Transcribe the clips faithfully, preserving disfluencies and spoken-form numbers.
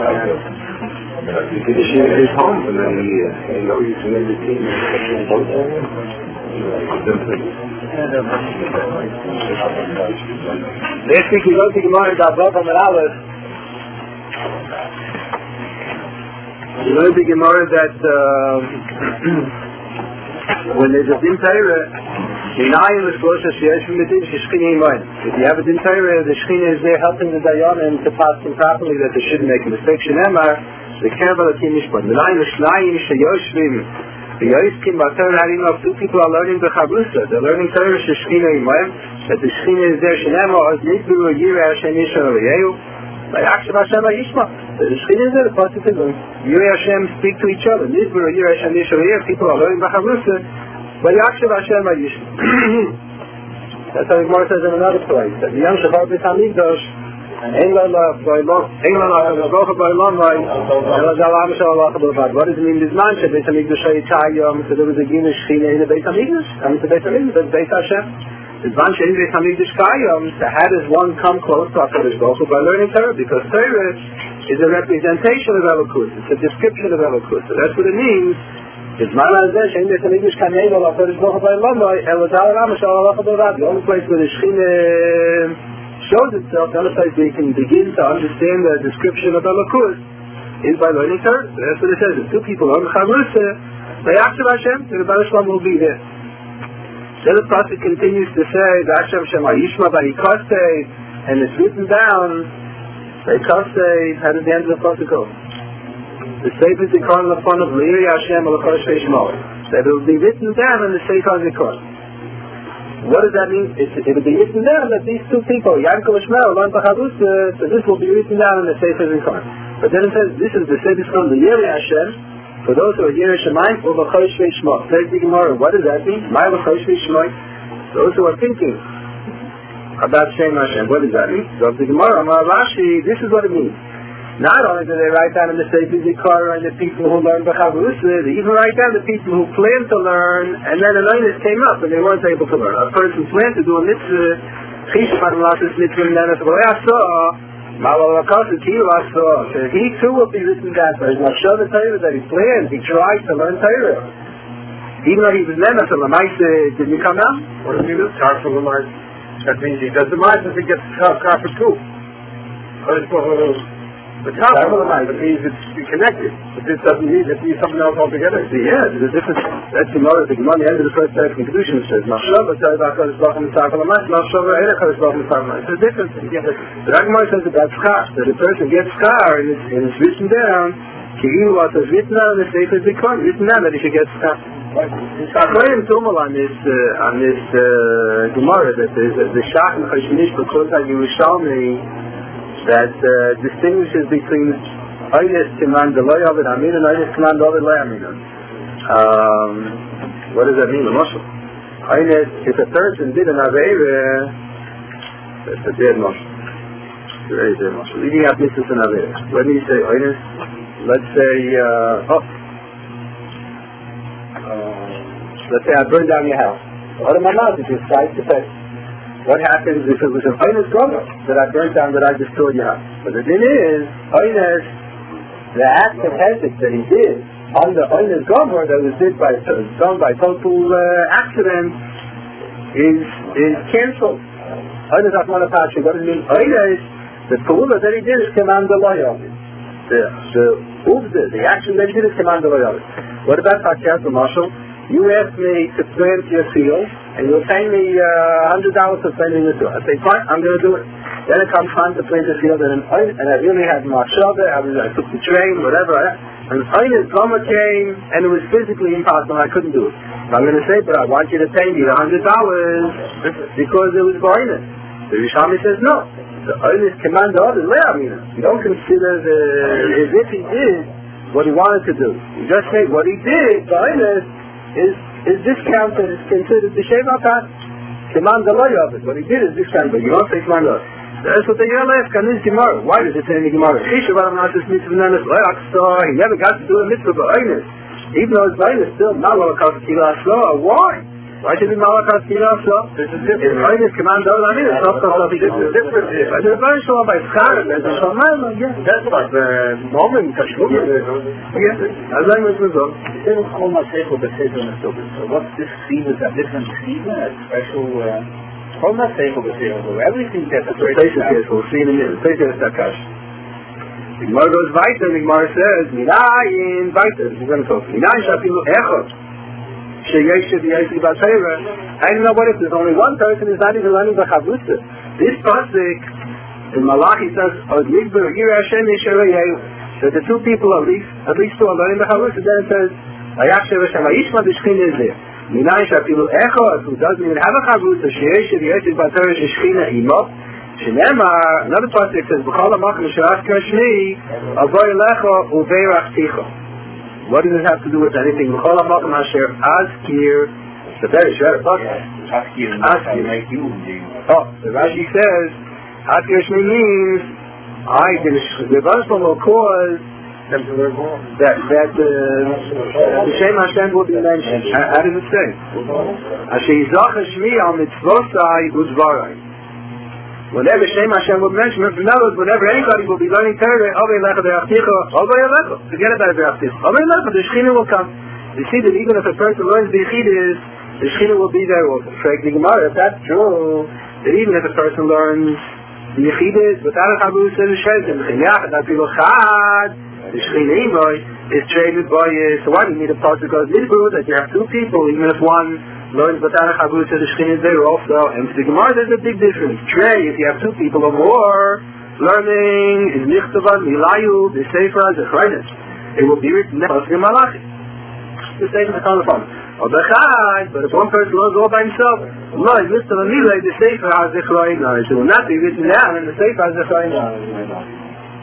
He did his home, and then he, you know, he's in the team. This week we go to Gemara that brought on the Aleph. We learned the Gemara that uh, when there's a Din Torah, if you have a Din Torah, the Shechina is there helping the Dayanim to pass them properly, that they shouldn't make a mistake. Shenemar, the Kerbal Akim Mishpat. The Line of Shnayim Sheyoshvim. The Yoiskim Batar Harim of two people are learning the Chabrusa. They're learning Torah Shechina Imayim, that the Shechina is there. Shenemar, as Nidbiru Yireh Hashem Yishon Aliyehu. By Akshav Hashem Yishma. The Shechina is there, the Pasuk is going. Yireh Hashem speak to each other. Nidbiru Yireh Hashem Yishon Aliyehu. People are learning the Chabrusa. By Akshav Hashem Yishma. That's how the Gemara says in another place. That the Yom Shachar B'Beit HaMikdash, England HaBrocha Ba'Olam Vai, Elazal Amishal Allah B'Vad. What does it mean? This man said Beit HaMikdash Hayitayom, so there was a Gina Shechina in the Beit HaMikdash. I mean, the Beit HaMikdash, that's Beit Hashem. This man said in Beit HaMikdash Kayom, so how does one come close to HaKadosh Baruch Hu? By learning Torah, because Torah is a representation of Elokus. It's a description of Elokus. So that's what it means. It's my last day, Shein Beit HaMikdash Kanei Lo HaKadosh Baruch Hu Ba'Olam Vai, Elazal Amishal Allah B'Vad. The only place where the Shechina shows itself, the only place where you can begin to understand the description of Elokus is by learning Torah. So that's what it says. If two people learn Chavrusa, by Akshav Hashem, the Rebbe Shalom will be there. Then the Pasuk continues to say, Hashem Shema Yishma Vayikostei, and it's written down, Vayikostei, how does the end of the Pasuk go? The Sefer Zikron Lafon of Leiri Hashem Alakosh Veishmol. That it will be written down in the Sefer Zikron. What does that mean? It, it will be written down that these two people, Yankov and Shmuel, learned B'Chavrusa, so this will be written down in the Sefer Zikron. But then it says, this is the Sefer Zikron, the Leiri Hashem, for those who are Yirei Shemayim, or Alakosh Veishmol. Says the Gemara, what does that mean? My Alakosh Veishmol. Those who are thinking about Shem Hashem, what does that mean? So the Gemara, Amar Rashi, this is what it means. Not only do they write down in the Sefer Zikron and the people who learn B'Chavrusa, they even write down the people who plan to learn, and then an Oinus came up and they weren't able to learn. A person planned to do a mitzvah, Chishpat Lasis mitzvah, and then it's V'Yasah, Malalakas Kilasah. So he too will be written down for his Mashal Torah that he planned. He tried to learn Torah. Even though he was Nemes, and Lamaisa didn't come out. What does he do? Tar for Lamar. That means he does the Ma'aseh, he gets car for two. The top of the mind, it means it's connected. But this doesn't mean it means something else altogether. See, yeah, there's a difference. That's the Gemara. The Gemara, the end of the first text conclusion says, Machshava tzarech HaKadosh Baruch Hu mitzvah l'mas, Machshava ein HaKadosh Baruch Hu mitzvah l'mas. It's a difference. The Gemara says that that's schar, that a person gets schar and it's, and it's written down, Ki'ilu what was written down in the Sefer Zikron, written down that he should get schar. According to Umal on this, uh, on this uh, Gemara, that there's uh, the Shach and Chashminish B'Kota Yerushalmi, that uh, distinguishes between Oinus Kiman Deloy Ovid Amin and Oinus Kiman Ovid Loy Amin. Um, what does that mean? Moshe. Oinus, if a person did an Aveira, that's a dead Moshe. Very dead Moshe. Leading up mitzvahs and Aveira. When do you say Oinus? Let's say, uh, oh, uh, let's say I burned down your house. What am I not? It's just face to face. What happens if it was an Oinus Gomer that I burnt down, that I destroyed your house? But the thing is, Oinus, the act of Hesed that he did on the Oinus Gomer that was did by, done by total uh, accident is is cancelled. Oinus Achmana Patrick, what does it mean? Oinus, the Pula that he did is command the Loyal. The, the Uvda, the action that he did is command the Loyal. What about Patrick Marshall? You asked me to plant your field, and you'll pay me a uh, hundred dollars for planting the field. I say, fine, I'm going to do it. Then it comes time to plant the field, and, and I really had my shovel, I, I took the train, whatever, and Oinus Gomer came, and it was physically impossible, I couldn't do it. So I'm going to say, but I want you to pay me a hundred dollars, because it was Oinus. The Rishami says, no. The Oinus command the other, you don't consider the, as if he did what he wanted to do. You just say, what he did, Oinus, is is discounted, is considered the Sheva Pat. Command the lawyer of it. What he did is discounted, but you don't say command the lawyer. That's what the Yel asked on this Gemara. Why does it say in the Gemara? He never got to do a mitzvah by Oinus. Even though it's Oinus, still not what a Kafakila Asla. Why? Why should be Malachas Kira so? There's a It's difference. only this command of the It's not so There's a difference here. But there's very sure by Schar, there's a Shaman, yeah. That's like the moment Tashkut. Yeah, as long as we go. So what's this scheme? Is a different scheme? A special... Uh, everything that's a great... We'll see in a minute. Place is Takash. The Gemara goes weiter, the Gemara says, Minayin, weiter, we're going to talk. Minayin shafilu echot. Sheyeshe v'yeshe b'atayra. I don't know what if there's only one person who's not even learning the Chavrusa. This pasuk, in Malachi says, Od Yigber Yira Hashem Yishareyehu. That the two people at least, at least two are learning the Chavrusa. Then it says, Vayachshev Hashem Vayishma B'shchina is there. Minayin shafilu echot, who doesn't even have a Chavrusa, Sheyeshe v'yeshe b'atayra Shechina Imo. Shenema, another pasuk says, B'chol ha'machim she'as k'ashmi, avoy lecha uveirach ticha. What does it have to do with anything? B'chol ha'machim asher azkir, it's a very short pasuk. Azkir, Azkir. like you. Oh, the Rashi says, azkir shmi means, I, the Baslam will cause that, that uh, the Shem Hashem will be mentioned. How, how does it say? Asher yizach hashmi al mitzvosai udvarai. Whenever Shem Hashem will mention it, in other words, whenever anybody will be learning Torah, Avei Lecha Be'achticha, Avei Lecha, forget about Be'achticha, Avei Lecha, the Shechina will come. You see that even if a person learns the Yechidus, the Shechina will be there also. Frag the Gemara, if that's true, that even if a person learns the Yechidus, without a Chavrusa and a Shezim, Chinyach, that people Chad, the Shechina Imoy, is traded by, uh, so why do you need a pasuk of Nidbu, that you have two people, even if one learns Batana Chavrusa, the Shechina is there also, and the Gemara there's a big difference. Trey, if you have two people or more, learning is Nichtavan, Milayu, the Sefer, the Chaynes. It will be written next to Malachi. The Sefer is on the phone. Or the Chai, but if one person learns all by himself, no, it's Nichtavan Milay, the Sefer has the Chaynes. It will not be written down, and the Sefer has the Chaynes.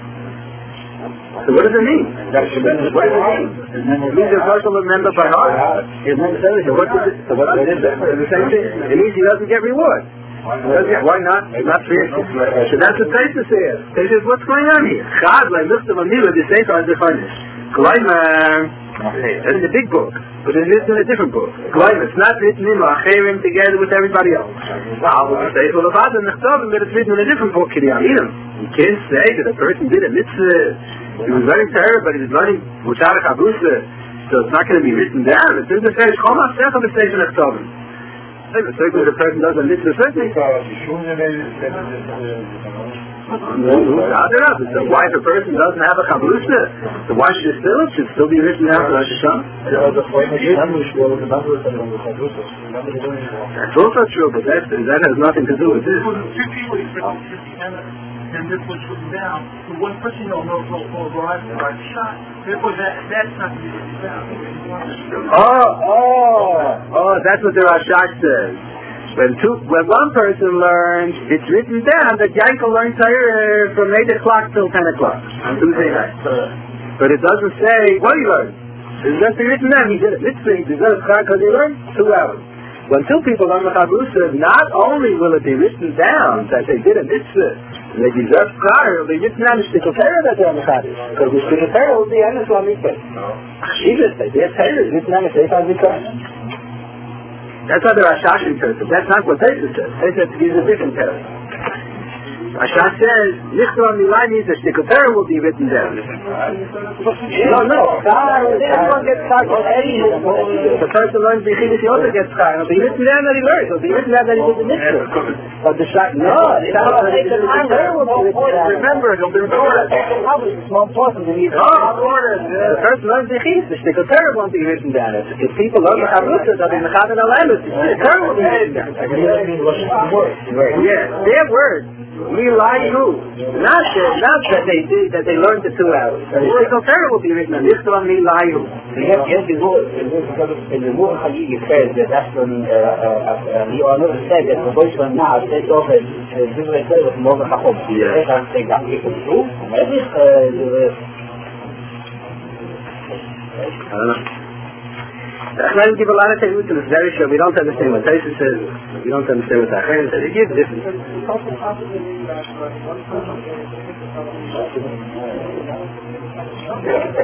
So what does it mean? What does it mean? It means a person will remember by heart. So what does it, so what does it, the same thing. It means he doesn't get reward. Why not? Not fair. So that's what Taisa says. Taisa says, what's going on here? Chad, like, look to Mamila, the Sefer has the Chaynes. Gleimer, that's in the big book, but it's written in a different book. Gleimer, it's not written in Acherim together with everybody else. Wow, the Sefer of Adam, but it's written in a different book, Kiriyanim. You can't say that a person did a mitzvah. He was learning Torah, but he was learning Mutar Chavrusa, so it's not going to be written down. It's in the page, Chol Masech on the stage in Echtovim. Certainly the person does a mitzvah, certainly. So why if a person doesn't have a Chavrusa, so why should it still? It should still be written down for Rosh Hashanah. That's also true, but that, that has nothing to do with this. And this was written down. So one person don't know for a variety of right shot. Therefore, that that's not written down. Oh, oh, oh! That's what the Rashak says. When two, when one person learns, it's written down that Yankel learns Torah from eight o'clock till ten o'clock on Tuesday night. But it doesn't say what he learned. It's just written down. He did it. It's he did it because he learned two hours. When two people learn the Chavrusa, not only will it be written down that they did a mitzvah, and they deserve prayer, it'll be written down the Shtikl Torah that they're on the Chavrusa. Because the Shtikl Torah will be on the Shlamikah. Achshivas, they did Torah, it's written down the Sefer Zikah. That's how the Rashash interprets. That's not what Taisa says. Taisa gives a different Torah. Rashash says, Nichtavan Milay means the Shtikl Torah will be written down. No, no. Everyone gets Chag. The person learns the Yechidus, he also gets Chag. It'll be written down that he learns. It'll be written down that he did the mitzvah. But the Shag, no. The Shtikl Torah will be written down. Remember, it'll be recorded. It's more important than you. The person learns the Yechidus, the Shtikl Torah won't be written down. If people learn the Chavrusa, they'll be Mechad and Alamis. The Shtikl Torah will be written down. Yeah, their words. We lie who? Not that, not that they did, that they learned the two hours. The Shtikl Torah will be written on this one, me lie who. Yes, in the Ruach HaYigit says that that's when the honor said that the voice of now takes off as Divrei Torah from Mordechai Chacham. Yes. And they got it through. Maybe I don't know. I give a lot of terutzim, it's very sure. We don't understand what Taisa says. We don't understand what Acharon says. It gives difference.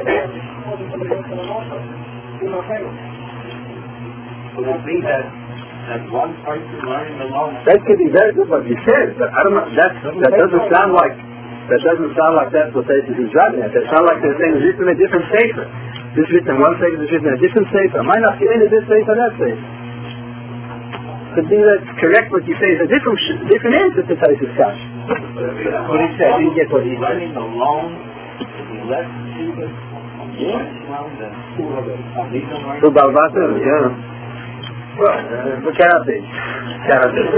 Would it be that that one person learning alone. That could be very good what you said, but I don't know, that's, that doesn't sound like, that doesn't sound like that's what Taisus is driving at. That sounds like they're saying it's written in a different sefer. This is written in one sefer, this is written in a different sefer. Might not get into this sefer or that sefer. Could be that's correct what you say is a different different answer to Taisus Kash. What he said, didn't get what he's learning alone. He left Shiva. So Balvata, yeah. Well, what can I say? Can I say?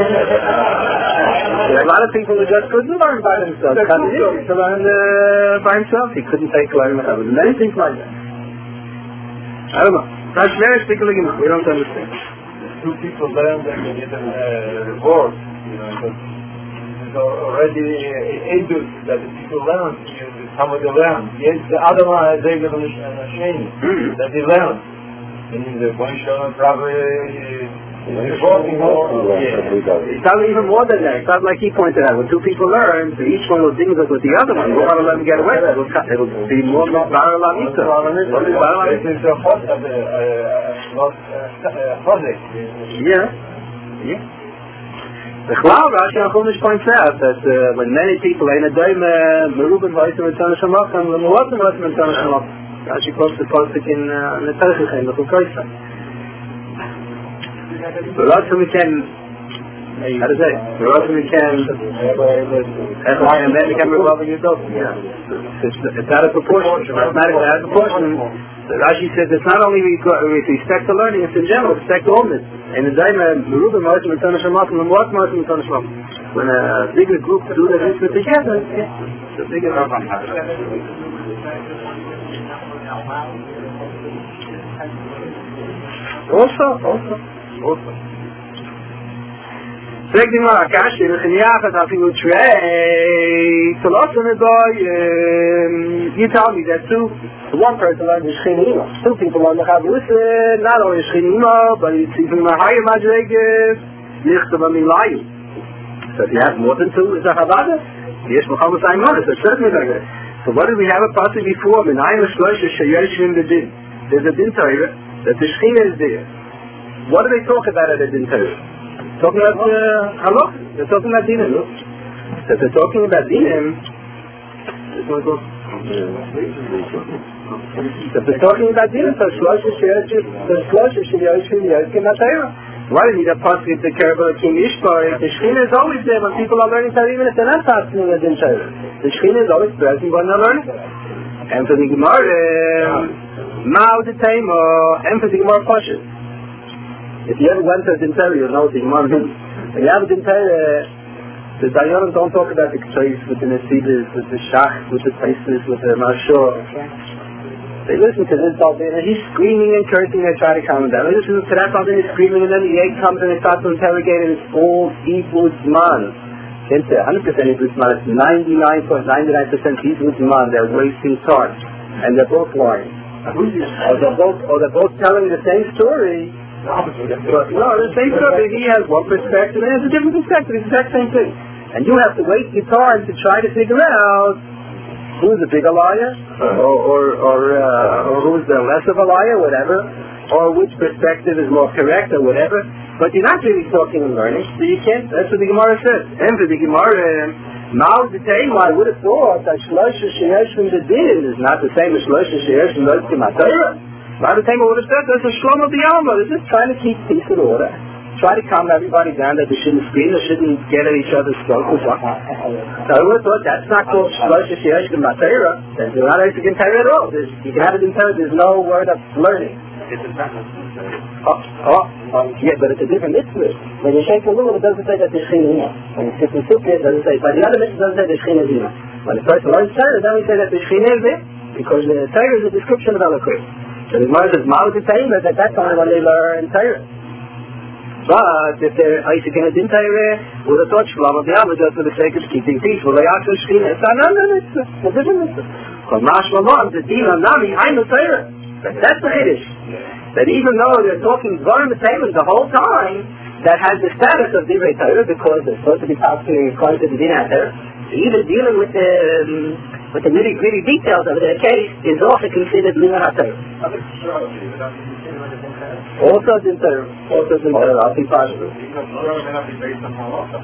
A lot of people who just couldn't learn by themselves. Couldn't to learn uh, by himself. He couldn't take learning with others. Many things like that. I don't know. That's very speaking. We don't understand. Two people learn that they get a uh, reward, you know, because it's already uh, induced that the people learn, you know, how they learn. Yes, the other one has a good machine that they learn. And the one showing probably reporting more. It sounds even more than that. It sounds like he pointed out. When two people learn, so each one will think with the other one. We'll want to let them get away. It'll, it'll be more Baralamita. It's a hot project. Yeah. Yeah. The Cloud Rashi Achumish points out that uh, when many people ain't a dime Merubin Vaisim and Tana Shamach and Lemuatim Vaisim and Tana Shamach, Rashi quotes the postic in the Terechichem, the Chukoisa. But also we can, how to say, but also we can, and then we can revolve in yourself. Yeah. It's, it's out of proportion. Mathematically out of proportion. Rashi says it's not only with respect to learning, it's in general, with respect to all this. And the Daima, Merubim Vaisim and Tana Shamach and Lemuatim Vaisim and Tana Shamach. When a bigger group do the mitzvah together, it's a bigger group. Also, also, also. Zeg die maar, Akashi, we gaan jagen, dat we would trade. So lots of the boy, you tell me that too. One person learned the Shchinima. Two people learned the Chavrusa, not only Shchinima, but it's even a higher Madreges, Lichter van Milayu. So if you have more than two, is a Chavada? Yes, Muhammad Saimon, it's certainly like that. So what did we have a passage before? Menayim Shloisha Sheyeshim the Din. There's a Din Torah that the Shechina is there. What do they talk about at a Din Torah? Talking about uh, Halach. They're talking about Dinim. So if they're talking about Dinim, so if they're talking about Dinim, so Shloisha Sheyeshim Yeshim Atayra. Why do you need a passage to care about King Ishbar? The Shechina is always there when people are learning Torah, even if they're not passing in the Din Torah. The Shechina is always present when they're learning. And for the Gemara, Mao the Taimo, and for the Gemara Pasha. If you ever went to Din Torah, you'll know what the Gemara means. When you have a Din Torah, the Dayanim don't talk about the Ketrais with the Nesidas, with the Shach, with the Taisis, with the Mashor. They listen to this all day, and he's screaming and cursing and trying to calm him down. They listen to that all day, he's screaming, and then the egg comes and they start to interrogate, and it's all Hebrew Zman. Can't say one hundred percent Hebrew Zman, it's ninety-nine point nine nine percent Hebrew Zman. They're wasting time, and they're both lying. Or they're both, or they're both telling the same story. But, no, the same story. He has one perspective, and he has a different perspective. It's the exact same thing. And you have to waste your time to try to figure out who's a bigger liar, or or or, uh, or who's the less of a liar, whatever, or which perspective is more correct, or whatever. But you're not really talking and learning, so you can't. That's what the Gemara says. And for the Gemara, now the time I would have thought that Shloisha Sheyesh from the Din is not the same as Shloisha Sheyesh from the Torah. By the time I would have said that's a Shlom of the Alma. They're just trying to keep peace and order. Try to calm everybody down that they shouldn't scream, they shouldn't get at each other's throats. So I would have thought that's not called Shloisha Sheyesh from the Torah. Then they're not actually in Torah at all. There's, you can have it in Torah, there's no word of learning. Oh, oh, oh, yeah, but it's a different mitzvah. When you shake the lulav, it doesn't say that the Shechina is here. When you sit in Sukkah, it doesn't say. But the other mitzvah doesn't say the Shechina is here. When the person learns Torah, then we say that the Shechina is there, because the Torah is a description of Elokus. So the Gemara says, Ma'al T'Tayim, that that's only when they learn Torah. But if they're Isaac and Din Torah, would have thought Shalom of the Alma just for the sake of keeping peace. Well, they actually Shechina. It's not another mitzvah. It's a different mitzvah. Because Mashmallah, the Din Nami, I'm the Torah. That's the Yiddish. That even though they're talking Dvarim B'Teilim the whole time, that has the status of Divrei Torah because they're supposed to be talking according to the Din HaTorah, even dealing with the um, with the nitty gritty details of the case is also considered Din HaTorah. Also din Torah. Also din Torah. I'll be positive. Because Torah may not be based on halacha.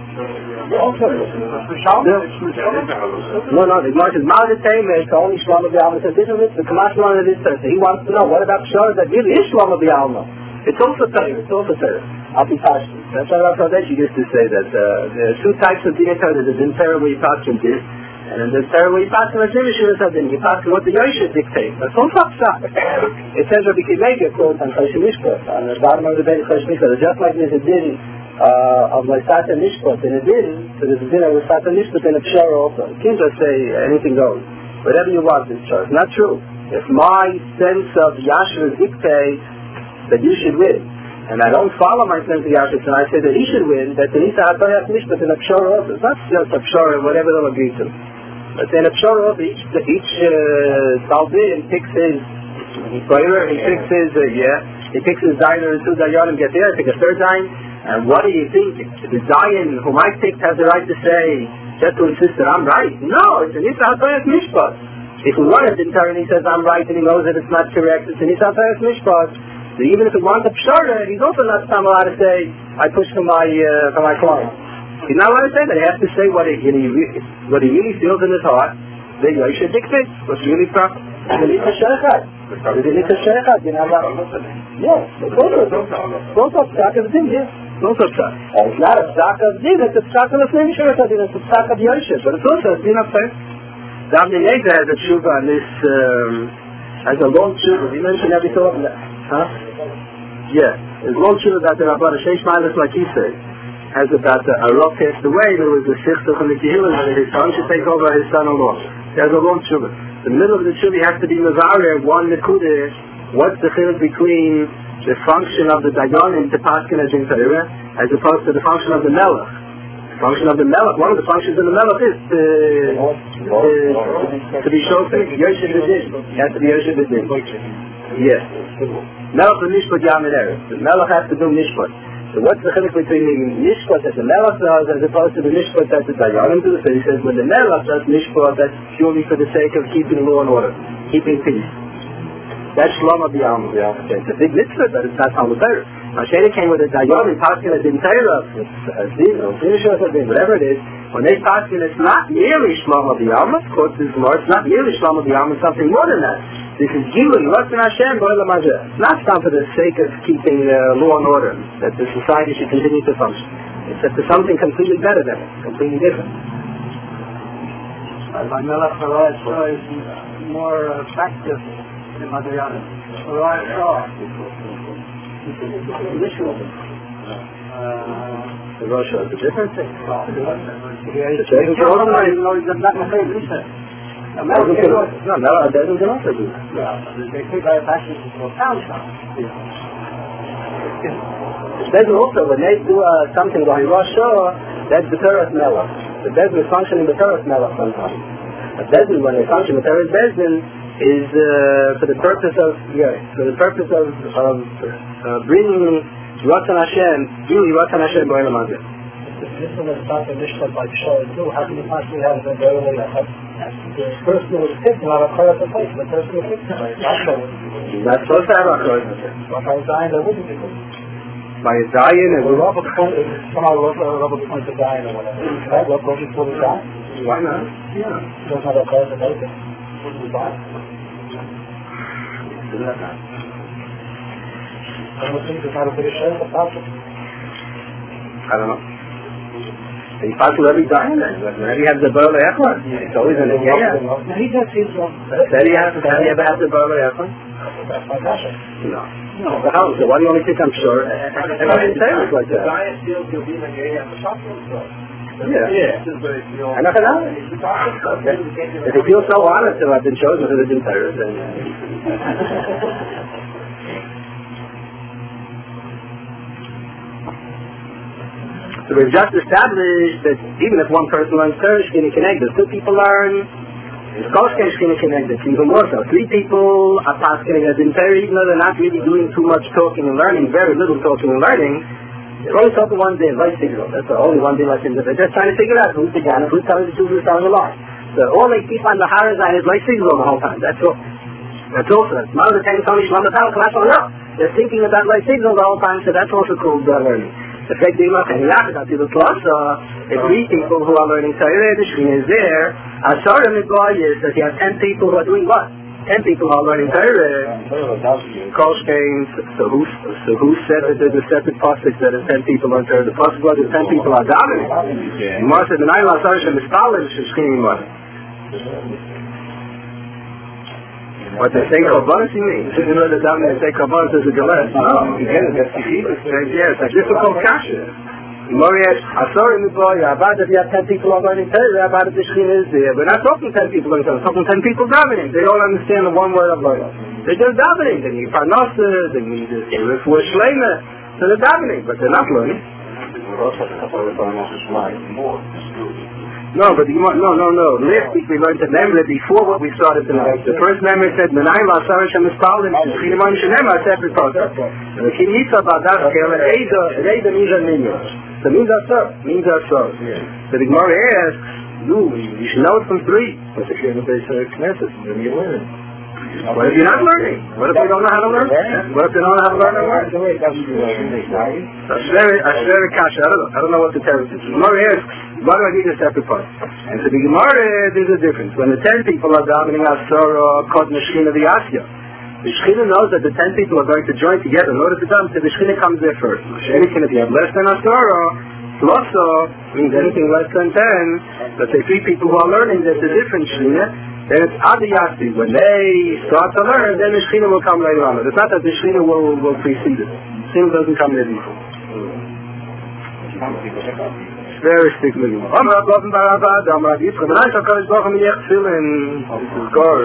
No, no, the Gemara says, Ma'al Yisrael, it's only Shlomo B'Alma. Says, this is it, the Kamash Shlomo of this person. He wants to know, what about Pshara that really is Shlomo B'Alma? It's also Torah, it's also Torah. I'll be positive. That's why Rav Kodesh used to say that uh, there are two types of Dinei Torah. There's a Din Torah where you pass from this, and then there's Torah where you pass from a Din Yeshua Din. You pass from what the Yosha dictates. That's all Pshara. It says Rabbi Kiva quote on Choshen Mishpat, on the bottom of the Beit Choshen Mishpat, just like there's a Din uh, of L'Sata Mishpat and a Din, so there's a Din of L'Sata Mishpat and a Pshara also. You can't just say anything goes. Whatever you want is Pshara. It's not true. If my sense of Yashua dictates that you should win, and I don't follow my sense of Yashua, and I say that he should win, that the Nisa HaTorah Mishpat and a Pshara also. It's not just a Pshara, whatever they'll agree to. But in a Pshara also, each, each uh, Talmud picks his he picks his, uh, yeah, he picks his Dayan or two Dayanim get there, pick a third Dayan, and what do you think? The Dayan whom I picked has the right to say, just to insist that I'm right? No, it's a Nisa HaTorah Mishpat. If we want it in turn, he says I'm right and he knows that it's not correct, it's a Nisa HaTorah Mishpat. So even if he wants a Pshara, he's also not allowed to say, I push for my, uh, for my client. He's not allowed to say that. He has to say what he, what he really feels in his heart, that Yosha dictates, what's really proper. The Nisa Shechad. The Nisa Shechad, you know what? Yes, it's also a psak of Din, yes. It's also a psak. It's not a psak of Din, it's a psak of a Slim Shechad, it's a psak of Yosha, but it's also a Din of Psak. The Avnei Yehuda has a tshuva on this, um, has a long tshuva. We mentioned every so often. Huh? Yeah. There's a long tshuva about the Rabbah, Sheish Ma'alis, like he said, has about the Arok passed away, there was a Sichtuch and the Kehillah, and his son should take over his son-in-law. There's a long tshuva. The middle of the tshuva, you have to be Mazareh, one Nekudah, what's the chiluk between the function of the Dayanim to Paskin as in Torah, as opposed to the function of the Melech. The function of the Melech, one of the functions of the Melech is to, uh, to be shofet. Yoshe B'Din. It has to be Yoshe B'Din. Yes. Melech and Mishpat Yam and Eretz. The Melech has to do Mishpat. So what's the chiluk between the Mishpat that the Melech does as opposed to the Mishpat that the Dayanim do? So he says when the Melech does Mishpat, that's purely for the sake of keeping law and order, keeping peace. That's Shlomo B'Alma. It's a big mitzvah, but it's not Talmud Torah. Now Sheda came with a Dayanim Paskin as in Torah, whatever it is. When they Paskin, it's not merely Shlomo B'Alma. Of course, it's more. It's not merely Shlomo B'Alma. It's something more than that. This is Gilui, Ratzon Hashem, Bo'el HaMazeh. It's not done for the sake of keeping uh, law and order, that the society should continue to function. It's that there's something completely better than it, completely different. My Melech Torah is more effective than Madayanim. Torah The Rosh is a different thing. No, no, that doesn't also do. They take our passion for pound shop. Bezin also, when they do uh, something like Rosh Hashanah, that's the Torah Melech. The Bezin is functioning the Torah Melech sometimes. But Bezin, when they function the Torah Bezin, is uh, for the purpose of, yeah, for the purpose of, of uh, bringing Ratzon Hashem, really Ratzon Hashem Bo'el HaMazeh. This one is not a Mishpat by Pshara too. How can you possibly have the Bo'el HaMazeh? The person who was picked will have a Torah to place. The person who picked him. That's supposed to have a Torah. By a Zion, there wouldn't be. By a Zion, it Well, would... Rabbi point, somehow Rabbi points a Zion or whatever. Can I go before the Zion? Why not? Yeah. Doesn't have a Torah to place it. Wouldn't be fine. I don't think it's not a British Torah, but possible. I don't know. He passed with every Zion then. Whenever he has the Bo'el HaEchad, it's always in the Gaya. He does his one. Then he has, have you ever had the Bo'el HaEchad? That's my passion. No. No. So how? So why do you only think I'm sure? And I didn't say it like that. Zion feels you'll be in the Gaya for something. Yeah. Yeah. And nothing else. Okay. If he feels so honored to have been chosen to the Din Torah, then... So we've just established that even if one person learns Torah, Shkina Connect, there's two people learn, there's Koshken Shkina Connect, it's even more so. Three people are passing as in Torah, even though they're not really doing too much talking and learning, very little talking and learning, they're only talking one day, like Siegel. That's the only one day like Siegel. They're just trying to figure out who's the guy, who's telling the truth, who's telling the lie. So all they keep on the Harazine is like Siegel the whole time, that's all. That's all. So that's Mother Ten Tony Shlomo Tal, Kalash on they're thinking about like signal the whole time, so that's also called uh, learning. The fact that you look at the plus, if three people who are learning Torah, the Shekhinah is there, Asar and Midbar is that you have ten people who are doing what? Ten people who are learning Torah. Kolstein, so who, so who said that there's a separate pasuk that is ten people on Torah? The pasuk was that ten people are davening. The Gemara said, the nine Asar and Mispalim Shekhinah. What they say Kabbalah to me. You know that they say Kabbalah is a Galet. No, again, that's the key. Yes, it's difficult kasha. Morias, Asar in the boy, about that you have ten people on learning Torah, about that the Shekhinah is there. We're not talking ten people on Torah, we're talking ten people davening. They don't understand the one word of learning. They're just davening. They need Parnasa, they need the Refuah Shlema. So they're davening, but they're not learning. No, but the, no, no, no. Last week we learned the memory before what we started tonight. The first memory said, "Menayim la'asar Hashem mispalim Shekhinah Shem a separate pasuk." And the King Yitzhak about that scale, and Eida, and Eida means a minyan. So means asar, means asar. So the Gemara asks, "You, you should know it from three." But if you're in the base of Knesset, then you learn it. What if you're not learning? What if they don't know how to learn? What if they don't know how to learn and learn? That's very, that's very kasha. I don't know. I don't know what the term is. The Gemara asks, why do I need a separate part? And to the Gemara, there's a difference. When the ten people are davening Asara, called the Shekhinah the Asya, the Shekhinah knows that the ten people are going to join together in order to daven, so the Shekhinah comes there first. Anything if you have less than Asara, Loso means anything less than ten, let's say three people who are learning, there's a different Shekhinah. Then it's Adiyasi. When they start to learn, then the Shekhinah will come later on. It's not that the Shekhinah will, will precede it. The Shekhinah doesn't come there before. It's very stickly. Amar Ablaven Barabad, Amar Yitzchak, and I shall call his Bochem in Yech Tfilin. This is Gor.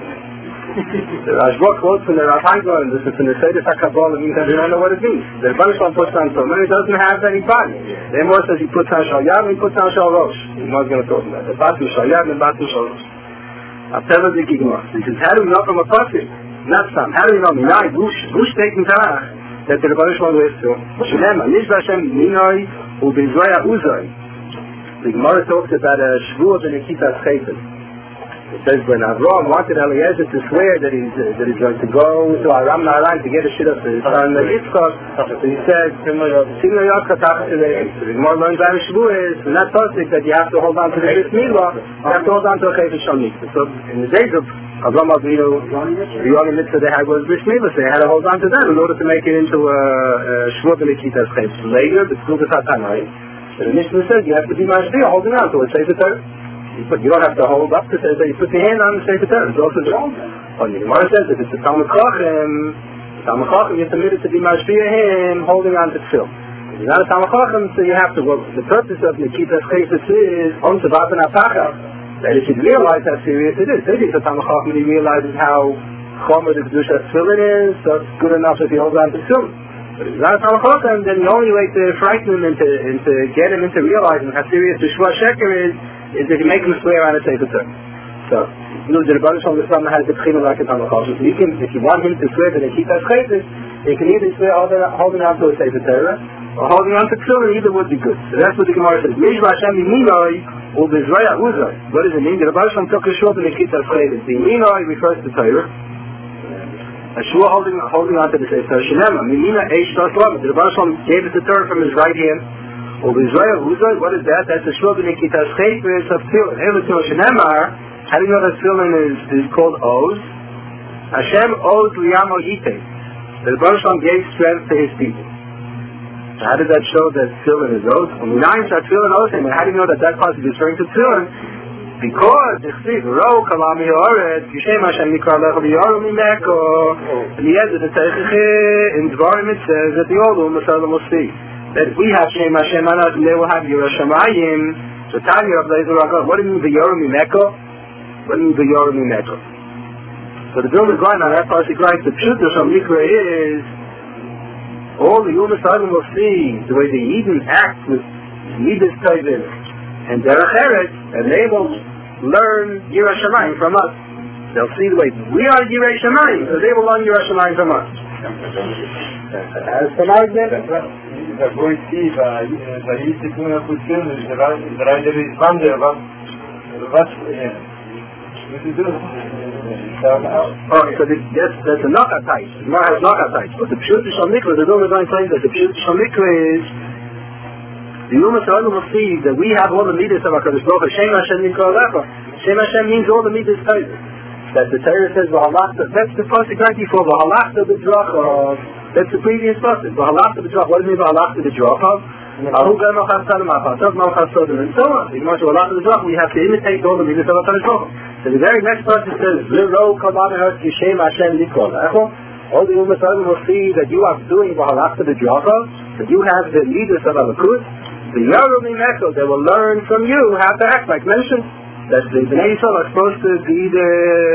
The Rashbok quotes from the Rav Hagler, and this is from the Seder HaKabbalah, means that we don't know what it means. The Rebbeinu Shalom puts on Torah, he doesn't have any body. The Emor says he puts on Shal Yad, and he puts on Shal Rosh. He's not going to talk about that. The Batu Shal Yad, and Batu Shal Rosh. I'll tell you the Gigmar. He says, how do we know from a pasuk? Not some. How do we know? Minai, Gush, Gush taking Tanakh, that the Rebbeinu Shalom lists to. Shnema, Nishba Hashem, Minai, Ubizraya Uzay. The Gemara talks about a Shvuah B'Nekitas Chayfet. It says when Avraham wanted Eliezer to swear that he's, uh, that he's going to go to Aram Naharaim to get a shit of his son Yitzchak, so he said, Simno Yotzka Tachat Eliezer. So the Gemara learns out of Shvuah is not possible that you have to hold on to the Brit Milah, you have to hold on to a Chayfet Shal Mitzvah. So in the days of Avraham Avinu, the only mitzvah they had was Brit Milah, so they had to hold on to that in order to make it into a Shvuah B'Nekitas Chayfet. Later, the Tzlugas HaTanai, the Mishnah says you have to be mashpia holding on to it, say the Torah. But you don't have to hold up to say that you put your hand on the Sefer Torah. It's also wrong. When the Gemara says if it's a Talmud Chacham, Talmud Chacham you're permitted to be mashpia him holding on to tefillin. If you're not a Talmud Chacham, so you have to work. The purpose of Nekitas Chayfetz is on to Vapen HaPacha. That if you realize how serious it is. Maybe if a Talmud Chacham he realizes how chomer the Kedusha tefillin is, so it's good enough if he holds on to tefillin. But if he's not a Talmud Chacham, then the only way to frighten him and to, and to get him into realizing how serious the Shua Sheker is, is if you make him swear on a Sefer Torah. So, you know, the Rebbeinu Shalom has the Bechina like a Talmud Chacham. So you can, if you want him to swear that he keeps Chayfetz, he can either swear holding, holding on to a Sefer Torah, or holding on to tefillin, either would be good. So that's what the Gemara says. Mishva Hashem Yiminoi, or Bezraya Uzay. What does it mean? The Rebbeinu Shalom took a short and he keeps Chayfetz. The Yiminoi refers to Torah. A Shua holding, holding on to the Sefer Torah. Shenema, Mimina Eish Taslam. The Rebbeinu Shalom gave us the Torah from his right hand. Or Israel, Uzay, what is that? That's a Shua B'Nekitas Chayfetz of tefillin. Elokim Shenemar, how do you know that tefillin is, is called Oz? Hashem Oz Liyamo Yitei. The Rebbeinu Shalom gave strength to his people. So how did that show that tefillin is Oz? When nine are tefillin Oz, and how do you know that that passage is referring to tefillin? Because it's Ro Kalami Yored, Yishem Hashem Nikar Lecha V'Yoru Mimeko. And the end of the Teichich in Dvarim it says that the Old U'Masalam will see. That we have Shem Hashem Anad, and they will have Yirah Shamayim. So Tanya of Lezer Ragal, what do you mean V'Yoru Mimeko? What do you mean V'Yoru Mimeko? So the Vilna Gaon on that pasuk writes, the Pshuta Shal Mikra is, all the Yuma Sadim will see the way the Eden act with Yidus Tovim and Derech Eretz, and they will learn Yirah Shamayim from us. They'll see the way we are Yirah Shamayim, so they will learn Yirah Shamayim from us. As for now, then, da koji ti da da isti kuna putin da da da izbande va va Oh, so the, that's, that's a knock-out-tight. The Gemara has knock-out-tight. But the Pshut Shal Mikra, the Dom is going to say that the Pshut Shal Mikra is the Yom HaShalom will see that we have all the midas of HaKadosh Baruch Hu. Shem Hashem Nikra Alecha. Shem Hashem means all the midas Torah. That the Torah says, V'halachta, that's the pasuk right before, V'halachta b'drachav. That's the previous pasuk. V'halachta b'drachav. What does it mean V'halachta b'drachav? Ahu gam al-chasad ma'achasav ma'achasav and so on. The Gemara says, V'halachta b'drachav, we have to imitate all the midas of HaKadosh Baruch Hu. So the very next pasuk says, V'ro kamanah Shem Hashem Nikra Alecha. All the Yom HaShalom will see that you are doing V'halachta b'drachav, that you have the midas of HaLakus. The Yarum Mimeko, they will learn from you how to act, like mentioned. That the Bnei Yisrael are supposed to be the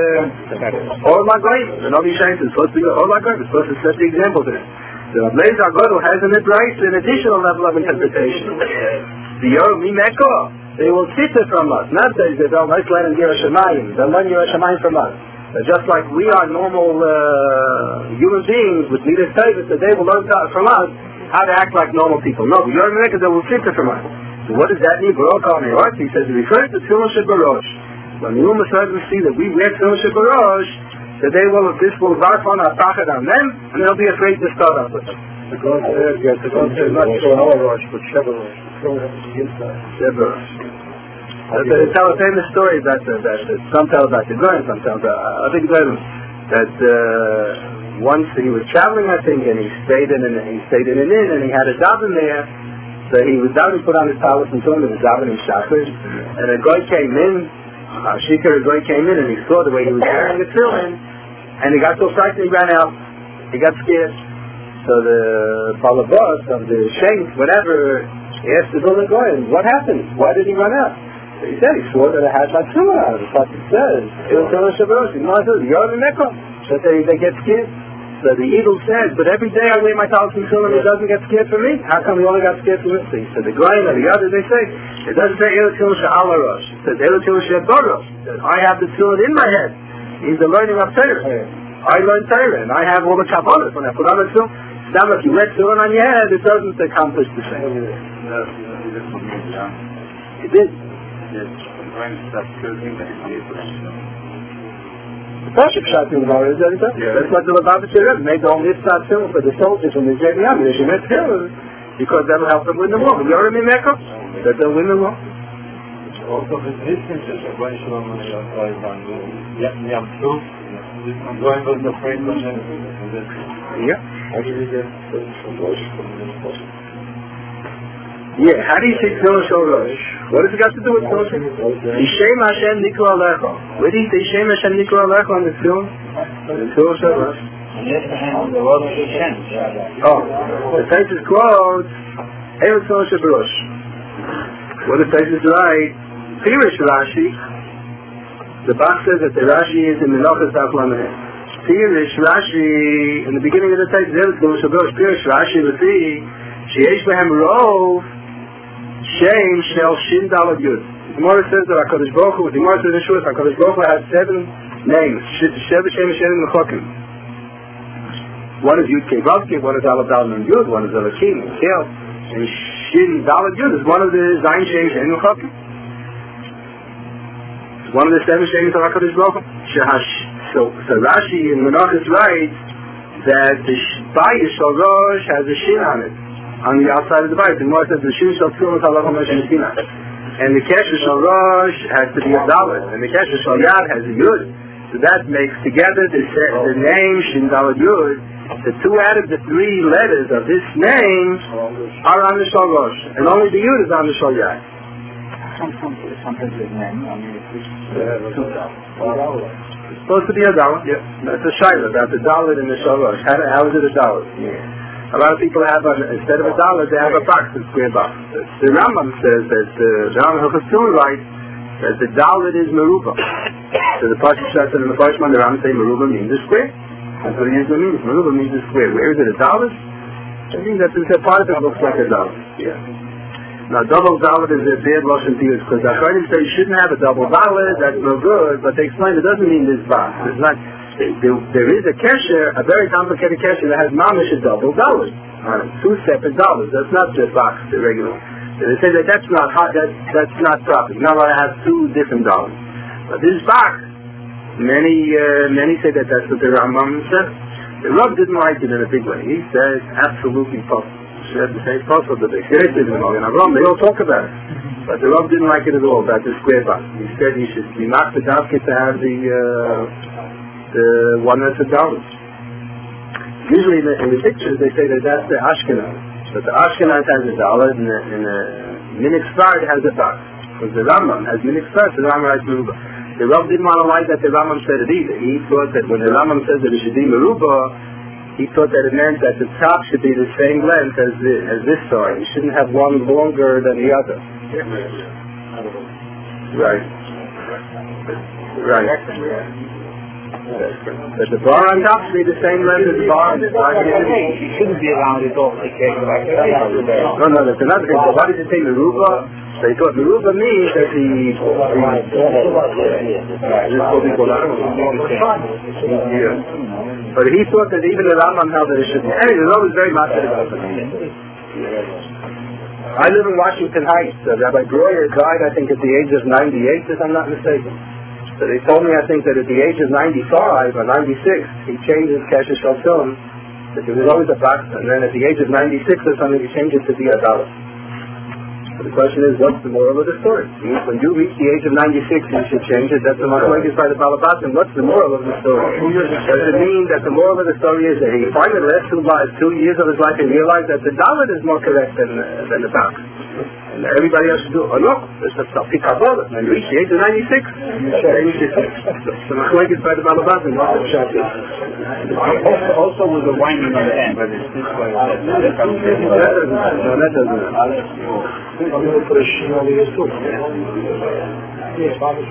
Or Magoyim. The Novi Shayin is supposed to be the Or Magoyim. It's supposed to set the example to them. The Ableis HaGodol has in it right an additional level of interpretation. The Yarum Mimeko, they will sit it from us. Not that they don't like learn Yirah Shamayim. They'll learn Yirah Shamayim from us. But just like we are normal uh, human beings with Midas Tevus, that they will learn from us how to act like normal people. No, the Yarum Mimeko, they will sit it from us. So what does that mean? He says it refers to Tefillin Shebarosh. When the Yom HaShalom see that we wear Tefillin Shebarosh, that they will, this will barf on our tachet on them, and they'll be afraid to start up with them. Because uh, yes, because they're not Shebarosh, but Shebarosh. Shebarosh. They tell a famous story that, uh, that uh, some tell about the Goyim, some tell about uh, I think that uh, once he was traveling, I think, and he stayed in an he stayed in an inn, and he had a daven there. So he was davening, put on his talis and told him it was davening shachar, and a guy came in, a shikar, a guy came in, and he saw the way he was wearing the tefillin, and he got so frightened he ran out. He got scared. So the balabas of the shank, whatever, he asked the other guy, what happened? Why did he run out? So he said he swore that I had my tefillin on. The pasuk says, "Tefillin Shabarosh." He wanted to Yarum Mimeko. So they they get scared. So the eagle says, but every day I wear my talis and tefillin, it doesn't get scared for me. How come we only got scared for this thing? So the Goyim and the others, they say, it doesn't say Elo Tefillin She'ala Rosh. It says Elo Tefillin She'Borosh. I have the tefillin in my head. He's the learning of Torah. I learn Torah, and I have all the kabbalas. When I put on the tefillin, it's not like you wear tefillin on your head, it doesn't accomplish the same. It did. The Pasuk shot in the Gemara is that it does. That's what the Lubavitcher Rebbe made the whole mitzvah tefillin for the soldiers when they came out. They should make tefillin because that will help them win the war. The Yarum Mimeko, that they'll win the war. Also, the distance is a bunch of them. Yeah, yeah, true. I'm going with the friend of them. Yeah. How do we get from Rosh from this Pasuk? Yeah, how do you say Tefillin Shel Rosh? What has it got to do with Tefillin? Shem Hashem Nikra Alecha. Where do you say Shem Hashem Nikra Alecha on the Tefillin? The Tefillin Shel Rosh. Oh, the Taisus quotes Eil Tefillin Shel Rosh. What the Taisus write? Pirish Rashi. The Bach says that the Rashi is in the Menachos Daf Lamed. Pirish Rashi in the beginning of the Taisus Eil Tefillin Shel Rosh. Pirish Rashi would be Sheyesh Behem Rov Shem Shel Shin Dalad Yud. The Gemara says that HaKadosh Baruch Hu, the Gemara says in Shuvah, HaKadosh Baruch Hu has seven names. Sheva Shem Shem Mechokim. One is Yud Kei Vav Kei, one is Alav Dalad Nun Yud, one is Elokim, Kel, and Shin Dalad Yud is one of the Zayin Shem Shem Mechokim. It's one of the seven Shems of HaKadosh Baruch Hu. So, so Rashi in Menachos writes that the Bayis Shel Rosh has a Shin on it. On the outside of the Bible, the Gemara says the Shin Shel Tefillin Halacha Moshe Messina, and the Kesher Shel Rosh has to be a Dalet, and the Kesher Shel Yad has a Yud. So that makes together the, the name Shin Dalet Yud. The two out of the three letters of this name are on the Shel Rosh, and only the Yud is on the Shel Yad. Sometimes the name, I mean, it's supposed to be a Dalet. Yeah, that's a Shaila about the Dalet and the Shel Rosh. How, how is it a Dalet? Yeah. A lot of people have, a, instead of a dollar, they have a box, a square box. The Rambam says that uh, the Rambam Hilchos writes that the dollar is meruba. So the Pasuk says in the Parshman, the Rambam say meruba means a square. That's what it means. Meruba means a square. Where is it, a dollar? I think that a part of it looks like a dollar. Yeah. Now, double dollar is a bad Lashon to use because the Achronim say you shouldn't have a double dollar. That's no good. But they explain it doesn't mean this box. It's not. There, there is a kesher, a very complicated kesher that has mamish a double dollar on it, two separate dollars. That's not just box, the regular. So they say that that's not hot, that, that's not proper. You're not allowed to have two different dollars. But this box Many uh, many say that that's what the Rambam said. The Rav didn't like it in a big way. He says absolutely possible. She had to say possible. They said it in Avram. They all talk about it. But the Rav didn't like it at all, about the square box. He said he should be not the basket to have the uh, the one that's a dollar. Usually in the, in the pictures they say that that's the Ashkenaz. But the Ashkenaz has a dollar and the, and the Minik Sfard has a box. Because the Rambam has Minik Sfard, the Rambam has Meruba. The Rav didn't want to like that the Rambam said it either. He thought that when the Rambam says that it should be Meruba, he thought that it meant that the top should be the same length as, the, as this side. You shouldn't have one longer than the other. Right. Right. But the bar on top should be the same length as the bar on the side. It shouldn't be around it all. No, no, that's another thing. So why did it say Meruba? They thought Meruba means that the... Yeah. But he thought that even the Rambam held that it should be. Anyway, there's always very much about it. I live in Washington Heights. Uh, Rabbi Breuer died, I think, at the age of ninety-eight, if I'm not mistaken. So they told me, I think, that at the age of ninety-five or ninety-six, he changed his Kesher Shalom, that there was always a box, and then at the age of ninety-six or something, he changed it to be a dollar. So the question is, what's the moral of the story? When you reach the age of ninety-six, you should change it. That's the Machlokes by the Balabatim. What's the moral of the story? Does it mean that the moral of the story is that he finally the last two, two years of his life and realized that the dollar is more correct than, uh, than the box? And everybody else should do, oh no, it's a Tafik Kabbalah. When you reach the age of ninety-six, you change it. The Machlokes by the Balabatim. Also, also with the winding on the end, but it's this way. No, that doesn't. I'm going to put a sheen over his too. Yes, Father.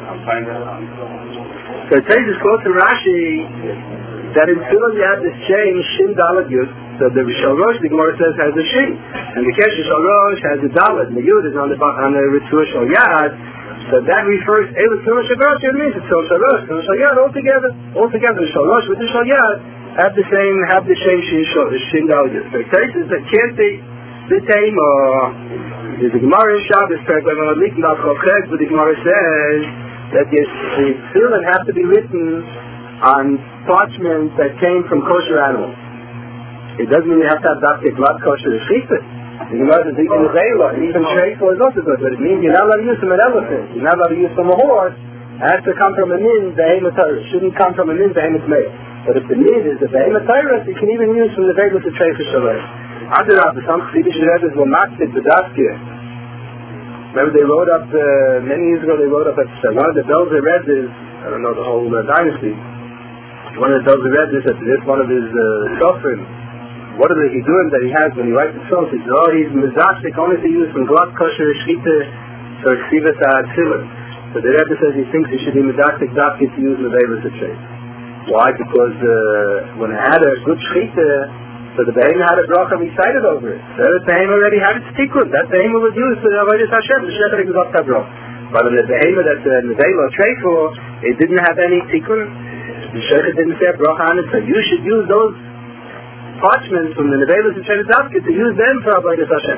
So it says, it's close to Rashi, that in Tefillin you have this chain, Shin Dalet Yud. So the Rishon Rosh, the Gemara says, has a Shin. And the Kesher Shal Rosh has a Dalet. And the Yud is on the, on the Ritzur Shal Yad. So that refers, Elu Tefillin Shal Rosh, it means it's Shal Rosh, Tefillin Shal Yad, all together. All together, the Shal Rosh with the Shal Yad have the same, have the same Shin Dalet Yud. So it says that can't be the same, or the Gemara in Shabbos, but the Gemara says that the tefillin have to be written on parchment that came from kosher animals. It doesn't mean you have to have Dafke blood kosher shechita. The Gemara says even zayla, even shreifel is also good, but it means you're not allowed to use from an elephant, you're not allowed to use from a horse. It has to come from a min behemoth Torah. It shouldn't come from a min behemoth male. But if the min is the behemoth Torah, you can even use from the behemoth of Treifa Shalom. Other of some Chassidish Rebbe's were maksid b'daskir. Remember they wrote up, uh, many years ago they wrote up at one of the Belzer Rebbe's, I don't know the whole uh, dynasty, one of the Belzer Rebbe's, at this one of his uh, Sofrim, what are the Hidurim that he has when he writes the songs? He says, oh, he's mezashtik only to use from Glad Kosher Shchita for Ksivas HaTzilin. So the Rebbe says he thinks he should be mezashtik dafki to use Meveva to trade. Why? Because uh, when it had a good Shchita, so the behemoth had a bracha recited over it. So the behemoth already had its tikkun. That behemoth was used for the Avodas Hashem. The shechar was off that bracha. But in the behemoth that the Nevela trade for, it didn't have any tikkun. The shechar didn't say a bracha on it. So you should use those parchments from the Nevela to trade to use them for Avodas Hashem.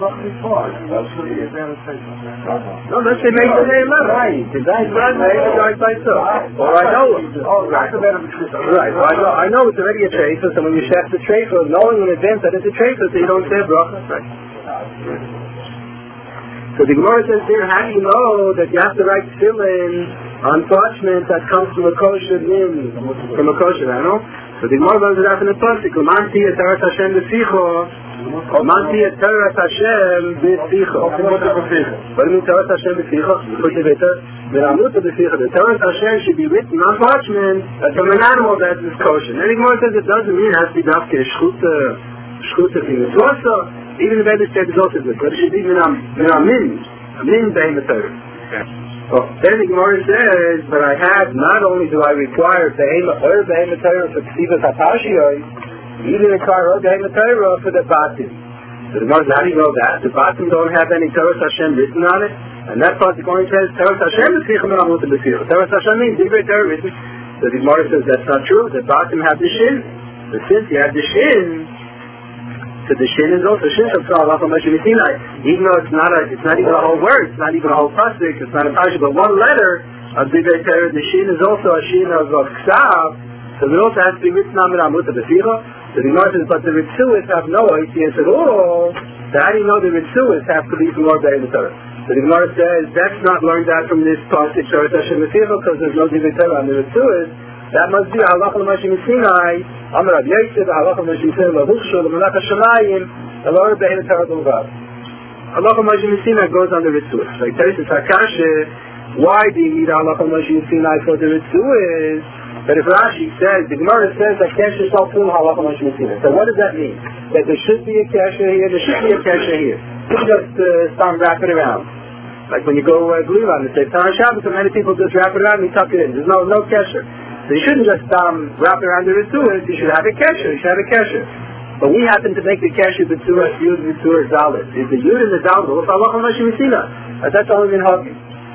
No, let's say make the name up. Right. Right. Right. Right. So, or I know. Right. Right. I know. I know it's already a trafer. So when you shech the trafer, knowing in advance that it's a trafer, so you don't say bracha. Right. So the Gemara says there, how do you know that you have to write tefillin on parchment that comes from a kosher min, from a kosher animal? So the Gemara learns it out in the pasuk. Manti et Taras Hashem b'ficho. Manti et Taras Hashem b'ficho. What do you mean Taras Hashem b'ficho? Put the better. The Taras Hashem should be written on parchment from an animal that is kosher. And the Gemara says it doesn't mean it has to be dafke shchuta, shchuta thing. It's also, even the Vedas said it's also good, but it should be min, min behemoth Torah. Oh, then the Gemara says, but I have, not only do I require behemoth or behemoth Torah for Ksivas HaPashiyoi, even require or behemoth Torah for the Batim. So the Gemara says, how do you know that? The Batim don't have any Torah Hashem written on it, and that's what the Gemara says, Torah Hashem is Tzichem and Amut B'Tzichem. Torah Hashem means Divrei Torah written. So the Gemara says, that's not true. The Batim have the Shin. But since you have the Shin, so the Shin is also Shin Shabbat Alacham Moshe Misinai. Even though it's not a, it's not even a whole word, it's not even a whole pasuk, it's not a pasuk, but one letter a Divrei Torah, the Shin is also a Shin of Ksav, so it also has to be written on the Amut of the Ficha. So the Gemara says, but the Ritzuas have no I C S at all. So how do you know the Ritzuas have to be from more B'nai Torah? So the Gemara says, that's not learned out from this Pasuk Shorat Hashem L'Ficha, because there's no Divrei Torah on the Ritzuas. That must be a Halacha L'Mashim Sinai, Amar Rav Yosef, a Halacha L'Mashim Sinai, L'Huchshul, L'Melech HaShamayim, L'Or B'nai Torah B'Lvad. Halacha L'Mashim Sinai goes on the Ritzuas. Like Teresis HaKasha, why do you need Halacha L'Mashim Sinai for the Ritzuas? But if Rashi says, the Gemara says that Kesher shall fill Halacha L'Mashim Sinai. So what does that mean? That there should be a Kesher here, there should be a Kesher here. You just uh, start wrapping it around. Like when you go uh, glue on the Sefer Shabbos, so many people just wrap it around and tuck it in. There's no no Kesher. So you shouldn't just um, wrap it around the Ritzuas, you should have a Kesher, you should have a Kesher. But we happen to make the Kesher B'tzuras Yud B'tzuras Dalet. Is the Yud and the Dalet, what's Halacha L'Mashim Sinai? But that's only in Hagim.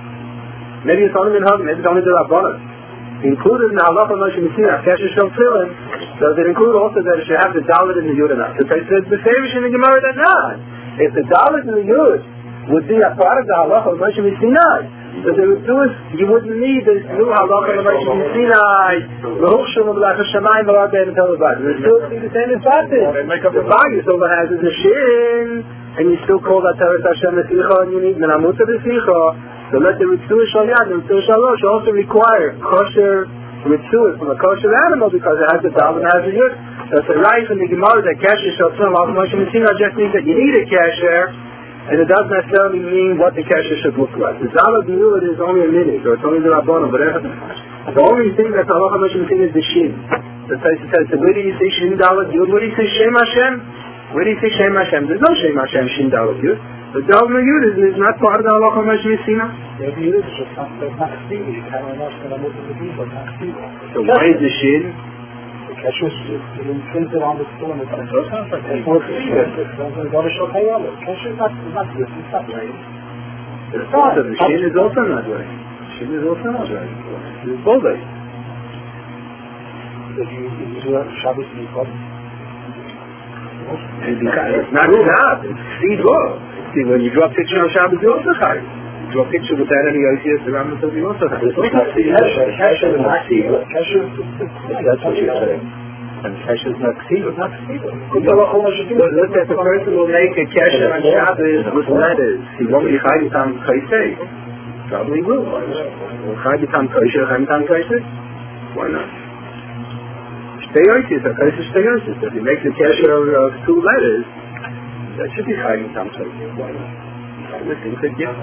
Maybe it's only in Hagim, maybe it's only the Rabbanan. Included in the Halacha L'Mashim Sinai, Kesher Shel Tefillin, does it include also that it should have the Dalet and the Yud in it? So it says the Beferish in the Gemara that not. If the Dalet and the Yud would be a part of the Halacha L'Mashim Sinai, so the Ritzuas, you wouldn't need this new Halacha L'Mashim Sinai, L'Huchshul, L'Melech HaShamayim, L'Or B'nai Torah B'Lvad. The Ritzuas be the same as Batis. The Bagis over has is a Shin, and you still call that Torah Hashem L'Ficha, and you need Menamut L'Ficha. So let the Ritzuas Shal Yad, the Ritzuas Shal Rosh also require kosher Ritzuas from a kosher animal because it has the Dalet and has the Yud. So it's a right from the Gemara that Kesher Shal Tzon Halacha L'Mashim Sinai just means that you need a Kesher, and it doesn't necessarily mean what the Kesher should look like. The Dalet and Yud is only a minute, or it's only the Rabbanon, but the only thing that's Halacha L'Mashim Sinai is the Shin. The Taisa says, so where do you say Shin Dalet Yud? Where do you say Shem Hashem? Where do you say Shem Hashem? There's no Shem Hashem, Shin Dalet Yud. The Dalet and Yud is, is not part of the Halacha L'Mashim Sinai. The Yud is just not Chassid. You can't announce the Lamut of the people, Chassid. So why is the Shin? The Kesher is imprinted on the stone. It's more clear. It's not a Shokayala. Kesher is not this. It's not right. So the Shin is also not right. Shin is also not right. It's both right. If you do a Shabbos Mikot, it's not enough. It's seed law. See, when you draw a picture on Shabbos, you also have it. You draw a picture without any ideas, the Rambam says you also have it. It's not seed. Kesher is not seed. Kesher is that's what you're saying. And Kesher is not seed. It's not seed. Look at the person who will make a Kesher on Shabbos with letters. He won't be Chai B'Tam Kaisei. Probably will. Chai B'Tam Kaisei, Chai B'Tam Kaisei? Why not? Steyotis, a Kaisei Steyotis. If he makes a Kesher of two letters, that should be Chai B'Tam Kaisei. Why not? Listen, could you?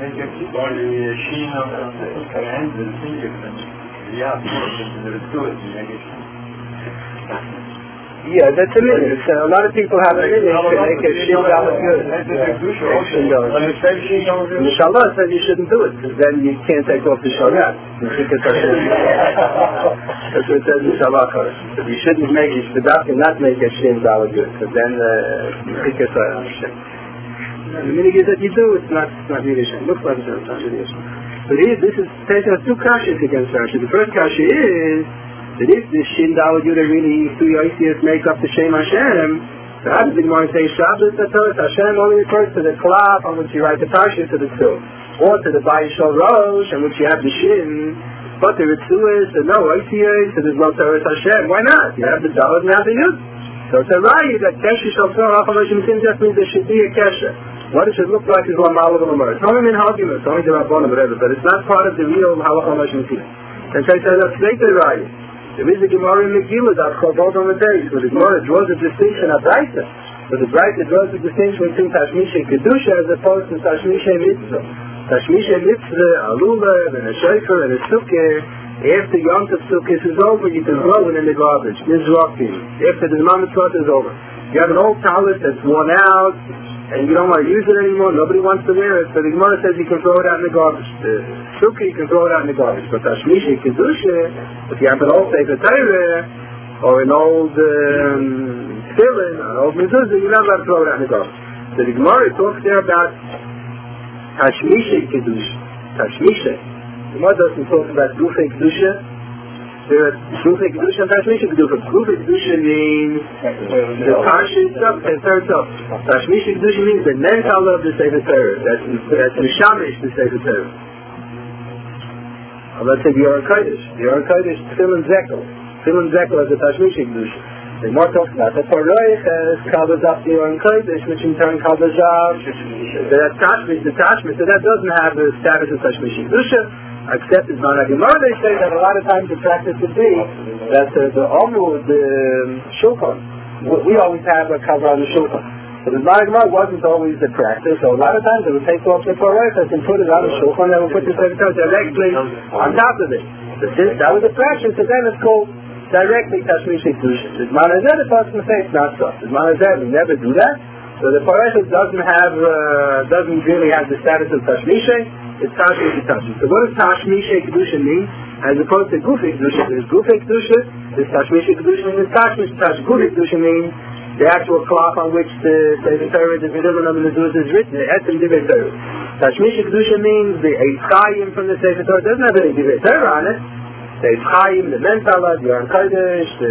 Yeah, that's a minute. So a lot of people have a minute to make a Shin Dalet Yud. Inshallah says you shouldn't do it, because then you can't take off the Shorat. That's what it says in Inshallah. You shouldn't make it, you should not make a Shin Dalet Yud, because then you can't take off. The minig is that you do, it's not, it's not really Shem. Looks like it's not really Shem. But here, this is, taking us two kashas against Rashi. The first kasha is, that if this Shin Dalet Yud really, through Yosef, make up the Shem Hashem, so how does the Gemara say, Shabbos Torah Hashem only refers to the Klaf on which you write the Parsha to the Tzul, or to the Bayis Shal Rosh, on which you have the Shin, but the Ritzuas, and no Yosef, so there's no Torah Hashem. Why not? You have the Dalet and you have the Yud. So it's a right that Kesher Shal Tzon Halacha L'Mashim Sinai just means there should be a Kesher. What it should look like is Lamal of Lamar. It's only in Hagim, it's only the Rabbanim, whatever, but it's not part of the real Halacha L'Mashim Sinai. And so I said, that's later right. There is a Gemara in Megillah that called both on the days, where the Gemara draws a distinction at Braita. So the Braita draws a distinction between Tashmisha and Kedusha as opposed to Tashmisha and Mitzvah. Tashmisha and Mitzvah, a lulav and a shofar and a sukkah. After Yom Tov Sukkot is over, you can throw it in the garbage. Mizrakim. After the Zman Mitzvot is over. You have an old tallit that's worn out, and you don't want to use it anymore, nobody wants to wear it, so the Gemara says you can throw it out in the garbage. The Sukkah, you can throw it out in the garbage. But Tashmisha, Kedusha, if you have an old Sefer Torah, or an old um, Tefillin, an old Mezuzah, you're not allowed to throw it out in the garbage. So the Gemara talks there about Tashmisha, Kedusha. Tashmisha. The Gemara doesn't talk about Gufei Kedusha. There are Gufei Kedusha and Tashmisha Kedusha. Gufei Kedusha means the Parsha itself and third stuff. Tashmisha Kedusha means the mental of the Sefer Torah. That's that's Mishamish the Sefer Torah. Uh, let's say the Yoren Kodesh. The Yoren Kodesh, Tefillin Zekel. Tefillin Zekel as a Tashmishi Kedusha. The more talks about the Paroiches covers up the Yoren Kodesh, which in turn covers up the Tashmish, the Tashmish. So that doesn't have the status of Tashmishi Kedusha. Except in Mana Gemara, they say that a lot of times the practice would be that uh, the Omu, the um, Shulchan, we always have a cover on the Shulchan. So the Mana Gemara wasn't always the practice, so a lot of times they would take off the Paroiches and put it on the Shulchan and would put the Sefer Torah directly on top of it. But since that was the practice, so then it's called directly Tashmishi Kedusha. The Mana Zed, the person would say it's not so. The Mana Zed, we never do that. So the Paroiches doesn't have, uh, doesn't really have the status of Tashmishi. It's Tashmishi Kedusha. So what does Tashmishi Kedusha mean? As opposed to Gufei Kedusha. There's Gufei Kedusha, there's Tashmishi Kedusha, and there's Tashmishi Kedusha. Gufei Kedusha means the actual cloth on which the Sefer Torah, the Vidurban of the Mezuzah is written, the Etzem Divrei Torah. Tashmishi Kedusha means the Eitz Chaim from the Sefer Torah. It doesn't have any Divrei Torah on it. The Eitz Chaim, the Mentala, the Yoren Kodesh, the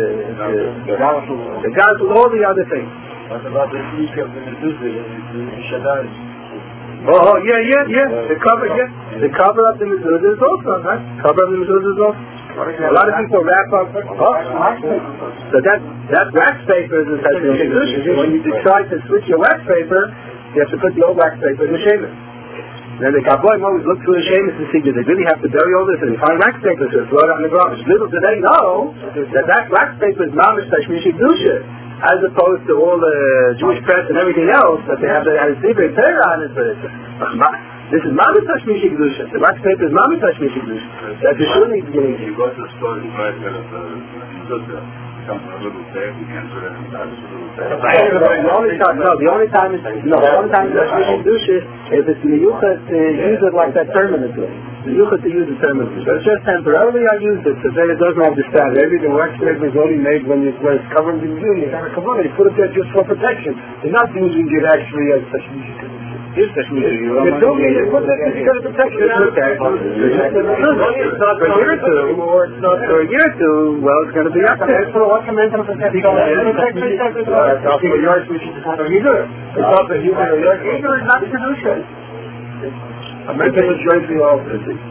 the Gatul, all the other things. What about the Ike of the Mezuzah, the Shaddai? Oh, yeah, yeah, yeah. The cover, yeah. The cover of the Mezuzah is also, right? Cover of the Mezuzah is also. A lot of people wrap up. Oh, so that that wax paper is essentially Kedusha. When you decide to switch your wax paper, you have to put the old wax paper in the shemus. Then the Kabbalim always look through the shemus to see, do they really have to bury all this? And they find wax paper, so throw it out in the garbage. Little do they know that that wax paper is mamish Tashmishi Kedusha, as opposed to all the Jewish press and everything else that they have the Divrei Torah on it. But it's, this is mamish Tashmishi Kedusha. The wax paper is mamish Tashmishi Kedusha. That's the shul beginning. You go to the store, you buy a pair of Mezuzah. Comes a little bit, you can't put it in the little bit. The only time, no, the only time is, no, the only time that we can do shit is if the yuchat to use it like that permanently. The yuchat to use it permanently. But just temporarily I use it, so then it doesn't have the status. Everything wax paper is only made when it's, when it's covered in glue. You got a kavana, you put it there just for protection. You're not using it actually as Tashmishi Kedusha. It's Tashmishi. You're doing it, you put it there, you got to protect it. It's not for a year or two, or it's not for a year or two, well, it's going to be up there. That's for what command of protection. It's not for yours, which is not for either. It's not for either. Either is not Kedusha. A mental is right for all.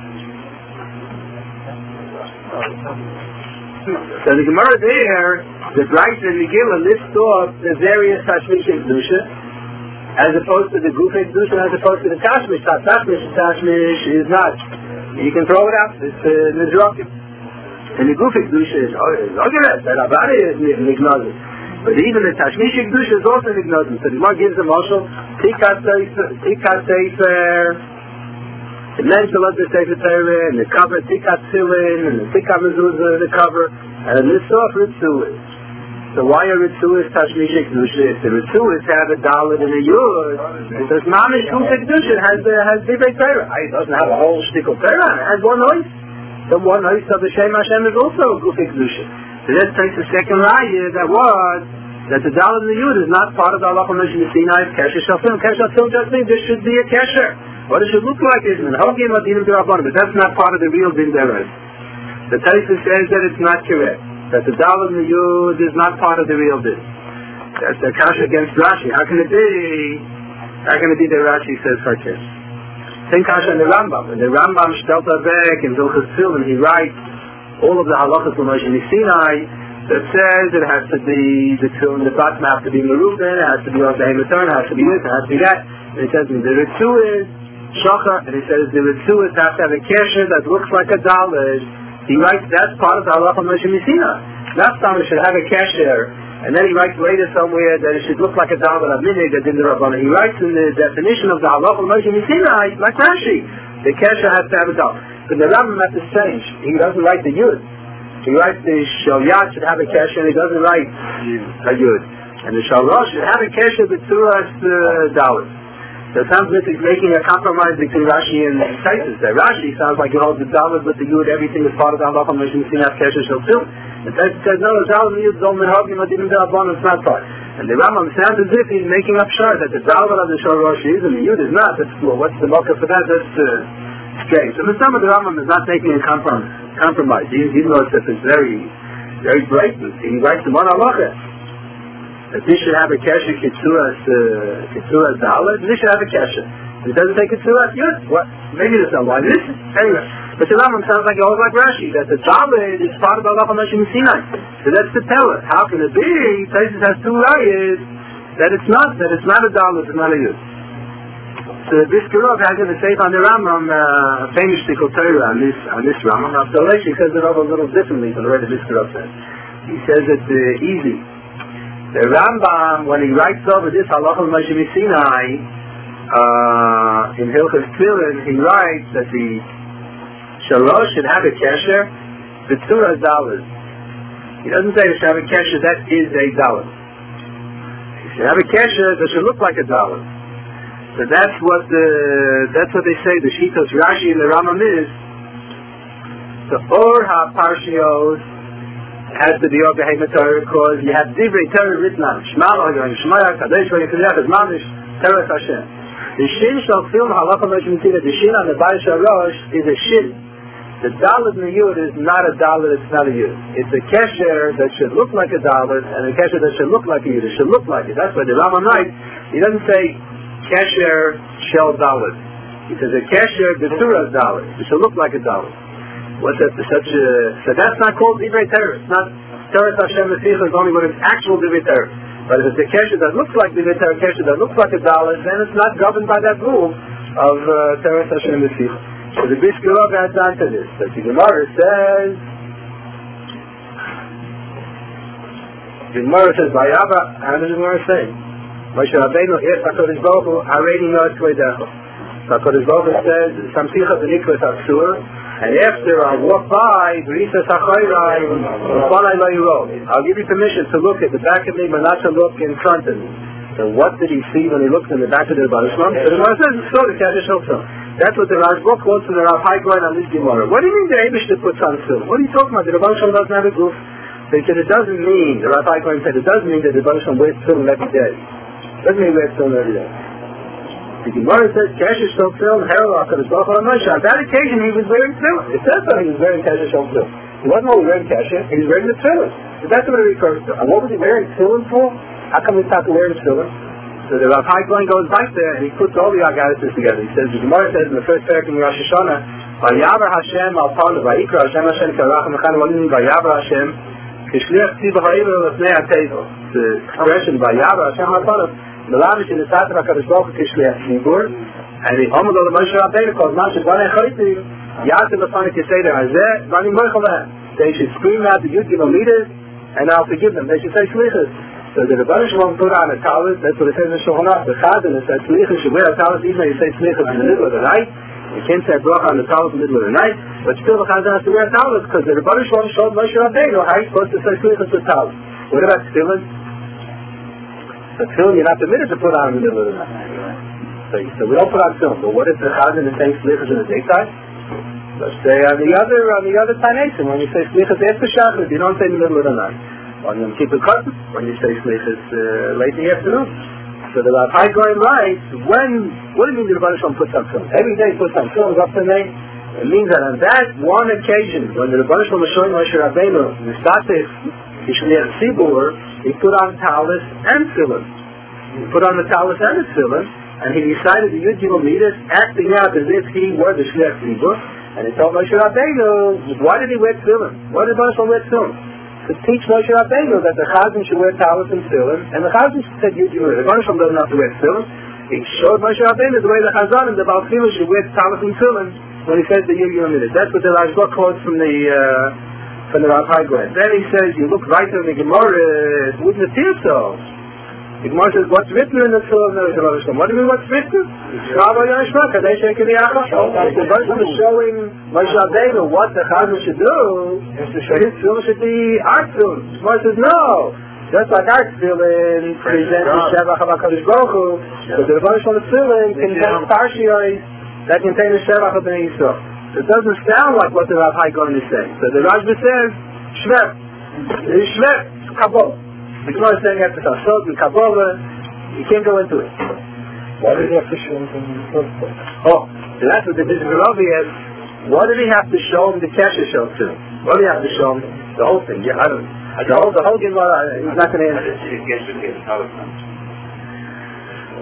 So the Gemara there, the Braisa and Megillah list off the various Tashmishi Kedusha, as opposed to the Gufei Kedusha, as opposed to the Tashmish. Tashmish, Tashmish is not. You can throw it out. It's uh, Nizrokim. And the Gufei Kedusha is Ogeres. The Rabari is Nignozim. But even the Tashmishi Kedusha is also Nignozim. So the Gemara gives them also Tikat Sefer, the mental of the Sefer Torah, and the cover Tikat Tzilin, and the Tikat Mezuzah, the cover, and this off Ritzuis. So why are Ritzuis Tashmishi Kedusha? If the Ritzuis have a Dalet and a Yud, because Mamish Gufei Kedusha has the has Divrei Torah. It doesn't have a whole shtickle Torah. It has one hoist. The one hoist of the Shem Hashem is also Gufei Kedusha. So that takes the second raya that was that the Dalet and the Yud is not part of the Halacha Moshe Sinai. Kesher Shafim. Kesher Shafim just means there should be a Kesher. What it should look like is in Hogim Adinim D'Rabbanan, but that's not part of the real Din Deres. The Taisa says that it's not correct. That the Dalet and the Yud is not part of the real Din. That's the Kasha against Rashi. How can it be? How can it be that Rashi says Farkis? Same Kasha in the Rambam. And the Rambam stellt back in Hilchos Tefillin, he writes all of the halachas of Moshe Sinai that says it has to be the Tefillin, the bottom has to be Merubin, it has to be on the Hematon, it has to be this, it has to be that. And it says the Ritzu is Shachar, and it says the Ritzu is has to have a kesher that looks like a Dalet. He writes that's part of the halacha Moshe Sinai. Not some it should have a kesher, and then he writes later somewhere that it should look like a Dalet of Minig that didn't Rabbanan. He writes in the definition of the halacha Moshe Sinai like Rashi, the kesher has to have a Dalet. But the Rambam has to change. He doesn't write the Yud. He writes the Shalyat should have a kesher, and he doesn't write a Yud. And the Shalrosh should have a kesher b'tzuras uh, Dalet. So it sounds like he's making a compromise between Rashi and Taisus. That Rashi sounds like he holds the Dalet with the Yud, everything is part of the halacha Moshe Sinai kesher shel too. And Taisus says no, the Dalet and the Yud don't minhagim adinim d'Rabbanan, it's not part. And the Rambam sounds as if he's making up shar that the Dalet of the Shalrosh is and the Yud is not. That's well, what's the mocha for that? That's uh, strange. So the sum of the Rambam is not making a comprom- compromise. He, he knows that it's very, very blatant. He writes the one halacha that this should have a kesher kitzuras uh, kitzuras dalet, and this should have a kesher. It doesn't take kitzuras yud. What? Maybe there's no one. This anyway. But the Rambam sounds like it holds like Rashi, that the Dalit is part of the Halacha Moshe Sinai. So that's the Pella. How can it be? Taisus has two rayas that it's not, that it's not a Dalit, it's not a Yud. So this Gerov has in the Seif on the Rambam, uh, a famous Tikkun Torah on this, on this Rambam. Now, Saleshi says it a little differently than the way that this Gerov says. He says it's uh, easy. The Rambam, when he writes over this Halacha Moshe Sinai, uh, in Hilchos Tefillin, he writes that the Shalosh should have a kesher, the Tzura Dalit. He doesn't say it should have a kesher, that is a Dalit. He should have a kesher that should look like a Dalit. So that's what the, that's what they say, the Shitos Rashi and the Rambam is, the Or HaParshios has to be Or Behemoth Torah, because you have Divrei Torah written on Shema L'Hagoyim, Shema Kadesh V'Yekudech, as Mamish, Torah Hashem. The Shin shall film Halacha Moshe Sinai, the Shin on the Bayis HaRosh is a Shin. The Dalit in the Yud is not a Dalit, it's not a Yud. It's a Kesher that should look like a Dalit, and a Kesher that should look like a Yud. It should look like it. That's why the Rambam writes, he doesn't say Kesher shall Dalit. He says a Kesher, the Tzura Dalit. It should look like a Dalit. What's that? Such a, so that's not called Divrei Torah. It's not Torah Hashem Mesicha, it's only when it's actual Divrei Torah. But if it's a Kesher that looks like Divrei Torah, Kesher that looks like a Dalit, then it's not governed by that rule of uh, Torah Hashem Mesicha. So the Bishkelov adds on to this. That the Gemara says, the Gemara says, Vayava, how does the Gemara say? Moshe Rabbeinu, if HaKadosh Baruch Hu, Haredi Noat Kvedecha. So HaKadosh Baruch Hu says, Samticha B'nikvet Asur, and after I walk by, B'risas HaChoyrai, V'fanai Lo Yiro. I'll give you permission to look at the back of me, but not to look in front of me. So what did he see when he looked in the back of the Rebbe Shalom? So the Gemara says, it's so the Kaddish also. That's what the Rashba quotes from the Rav Hagoyin on this Gemara. What do you mean the Eibishter puts on film? What are you talking about? The Rebbe Shalom doesn't have a goof. They said it doesn't mean, the Rav Hagoyin said it doesn't mean that the Rebbe Shalom wears film every day. It doesn't mean he wears film every day. The Gemara says, Kesher Shol Film, Herel HaKadosh Baruch Hu Moshe. On that occasion he was wearing film. It says that he was wearing Kesher Shol Film. He wasn't only wearing Kesher, he was wearing the film. So that's what it refers to. And what was he wearing film for? How come he stopped wearing film? So the Rav Hagoyin goes back there and he puts all the Agadas together. He says, the Gemara says in the first parak in Rosh Hashanah, Vayavar Hashem al Panu, Vayikra Hashem Hashem Karach Mechan Walim, Vayavar Hashem, Kishliach Tziv HaEvel Lefnei HaTevel. The expression Vayavar Hashem al Panu, Melavish in the Satar HaKadosh Baruch Hu Kishliach Tzibur, and the Amad of the Moshe Rabbeinu calls Moshe Banei Chaytim, Yativ Lefnei Kiseder Hazeh, Bani Moichaleh. They should scream out the Yud Gimel Midas, and I'll forgive them. They should say Slichas. So the Rebbe Shalom put on a talit, that's what it says in Shulchan Aruch. The Chazan is that Slichas should wear a talit even though you say Slichas in the middle of the night. You can't say bracha on the talit in the middle of the night, but still the Chazan has to wear a talit because the Rebbe Shalom showed Moshe Rabbeinu how he's supposed to say Slichas with talit. What about tefillin? The tefillin you're not permitted to put on in the middle of the night. So, so we don't put on tefillin, but what if the Chazan is saying Slichas in the daytime? Let's say on the other, on the other Tanaisim, when you say Slichas after Shabbos, you don't say in the middle of the night. On Yom Kippur Katan, when you say Slichas uh, late in the afternoon. So the Rav Hagoyin writes, when, what do you mean the Rebbe Shalom puts on film? Every day he puts on film, up to name. It means that on that one occasion, when the Rebbe Shalom was showing Moshe Rabbeinu, Mistatif, Kishliach Tzibur, he put on talis and tefillin. He put on the talis and the tefillin, and he decided to use Gimel Midas, acting out as if he were the Shliach Tzibur, and he told Moshe Rabbeinu, why did he wear tefillin? Why did Rebbe Shalom wear tefillin? To teach Moshe Rabbeinu that the Chazan should wear talis and tefillin, and the Chazan said, you do it. The Rebbe Shalom doesn't have to wear tefillin. He showed Moshe Rabbeinu the way the Chazan and the Baal Chilul should wear talis and tefillin when he says the Yud Yom Midas. That's what the Rashba quotes from the uh, from the Rav Hagoyin. Then he says, you look right in the Gemara, it wouldn't appear so. The Gemara says, what's written in the tefillin of the Rebbe Shalom? What do you mean what's written? Rabbi Yonashma, Kadesh Ekediyacha. The verse is showing Moshe Rabbeinu what the Chazan should do is to show his tefillin should be our tefillin. The Gemara says, no. Just like our tefillin presents the Shevach of HaKadosh Baruch Hu, but the Rebbe Shalom tefillin contains parshiyos that contain the Shevach of Bnei Yisrael. It doesn't sound like what the Rav Hagoyin is saying. So the Rashba says, Shver. It is Shver. Kabbalah. The Gemara is saying after Tasod and Kabbalah, you can't go into it. Why did he have to show him in the first place? Oh, so that's what the Bishop Ravi is. What did he have to show him the Kesher show to? What did he have to show him? The whole thing. Yeah, I don't know. The whole, the whole Gemara, he's not going to answer.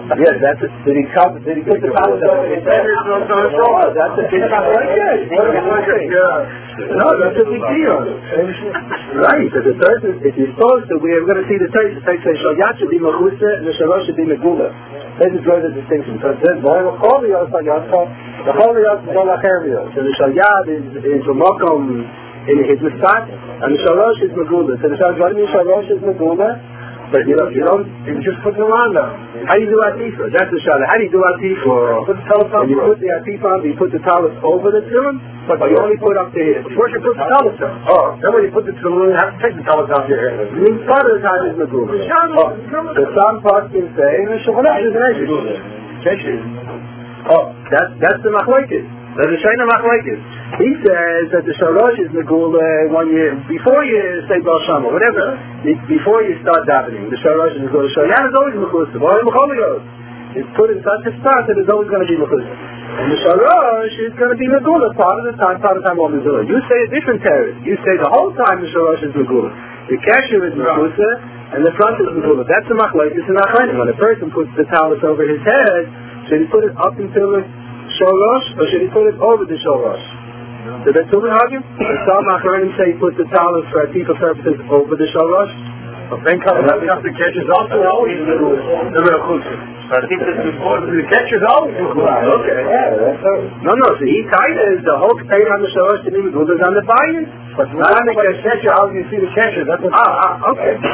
Yes, that's a, did he cover, did he put the talus over his head? That's a big machlekes. No, that's a big deal. Right, but the third is, if you're supposed to, we are going to see the text, the text says, Shalyat should be mechusa, and the shalosh should be megula. This is where the distinction. So it says, Boy, Cholios, the Cholios is all Acherios. So the Shalyat is, is a mokom in his spot, and the shalosh is megula. So the shalosh is megula, but you don't, you don't, you just put them on now. How do you do atifa? That's the shalosh. How do you do atifa? Put the talus on. You put the atifa on, you put the talus over the tefillin, but you only put up to here. First you put the talus on. Oh, then when you put the tefillin, you have to take the talus off your head. I mean, part of the time is megula. Oh, the some parts can say, and the shalosh is megula. Oh, that's, that's the machlekes. That's the Shaina machlekes. He says that the shalosh is megula when you, before you say Baal Shama, whatever, before you start davening, the shalosh is megula. Shalyat is always mechusa. Boy, Cholios. It's put in such a spot that it's always going to be mechusa. And the shalosh is going to be megula part of the time, part of the time all megula. You say a different terror. You say the whole time the shalosh is megula. The kasher is mechusa, and the front is megula. That's the machlekes in Achronim. When a person puts the talus over his head, should he put it up until the shalosh, or should he put it over the shalosh? Did that two argue? Some Achronim say he put the talus for atifa purposes over the shalosh. Then comes up the catches also always the mechusa. I think that's important. The catches always mechusa. Okay. No, no. So he tied is the whole state on the shalosh to be mechusa on the bias. But not on the catcher. How do you see the catcher? That's what. Ah, ah, okay.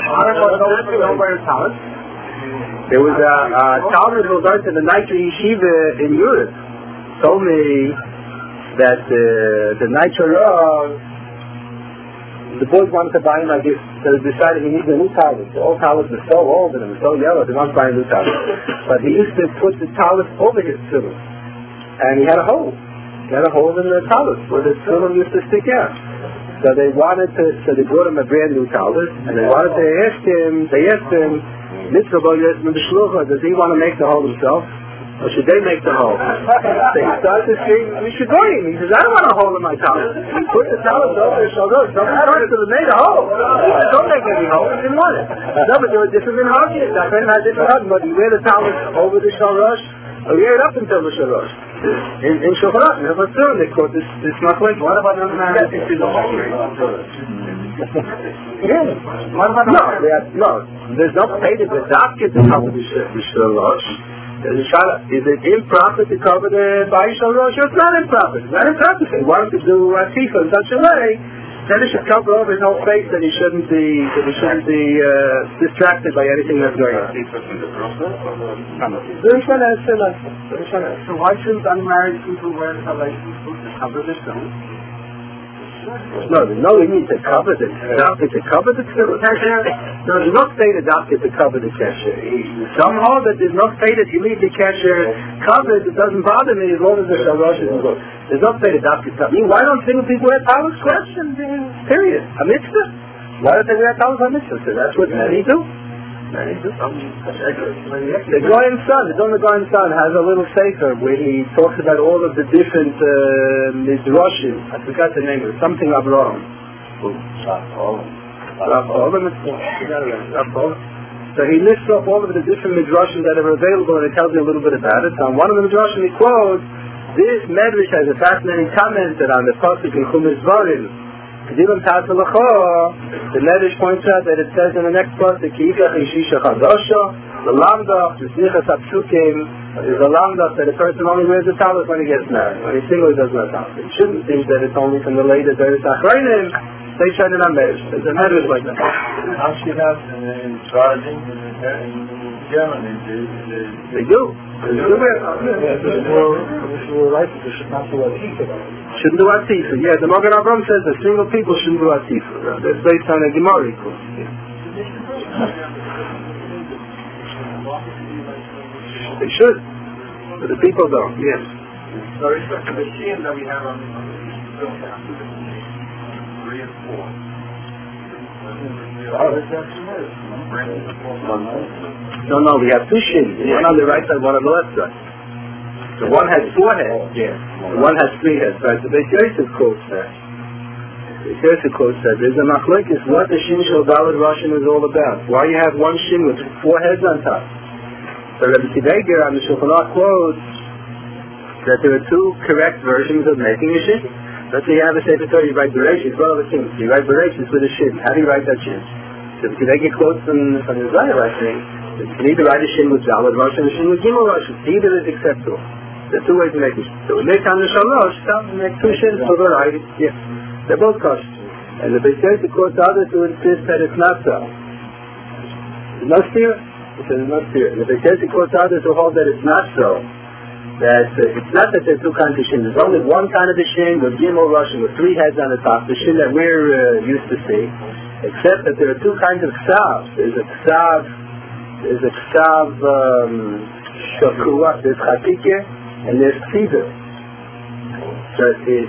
There was a, a Talmud who learned in the Nitra Yeshiva in Europe told me that uh, the Nitra Rav, the boys wanted to buy him like this, so they decided he needed a new talus. The old talus was so old and it was so yellow, they wanted to buy a new talus. But he used to put the talus over his tefillin, and he had a hole. He had a hole in the talus where the tefillin used to stick out. So they wanted to, so they brought him a brand new talus, and they wanted to ask him, they asked him, Mitzvah does he want to make the hole himself, or should they make the hole? So he started to say, we should go in. He says, I don't want a hole in my talus. He put the talus over his shoulder. Somebody started to make a hole. He said, don't make any hole. He didn't want it. No, but there were different minhagim. That friend had different minhagim. But he wear the talus over the shalosh, or he wear it up until the shalosh. In, in Shulchan in Hafazon, they quote this, this machlekes. What about the man that is the hole? Yeah. What about no, have, no, there's no stated that that gets to cover the shalosh. Is it improper to cover the Ba'i Shalosh? It's not improper. It's not improper. If he wanted to do atifa in such a way, then it should cover over his whole face, that he shouldn't be, that he shouldn't be uh, distracted by anything that's going on. So why shouldn't unmarried people wear talashim to cover their stones? No, there's no need to cover the adopted to cover the kasher. No, there's no state adopted to cover the kasher. Somehow that there's no state that you leave the kasher covered, it doesn't bother me as long as the shalosh is good. There's no state adopted to cover. Why don't single people wear talus? Question, period. A mitzvah. Why don't they wear talus on mitzvah? So that's what many do. Many do. The Goyen Son, the Dona Goyen Son has a little sefer where he talks about all of the different uh, midrashim. I forgot the name of it. Something Avraham. So he lists up all of the different midrashim that are available, and it tells you a little bit about it. So on one of the midrashim he quotes, this medrash has a fascinating comment that on the pasuk in Chumash Dvarim, the Medrash points out that it says in the next pasuk, the lamda, the snichas apshukim, is a lamda that a person only wears a talus when he gets married. When he's single, he doesn't wear a talus. It shouldn't think that it's only from the later Beres Achronim. They shine it on Medrash. There's a Medrash like that. Ashkenaz and Charging in Germany, they do. They do wear shouldn't do atifa. Yeah, the Magen Avraham says that single people shouldn't do atifa. That's based on a Gemara. They should, but the people don't. Yes. So respect to the sheen that we have on three and four. No, no, we have two shins. One on the right side, one on the left side. So one has four heads. Yeah. One has three heads. Right. So Beis Yosef quotes that. Beis Yosef quotes that. There's a machlokes what the shin shel daled Russian is all about. Why you have one shin with four heads on top? So Rabbi Kiveger on the Shulchan Aruch quotes that there are two correct versions of making a shin. Let's say you have a Sefer Torah, you write Bereshit, it's one of the things. You write Bereshit with a shin. How do you write that shin? So Rabbi Kiveger quotes from, from the Zohar, I think, that you can either write a shin with Daled Rosh and a shin with Gimel Rosh. Either is acceptable. There are two ways to make it. So we make on the Shalosh, we make two shins for the right. Yes. They're both kosher. And the Beisayt quotes others who insist that it's not so. It's not fear. It says it's not fear. And the Beisayt quotes others who hold that it's not so. That uh, it's not that there are two kinds of shin. There's only one kind of a shin with Gimel Rosh with three heads on the top, the shin that we're uh, used to see. Except that there are two kinds of ksavs. There's a ksav, there's a ksav um, shakua, there's chatikeh, and there's ksiva. So if,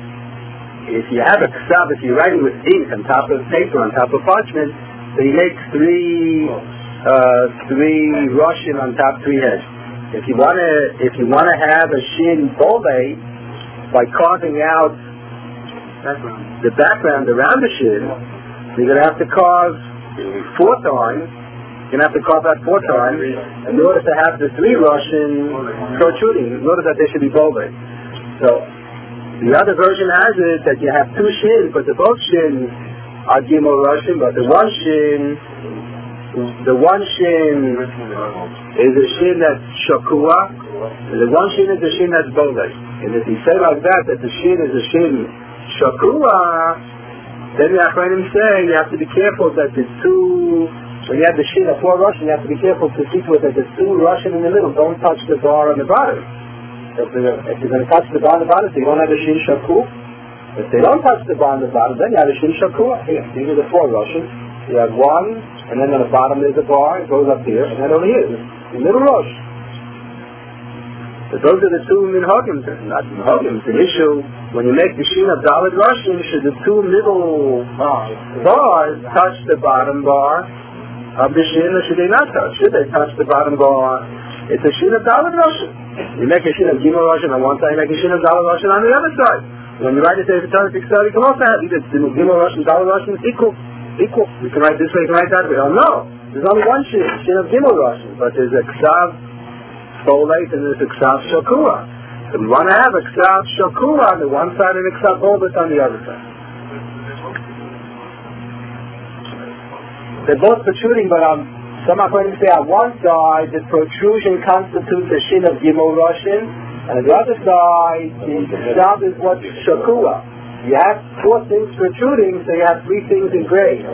if you have a ksav, if you're writing with ink on top of paper, on top of parchment, so you make three, uh, three roshim on top, three heads. If you want to, if you want to have a shin bolei by carving out background. the background around the shin, you're going to have to carve four times. You're going to have to carve out four times in order to have the three roshim protruding, in order that they should be bolei. So the other version has it that you have two shins, but the both shins are gimel roshim, but the one shin. The one shin is a shin that's shakua, and the one shin is a shin that's bolei. And if you say like that, that the shin is a shin shakua, then the Achronim say you have to be careful that the two, when you have the shin of four Russian, you have to be careful to see to it that the two Russian in the middle don't touch the bar on the bottom. If, if you're going to touch the bar on the bottom, so you don't have a shin shakua. If they don't touch the bar on the bottom, then you have a shin shakua. Here, these are the four Russians. You have one, and then on the bottom there's a bar, it goes up here, and then over here, the middle rosh. So those are the two minhagim, not minhagim, it's an issue. When you make the shin of Daled Roshim, should the two middle bars touch the bottom bar of the shin, or should they not touch? Should they touch the bottom bar? It's a shin of Daled Roshim. You make a shin of Gimel Roshim on one side, you make a shin of Daled Roshim on the other side. When you write it Sefer Torah, you can also have either Gimel Roshim, Daled Roshim equal. Equal. You can write this way, you can write that way. Oh no! There's only one shin, shin of Gimel Roshim, but there's a ksav folate and there's a ksav shakua. So we want to have a ksav shakua on the one side and a ksav folate on the other side. They're both protruding, but um, some are going to say on one side the protrusion constitutes a shin of Gimel Roshim, and on the other side the ksav is what's shakua. You have four things protruding, so you have three things engraved.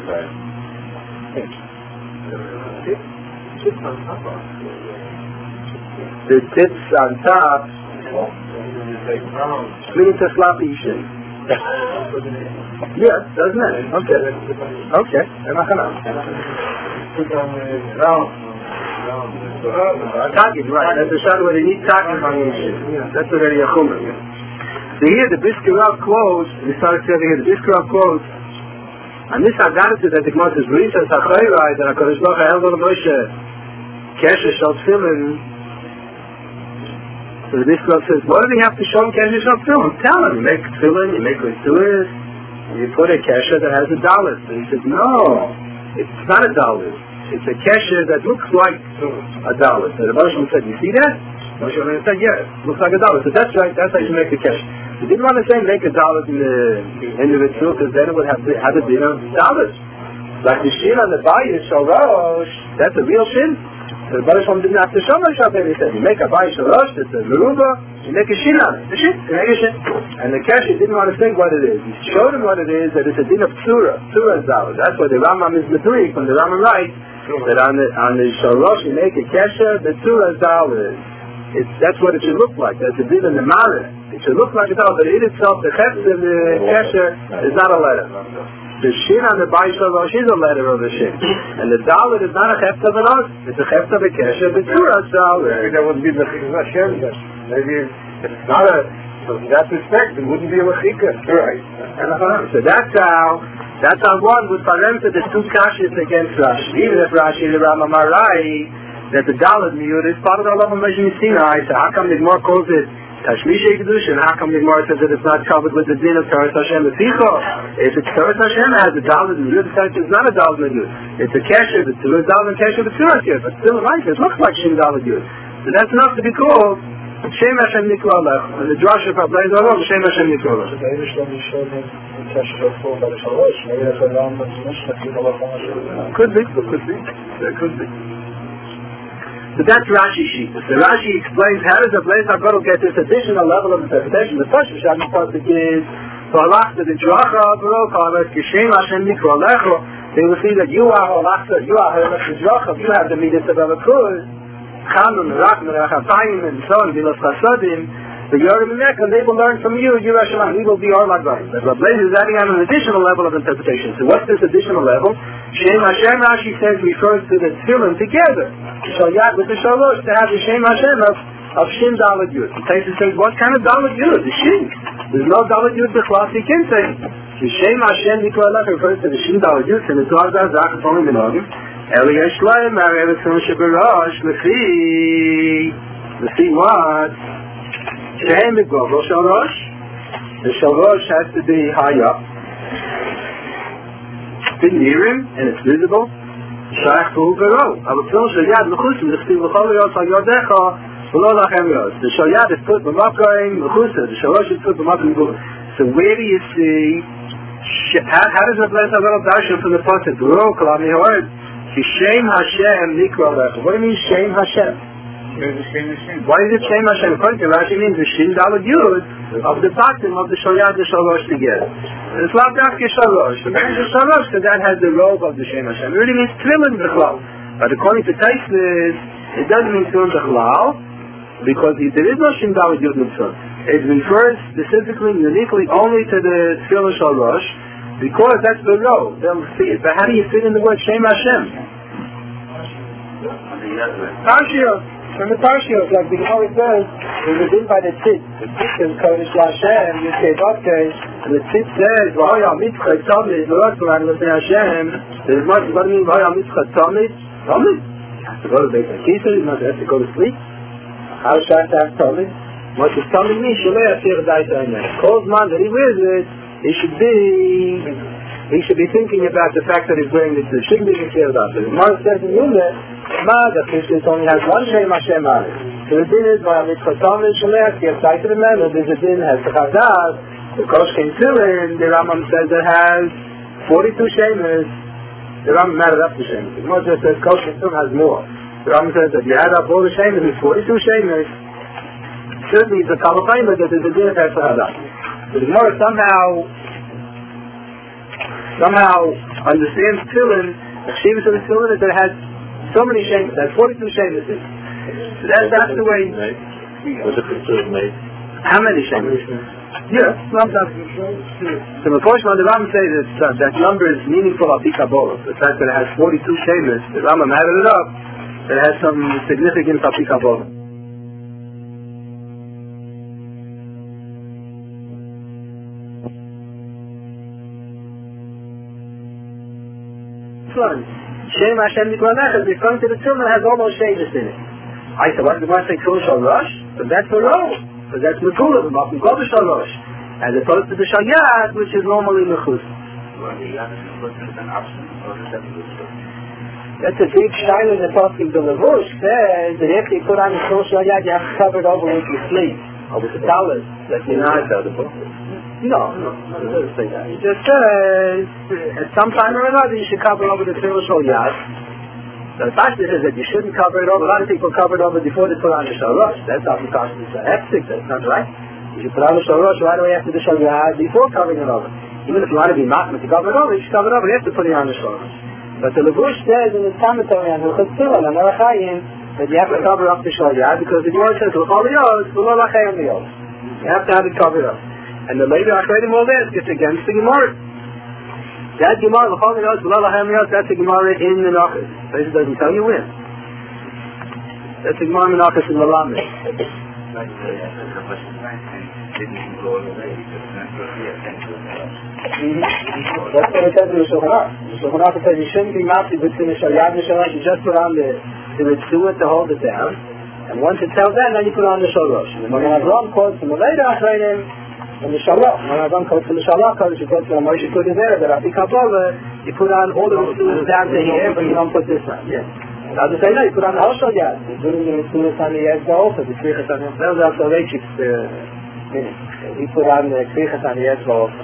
The tips on top means a sloppy shin. Yes, doesn't it? Okay. Okay. Talking, right. That's the shot where they need talking on your shin. That's already a chumrah. So here the Brisker Rav quotes, we started saying here, the Brisker Rav quotes, and this Haggadah that the Gemara says, Risa Sachayrai, that HaKadosh Baruch Hu held on Moshe, Kesher Shal Tefillin. So the Brisker Rav says, what do they have to show him Kesher Shal Tefillin? Tell him, you make Tefillin, you make Ristulis, and you put a Kesher that has a Dalit. And he says, no, it's not a Dalit. It's a Kesher that looks like a Dalit. So the Moshe said, you see that? Moshe said, yeah, it looks like a Dalit. So that's right, that's how you make the Kesher. He didn't want to say make a dollar in the in the ritual because then it would have to have a din of dollars. Like the shin on the bayis shalosh, that's a real shin. So the Baruch Shalom didn't have to show much of it. He said, you make a bayis shalosh, it's a meruba, you make a shin on it. The shin, you make a shin. And the Kesher didn't want to think what it is. He showed him what it is, that it's a din of tsura. Tsura is dollars. That's why the Rambam is Madri, when the Rambam writes that on the on the shalosh you make a Kesher, the tsura is dollars. It's, that's what it should look like. That's a din in the matter. It should look like a dollar, but in itself, the chefs of the Kesher is not a letter. The shin on the Bayis Shalosh is a letter of the shin. And the dollar is not a cheft of an oath. It's a cheft of a Kesher, the Tzura dollar. Maybe that wouldn't be the Chikah Hashem then. Maybe it's not a, so in that respect, it wouldn't be a Chikah. Right. So that's how, that's how one would parent to the two kashas against Rashi. Even if Rashi and the Rambam are right, that the Dalet Miyud is part of the Love of Moshe Sinai. So how come the Gemara calls it Tashmisha Kedusha, and how come the Gemara says that it's not covered with the din of Teres Hashem Leficha? If it's Teres Hashem, it has a Dalet Medud, it's not a Dalet Medud. It's a Kesher, it's a Dalet and Kesher, it's not here, but still like it looks like Shin Dalet Yud. So that's enough to be called Shem Hashem Nikra Lech, and the Drasha of Ablaze Arov, Shem Hashem Nikra Lech. So maybe Shlomo showed him the Kesher of four by the Shalosh, maybe that's a Ram that's Mishnah, you know what I'm Could be, could be, there could be. So that's Rashi sheet. So Rashi explains how does a Blaze HaGadol get this additional level of interpretation. The first Shad Pasuk is V'alachta d'Dracha Baruch Ha'amet Kishem Hashem Nikra Lecho. They will see that you are Halachta, you are Halachta d'Dracha, you have the Midas of Avakuz, Chanun, Rachman, Rachatayim, and so on, Vilas Chasadim. The Yorim and Nek, and they will learn from you, Yerushalayim, we will be our Lagvayim. But Blaze is adding on an additional level of interpretation. So what's this additional level? Shem Hashem, Rashi says, refers to the Tefillin together. Shalyat with the Shalosh, to have the Shem Hashem of, of Shin Dalet Yud. The Taisa says, what kind of Dalet Yud? The Shin. There's no Dalet Yud B'chlas, he can say. The Shem Hashem Nikra Lech refers to the Shin Dalet Yud, and it's all that Zach, only Minogim. Eli Yeshlayim, Mary Evetson Sheberash, Lefi, Lefi what? Shem Mikvah, Shalosh. The Shalosh has to be high up. It's near him, and it's visible. Shaykh Hu Garo. I will tell Shalyad Mechusim, the Chtiv L'chol Yos HaYodecha, V'lo Lachem Yos. The Shalyad is put b'makom Mechusa, the Shalosh is put b'makom Mechusa. So where do you see, how, how does the Blaze HaGadol darshan from the Pasuk? Garo, Kalam Yehored, Shem Hashem Nikra Lecha. What do you mean Shem Hashem? Why is it Shem Hashem? According to Rashi, means the Shin Dalet Yud of the bottom of the Shalyad the Shalosh together. It's not Dafke Shalosh. The Shalosh, so that has the robe of the Shem Hashem. It really means Tefillin B'chlal. But according to Taisvis, it doesn't mean Tefillin B'chlal, because there is no Shin Dalet Yud Mitzvah. It refers specifically, uniquely, only to the Tefillin Shalosh, because that's the robe. They'll see it. But how do you fit in the word Shem Hashem? Tarshio. From the Tarshios, like the Gemara says, it was in by the tzit. The tzit is Kodesh Hashem, you say Dokei, and the tzit says, V'hoya mitzcha tzomit, L'rot Quran L'fnei Hashem. There's much, what do you mean, V'hoya mitzcha tzomit? Tzomit? You have to go to Beit HaKisah, you have to go to sleep. How should I have tzomit? What does tzomit mean? Sholei Asir Daita Amen. Calls man that he wears it, he should be, he should be thinking about the fact that he's wearing it, he shouldn't be concerned about it. The Gemara says in Yuneh, Ma, the Christian only has one Shem Hashem on it. So the din is, by Mitzvah Talmud Shalech, you have sight to the man, and there's a din has the Chazal, the Koshkin Tillin, the Rambam says it has forty-two Shemas, the Rambam added up the Shemas. The Gemara just says Koshkin Tillin has more. The Rambam says that you add up all the Shemas, it's forty-two Shemas. Certainly it's a Kalapayma that there's a din has the Chazal. So the Gemara somehow, somehow understands Tillin, the Shivas of the Tillin is that it has so many shemas, that's forty-two shemas. So that, that's the way. Was it considered made? How many shemas? Yeah, sometimes. So the Koshman, the Rambam says that uh, that number is meaningful of the Kabbalah. The fact that it has forty-two shemas, the Rambam added it up, it has some significance of the Kabbalah. Shem Hashem Nikra Lecha is referring to the Tefillin has all those shades in it. I said, what did I say? Tefillin Shalosh? But that's the robe. But that's Mekula, the Makom Kodesh Shalosh. As opposed to the Shalyad, which is normally Mechus. That's a big shine in the talking to the Levush says that if you put on the Tefillin Shalyad, you have to cover it over with your sleeve. Or with the towel. That's your knife out of the book. No, no, no, it doesn't say that. It just says, at some time or another, you should cover over the Tefillin Shalyad. The fact is that you shouldn't cover it over. A lot of people cover it over before they put on the Shalosh. That's not because it's a hectic, that's not right. You should put on the Shalosh right away after the Shalyad before covering it over. Even if you want to be matmat to cover it over, you should cover it over after putting on the Shalosh. But the Levush says in his commentary on Hilchot Tefillin, on Arachayim, that you have to cover up the Shalyad because the Gemara says, L'chol Yos, V'lo Lachem Yos. You have to have it covered up. And the later Achredim all this gets against the Gemara. That Gemara, L'chol Yos, V'lo Lachem Yos, that's the Gemara in the Menachos. It doesn't tell you when. That's the Gemara Menachos in the Lamed. That's what it says in the Shulchan Aruch. The Shulchan Aruch says you shouldn't be matzi between the Shalyad and the Shalosh. You just put on the the Ritzuah to hold it down. And once it tells that, then you put on the shalosh. And when Avram quotes from the later Achreinim, and the shalach, when Avram quotes from the shalach, you quote from the Moshe put in there, that Afi Kabbalah, you put on all the Mesilas down to here, but you don't put this on. Yeah. Now to say no, you put on the whole Shalyad. You're doing the Mesilas on the Yezda also, the Krichas on the Yezda. That's the Reichik's minute. You put on the Krichas on the Yezda also.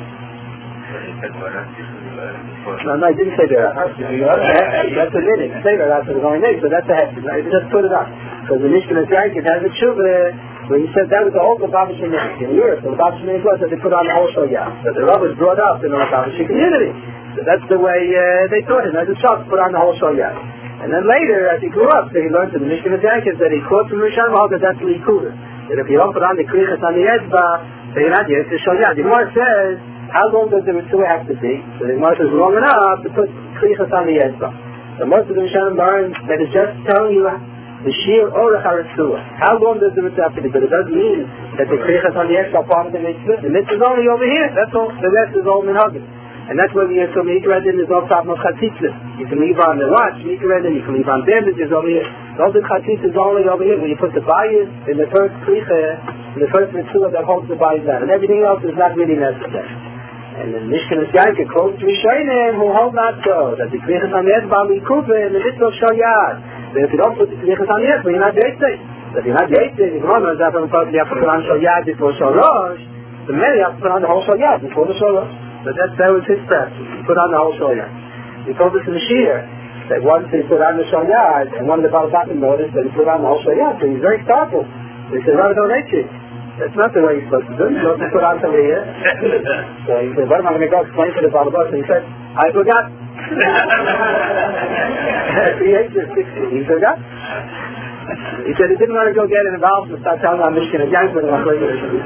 No, no, I didn't say that. That's a minute. Say that after the going next, but that's a hefty. Just put it on. Because the Mishkan Yank, it has a tshuva, where he said that was the whole Lubavitch community. In Europe, the Lubavitch community was that they put on the whole Shalyad. That the Rav was brought up in the Lubavitch community. So that's the way uh, they taught him. As a child, put on the whole Shalyad. And then later, as he grew up, so he learned from the Mishkan Yank that he quotes from Rishon Mal that that's the Likuda. That if you don't put on the Krichas on the Ezba, then you're not yet the Shalyad. The Gemara says, how long does the Ritzua have to be? So the Gemara says long enough to put Krichas on the Ezba. So most of the Rishonim learn that it's just telling you the sheer orach haritzua. How long does the mitzvah have to be? But it doesn't mean that the krichas on the extra part of the mitzvah. The mitzvah is only over here. That's all. The rest is all minhagim. And that's where the Yisrael Mikradin is all top of chatzitza. You can leave on the watch, Mikradin, you can leave on bandages over here. All the chatzitza is only over here where you put the bias in the first kricha, in the first mitzvah that holds the bias down. And everything else is not really necessary. And the Mishkan Yanka quotes Rishonim who hold not so, that the krichas on the Ezba Mikuva in the mitzvah of Shalyad. But if you don't put the krichas on the Ezba, you're not Yaitse. If you're not Yaitse, if you're not Yaitse, you have to put on Shalyad before Shalosh, then maybe you have to put on the whole Shalyad before the Shalosh. But that, that was his practice. He put on the whole Shalyad. He told us in the Shir that once he put on the Shalyad, and one of the Balabatim noticed that he put on the whole Shalyad, so he's very startled. He said, "Rabbi, don't hate you. That's not the way you're supposed to do it. You're supposed to put on something here." So he said, "What am I going to go explain to the Balabatim?" He said, "I forgot." He hates it. He forgot. He said he didn't want to go get involved and start telling our Mishkan Yank with him. That's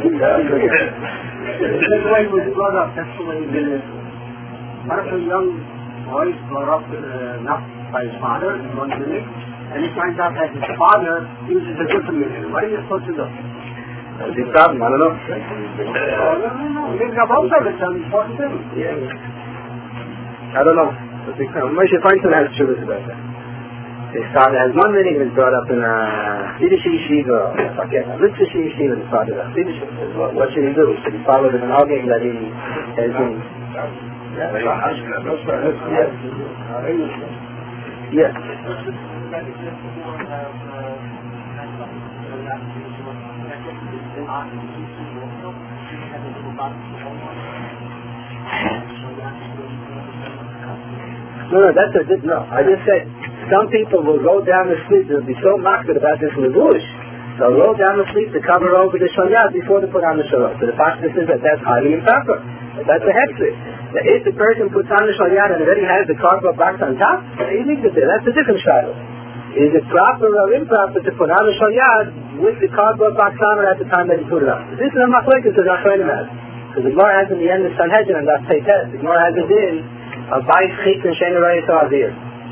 the way he was brought up. That's the way he did it. What if a young boy is brought up uh, not by his father in one village, and he finds out that his father uses a different religion? What are you supposed to do? That's the problem. I don't know. Oh, no, no, no. He's got both of it. It's important thing. Yeah. I don't know. Moshe Feinstein has truths about that. His father has one meaning, he was brought up in a Yiddish yeshiva, I forget, a Litvish yeshiva, his father was Yiddish. What, what should he do? Should he follow the minhagim that he has been... Yes. Yes. No, no, that's a good, no. I just said, some people will go down the street, they'll be so mocked about this levush, they'll roll down the street to cover over the shalyad before they put on the shalyad. So the pashtus is that that's highly improper. That's a hefzer. That if the person puts on the shalyad and already has the cardboard box on top, he leaves it there. That's a different shiloh. Is it proper or improper to put on the shalyad with the cardboard box on it at the time that you put it on? This is a machlekes that Achreinim has. Because the Gemara has in the end of Sanhedrin, and that's Peites. The Gemara has it in a bayis chitz and shein arayis avir.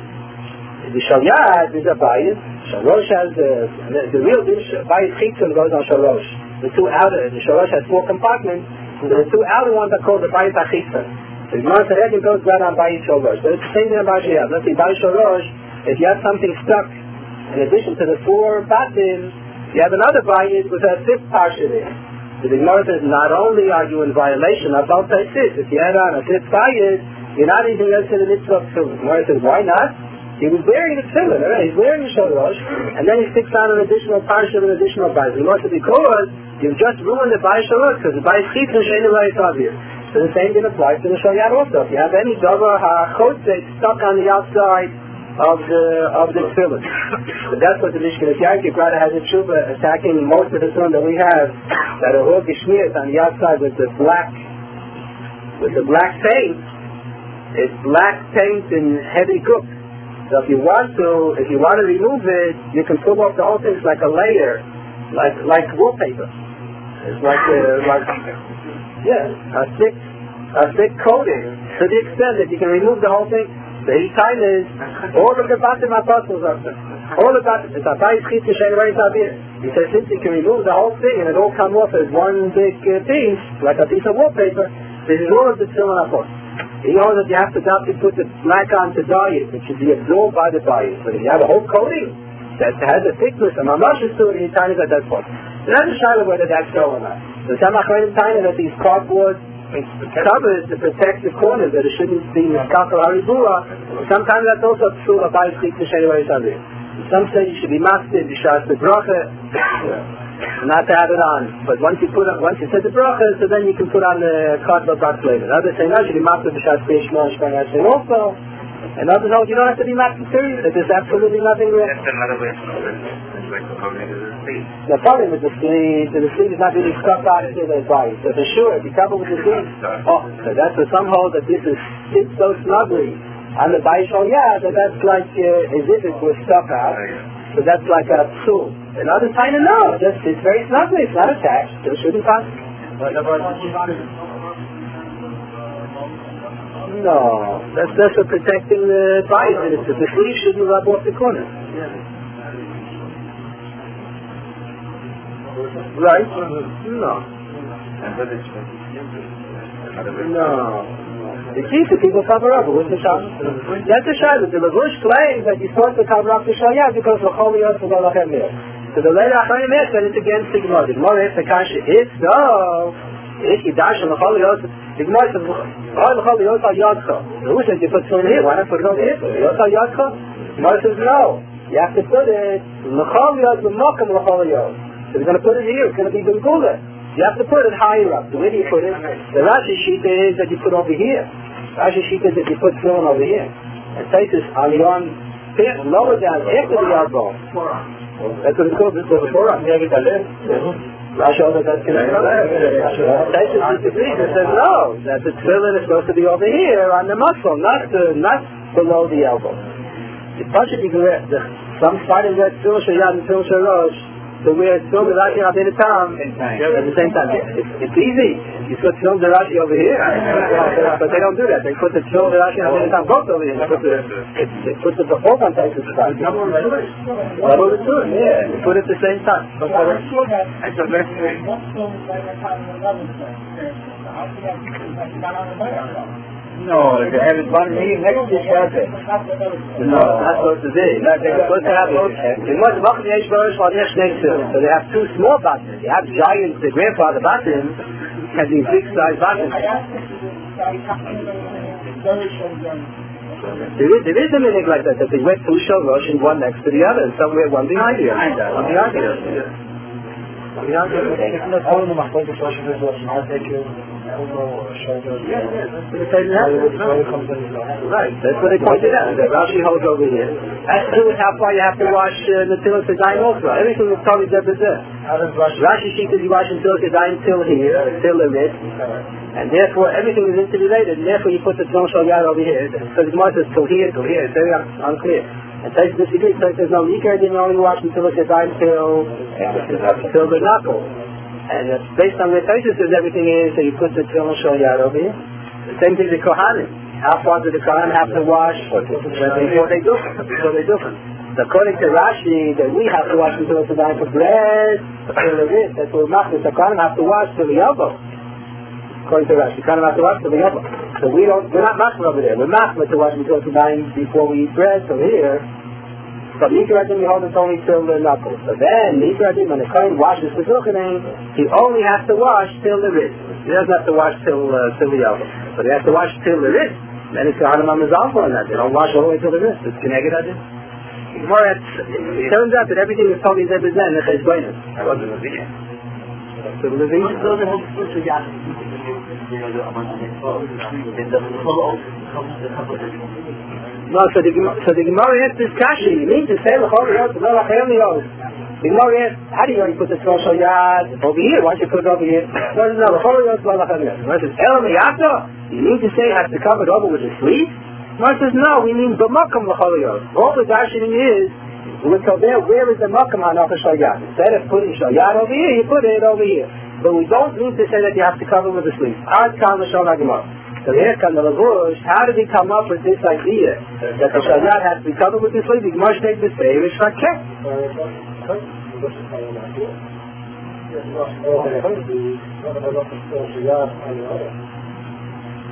The shalyad is a bayis. Shalosh has the, the, the real dish, bayis chitzon goes on shalosh. The two outer, the shalosh has four compartments, and the two outer ones are called the bayis achitzon. The Gemara Sanhedrin goes right on bayis shalosh. But it's the same thing about shalyad. Let's see, bayis shalosh, if you have something stuck, in addition to the four batim, you have another bayis with a fifth parsha there. So the Gemara says, not only are you in violation of Baal Taisis, if you add on a fifth bayis, you're not even going to the mitzvah of tefillin. The Gemara says, why not? He was wearing the tefillin, right? He's wearing the shalosh, and then he sticks on an additional parsha of an additional bayis. The Gemara says, because you've just ruined the bayis shalosh, because the bayis chitz and shein arayis avir. So the same thing applies to the shalyad also. If you have any davar ha'chotze stuck on the outside of the of the tefillin. But that's what the Mishkan Yankiv rather has a tshuva attacking most of the tefillin that we have that are all geschmiert on the outside with the black with the black paint. It's black paint and heavy cook. So if you want to if you want to remove it, you can pull off the whole thing. It's like a layer, like like wallpaper. It's like a, like yeah, a thick a thick coating to the extent that you can remove the whole thing. The time is all of the bottom apostles are there. All the bottom. It's a bayis chitz and shein arayis avir. He says since you can remove the whole thing and it all come off as one big uh, piece, like a piece of wallpaper, this is all of the tefillin apostles. He knows that you have to have to put the black on to dye it, which should be absorbed by the bayis. But if you have a whole coating, that has a thickness, a mamashis to it, he's tiny at that point. There's not a shadow whether that's so or not. The Samachayim tiny that these cardboard covers to protect the corners that it shouldn't be miskakal haribua. Sometimes that's also true of Bayis Tiknish anyway. Some say you should be masked, you should ask the bracha, not to have it on. But once you put on, once you said the bracha, so then you can put on the cardboard box later. Others say no, you should be masked, you should ask the Shema and also. And others know you don't have to be masked serious. That there's absolutely nothing there. That's another way of like the problem is the sleeve. The problem with the sleeve, the sleeve is not really stuck out into the body. So for sure, if you cover with the sleeve, oh, so that's for some hold that this is sits so snugly on the body. Oh yeah, so that's like uh, as if it was stuck out. So that's like a tool. And others kind of know, just it's very snugly. It's not attached. So it shouldn't pass. No, that's just for protecting the body. The sleeve shouldn't rub off the corner. Right? No. No. The key to people cover up with the shot. That's the shot. The Levush claims that you're supposed to cover up the shayah because the Holy Earth will go like that there. So the later Achayim is that it's against the Gemara. The Gemara is the Kasha. If so, if you dash on the Holy Earth, the Gemara says, oh, the Holy Earth are Yadcha. Who says you put it over here? Why not put it over here? The Earth are Yadcha? The Gemara says no. You have to put it in the Holy Earth, the Mokum, the Holy Earth. So we're going to put it here, it's going to be Bengula. You have to put it higher up. The way do you put it? The Rashi Shita is that you put over here. Rashi Shita is that you put tefillin over here. And Taisus on the arm, lower down, after the elbow. That's what it's called, this is the Torah. Rashi also that's going to be Taisus disagrees and says no, that the tefillin is supposed to be over here on the muscle, not the, not below the elbow. The Pasha the some starting with tefillin shayad and tefillin sharosh. So we're still the Rashi at the time, at the same time. It's, it's easy. You put film the Rashi over here, but they don't do that. They put the film the Rashi at the time both over here. They put the, they put the before context of the time. Double the two, yeah. They put it at the same time. No, if you have it one knee next to each other. No, that's supposed to be. They're supposed to have it. In what Machni Yesh Baruch Hu Yesh next to it. So they have two small buttons. You have giant, the grandfather buttons, and these big size buttons. There is, there is a meaning like that, that they wear two shalosh and one next to the other, and some wear one behind the other. One behind the other. One behind the other. Right, that's what they pointed out. That Rashi holds over here. That's to do with how far you have to wash uh, the Tzilas Yadayim also. Everything is totally different there. Rashi sheet is you wash the Tzilas Yadayim till here, till the wrist, and therefore everything is interrelated, and therefore you put the Tzilas Yadayim over here. So the Gemara says till here, till here. It's very unclear. And Taisus disagrees. Taisus says no, you can't only wash the Tzilas Yadayim till till the knuckle. And uh, based on where Taisus says everything is, so you put the tefillin shayad over here. The same thing the Kohanim. How far do the Kohanim have to wash? Before they do it. Before they do it. So according to Rashi, that we have to wash the tefillin shayad for bread, till the wrist. That's what we're machmir. The Kohanim have to wash till the elbow. According to Rashi, the Kohanim have to wash till the elbow. So we don't. We're not machmir over there. We're machmir to wash the tefillin shayad before we eat bread. So here. But Mikra-Adim, we hold it only till the knuckles. So then, Mikra-Adim, when the Kohen washes the Zuchanim, he only has to wash till the wrist. He doesn't have to wash till, uh, till the elbow. But he has to wash till the wrist. Then it's Kohanim HaMazalfa on that. They don't wash all the way till the wrist. It's Keneged-Adim. It turns out that everything is totally Zebizan, and it's Beinus. That wasn't Levi. So the Levi? No, so the, so the Gemara answers Kashi. You need to say, the Gemara answers, the Gemara asks, how do you know you put the Tefillin Shayad over here? Why don't you put it over here? No, no, the Gemara says, El Miyato, you need to say it has to cover it over with the sleeve? The Gemara says, no, we mean B'makam L'Choliyot. All the darshaning is, we tell there, where is the Makam HaNachas Shayad? Instead of putting Shayad over here, you put it over here. But we don't mean to say that you have to cover it with the sleeve. Ad Kam L'Shon HaGemara. So here comes the Levush, how did he come up with this idea that the Shayad has to be covered with this sleeve? The Gemara takes the same as Shakeh.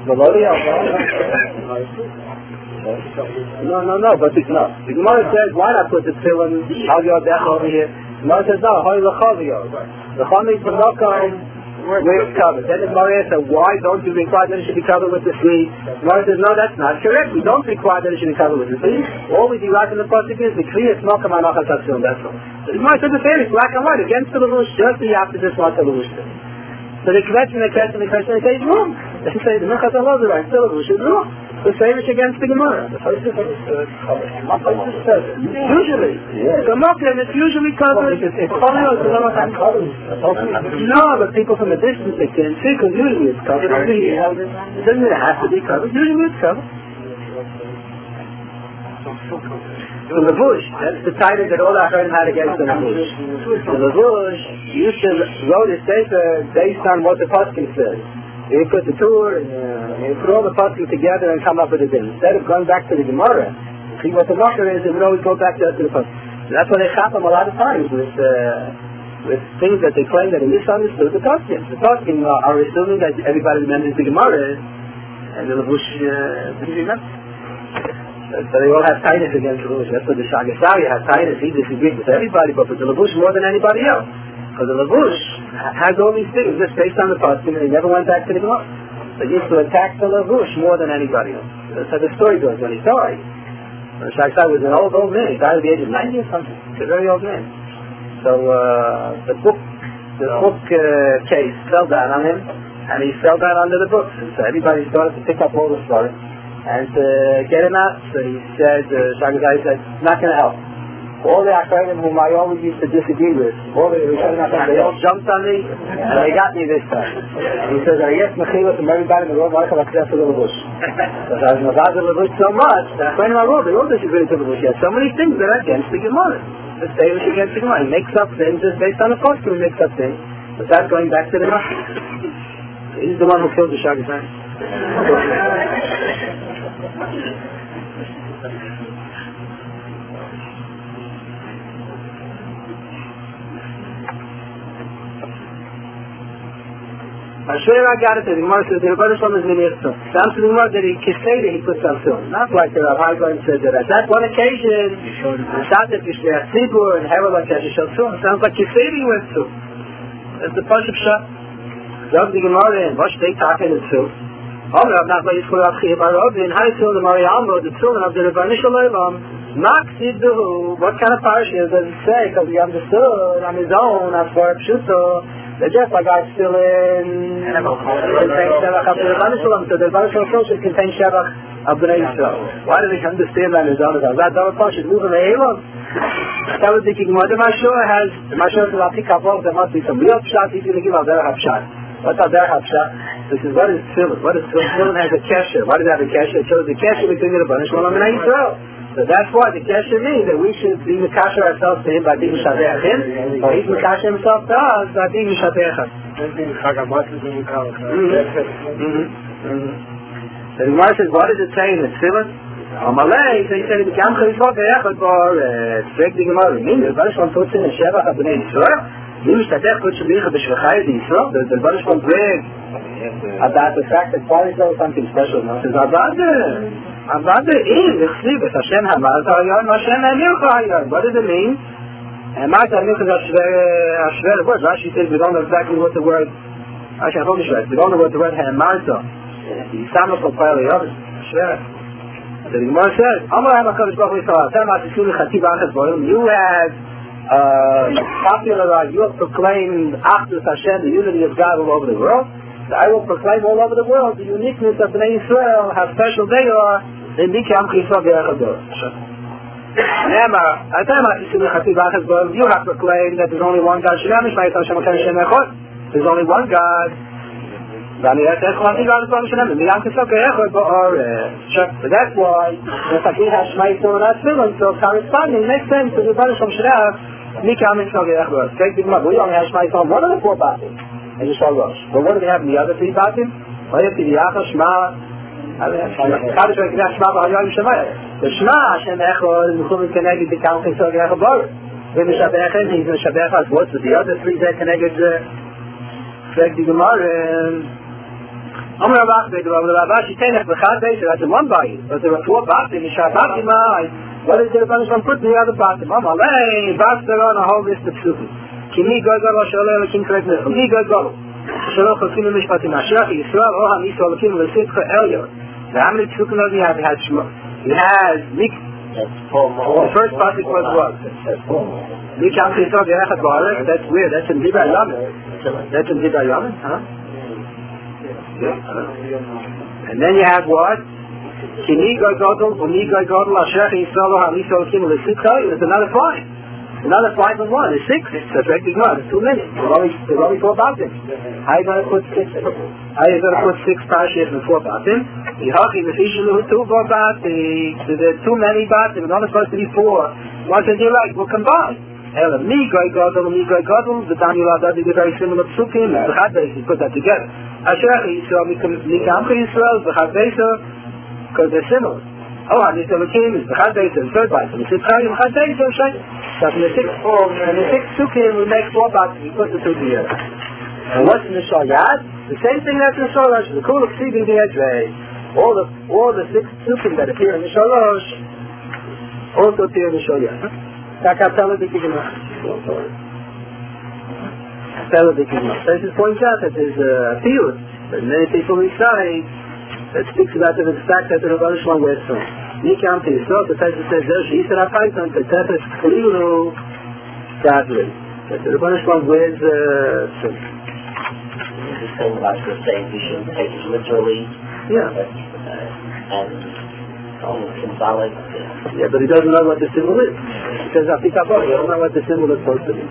No, no, no, but the, no. The Gemara says, why not put the tefillin, Al Yodech over here? The Gemara says, no, Hoy L'Chaviyot. The Chametz B'Nokom, where it's covered. Then the Gemara says, why don't you require that it should be covered with the sleeve? The Gemara says, no, that's not correct. We don't require that it should be covered with the sleeve. All we do right in the pasuk is, the Kriya Tznokom Anachas HaTzilin, that's all. So the Gemara says the same, it's black and white, against the Levush, just the opposite what the Levush says. So the question, the question, the question, they say it's wrong. They say the Minchas Allah is right, still the Levush is wrong. The same is against the Gemara. Usually. The Mokim, it's usually covered. No, but people from a distance they can't see, because usually it's covered. It doesn't have to be covered. Usually it's covered. The Levush, that's the title that all our friends had against the Levush. The Levush used to wrote a sefer based on what the Paskin says. He put the tour and uh, he put all the pasuk together and come up with a din. Instead of going back to the Gemara, see what the matter is, and we always go back to, to the pasuk. So that's why they chop them a lot of times with uh, with things that they claim that they misunderstood the pasuk. The pasuk uh, are assuming that everybody remembers the Gemara, and the Levush uh, didn't remember. So they all have tightness against the Levush. That's what the Shagasari has tightness. He disagreed with everybody, but with the Levush more than anybody else. Because the Levush has all these things just based on the pasuk, and he never went back to the Gemara. They used to attack the Levush more than anybody else. That's how the story goes when he died. The Shagasari was an old, old man. He died at the age of ninety or something. He's a very old man. So uh, the book, the book uh, case fell down on him, and he fell down under the books. And so everybody started to pick up all the story and to uh, get him out. So he said, uh, Shagasari said, it's not going to help. All the Achronim whom I always used to disagree with, all the Rishonim, they all jumped on me, and they got me this time. And he says, I guess Mechila from everybody in the world, I can accept the Levush. Because I was Mechila the Levush so much, that Achronim I wrote, they all disagree with the Levush. He has so many things that are against the Gemara. The statement against the Gemara. He makes up things just based on the post, he makes up things. But that's going back to the Gemara. He's the one who killed the Shagasari. I swear I got it, the Gemara says, the Rebbe Shalom is Minirto. Down to the Gemara that he Kiseda he puts on film. Not like the Rav Hagoyim said that. At that one occasion, the Shadet Yishleach Tzibur and Herod like that, he showed film. Sounds like Kiseda he went to. That's the Pashup Shah. Zog the Gemara in, Vosh Dei Taken is film. Omer Rav Nachman Yishkul Rav Chiv Arobin, Hai Tzil the Mariambo, the children of the Rebbe Shalom, Mak Sidduhu, what kind of parashah does it say? Because he understood on his own, as far as Pshuto, the just like I still in contain Shevach of the Rebbe Shalom, so the Rebbe Shalom should contain Shevach of the Yisrael. Why did he understand that in his own? That Davar Paul should move in the Elam. That was the Gemara. The Mashur has, the Mashur says, I'll pick up all, there must be some real pshat, he's going to give out their pshat. What's out there pshat? This is, what is Tefillin? What is Tefillin? Tefillin has a kesher. Why does it have a kesher? It shows the kesher between the Rebbe Shalom and Yisrael. So that's why the kesher means that we should be Mekasher ourselves to him by being Mishabeach him, or he's Mekasher himself to us by being Mishabeach us. So the Gemara says, what does it say in the Tefillin? Amalei, so he said, the Gam Chayisot Be'echad Bar, Tzvek the Gemara, means the Rebbe Shalom puts in a Shevach of Bnei Yisrael, Nim Mishtadech puts Shabicha B'Shvachai the Yisrael, the Rebbe Shalom brings about the fact that Paul is something special. He says, Abada. Avada is Echsibet Hashem Hamad Hayon Hashem Hamilcha Hayon. What does it mean? Hamad Hamilcha is a Shver word. Rashi says we don't know exactly what the word. Actually, I told you Shver. We don't know what the word Hamad is. The Samach of Pa'al Yod Shver. The Gemara says, Amar HaMakadosh Baruch Hu Yisrael Hashem HaTzikun L'Chativ Achas Borim. You have uh, popularized, you have proclaimed Achdus Hashem, the unity of God all over the world. So I will proclaim all over the world the uniqueness of Bnei Yisrael, how special they are, in Mikam Chisra B'Echador. Ne'emar, Atem HaTzikun L'Chativ Achas Borim, you have proclaimed that there's only one God, Shema Mishmai Hashem HaKadosh Shem Echad. There's only one God. So that's why the Fakir has Shema Yisrael and Asfilim, so corresponding makes sense to the Rebbe Shalom Shreach, Mikam Mishmai Echad. Take the Gemara, we only have Shema Yisrael, one of the four battles. And you shall rush. But what do they have in the other three batim? The Shema, the Shema, Hashem Echad, and Mechuvim Keneged, the Council of Echad Baruch. When the Shabbat he's in the Shabbat, what's with the other three that Keneged, Frek the Gemara, Amar Rabach, the Rabach, she teneth b'chad beiser, that's in one body. But there are four batim, Mishar Batima, what is the punishment put in the other batim? Amar, hey, Baster on a whole list of psukim. Kimi Gagalo Shalom, Kim Krekner, Kimi Gagalo. Shalom Chakim Mishpatim, Ashrach, Yisrael, Oham, Yisrael, Kim, Lesitcha, Elyor. How many psukim does he have? He has Shema. He has Mik. The first batim was what? Mikam Yisrael, Yerachat Ba'arek, that's weird, that's in Dibra Yamin. That's in Dibra Yamin, huh? And then you have what? Kimi Gagalo, Kimi Gagalo, Ashrach, Yisrael, Oham, Yisrael, Kim, Lesitcha, there's another five. Another five and one is six. That's right, ignore. It's too many. There's only, there's only four batim. How are you going to put six? How are you going to put six parshas and four batim? Yihachi v'fishilu two four batim. There's too many batim. It's only supposed to be four. Once they like, we'll combine. Ela mi goy gadol, mi goy gadol. The Daniel Adad is very similar to psukim. The Chad Beiser, put that together. Asherach Yisrael, mi kamcha Yisrael, the Chad Beiser, because they're similar. Oh, and it's the Lakim, it's the Chad Beiser, the third batim. It's the Chad Beiser, right? So in the six, oh, in the six psukim we make four batim, we put the two together. And what's in the Shalyad? The same thing that's in the Shalosh, the Kul Ksiv in the Edrei. All the all the six psukim that appear in the Shalosh also appear in the Shalyad. Takatala the Kigimah. Takatala the Kigimah. So this points out that there's a field that many people recite that speaks about the fact that the Rebbe Shalom wears from. Nikam to Yisrael, the Pesach says, there she said, Apaitan, the Tefes Klilu, Gadli. That the Rebbe Shalom wears some. This is saying about the saying we shouldn't take it literally. Yeah. Uh, and only symbolic. Yeah, but he doesn't know what the symbol is. He says, Apikabah, he doesn't know what the symbol is supposed to be.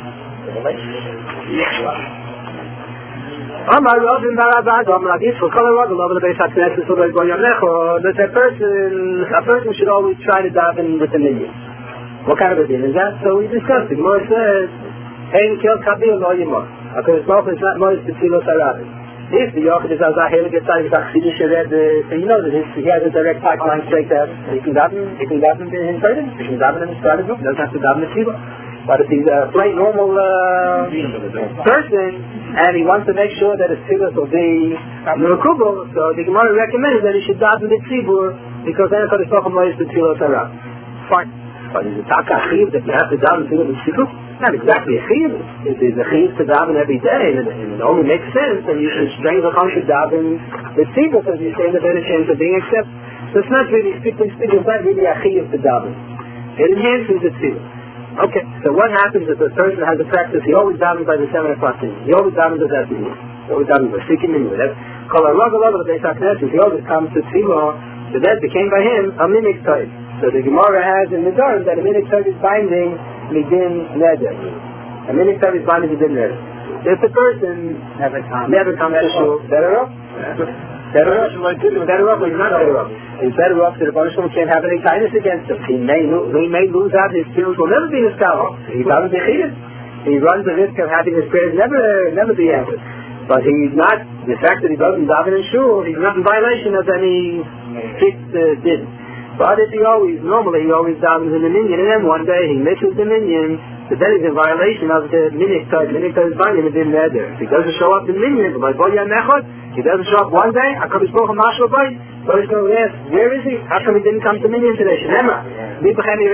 Amar Rabin Barabad, Amar Agis, for color of the love of the Beis HaKnesset, so that a person, a person should always try to daven with the minion. What kind of a din is that? So we discussed it. Gemara says, Ein Kel Kabil Lo Yimah. Because Baruch is not Moshe B'Tzilos HaRabbi. If the Yochid is Azahel gets out of the Chassidish Red, so you know that he has a direct pipeline straight there. He can daven, he can daven in Friday, he can daven in his Friday group, doesn't have to daven in Tziva. But if he's a plain normal uh, person, and he wants to make sure that his tefillah will be Merukubal, so the Gemara recommended that he should daven the tzibur, because then Kodesh Baruch Hu is the tefillah tarab. Fine. But is it taka chiv that you have to daven tefillah with tzibur? Not exactly a chiv. It is a chiv to daven every day, and it, it only makes sense that you should strengthen the chum should daven the tzibur, because you stand a better chance of being accepted. So it's not really, strictly speaking, it's not really a chiv to daven. It enhances the tzibur. Okay, so what happens if a person has a practice, he always davens by the seven o'clock thing. He always davens with that thing. He always davens by seeking in with it. Kol ha-rogel of the Beis HaKnesset, he always comes to Tzivah, so that became by him a minik type. So the Gemara has in the Dor that a minik type is binding midin neder. A minik type is binding midin neder. If the person never comes, never comes to shul, better off? Better off? Better off, he's not better off. He's better off that the Baruch Shalom can't have any kindness against him. He may, he may lose out, his skills will never be his scholar. He doesn't be He runs the risk of having his prayers never never be answered. But he's not, the fact that he doesn't daven in shul, he's not in violation of any strict uh, din. But if he always, normally he always davens in the minyan, and then one day he misses the minyan, so then he's in violation of the minik type. Minik type is binding the din neder. If he doesn't show up in minyan, by boya nechot, he doesn't show up one day, HaKadosh Baruch Hu mashal bay, so he's going to ask, where is he? How come he didn't come to minyan today? Shnema. Where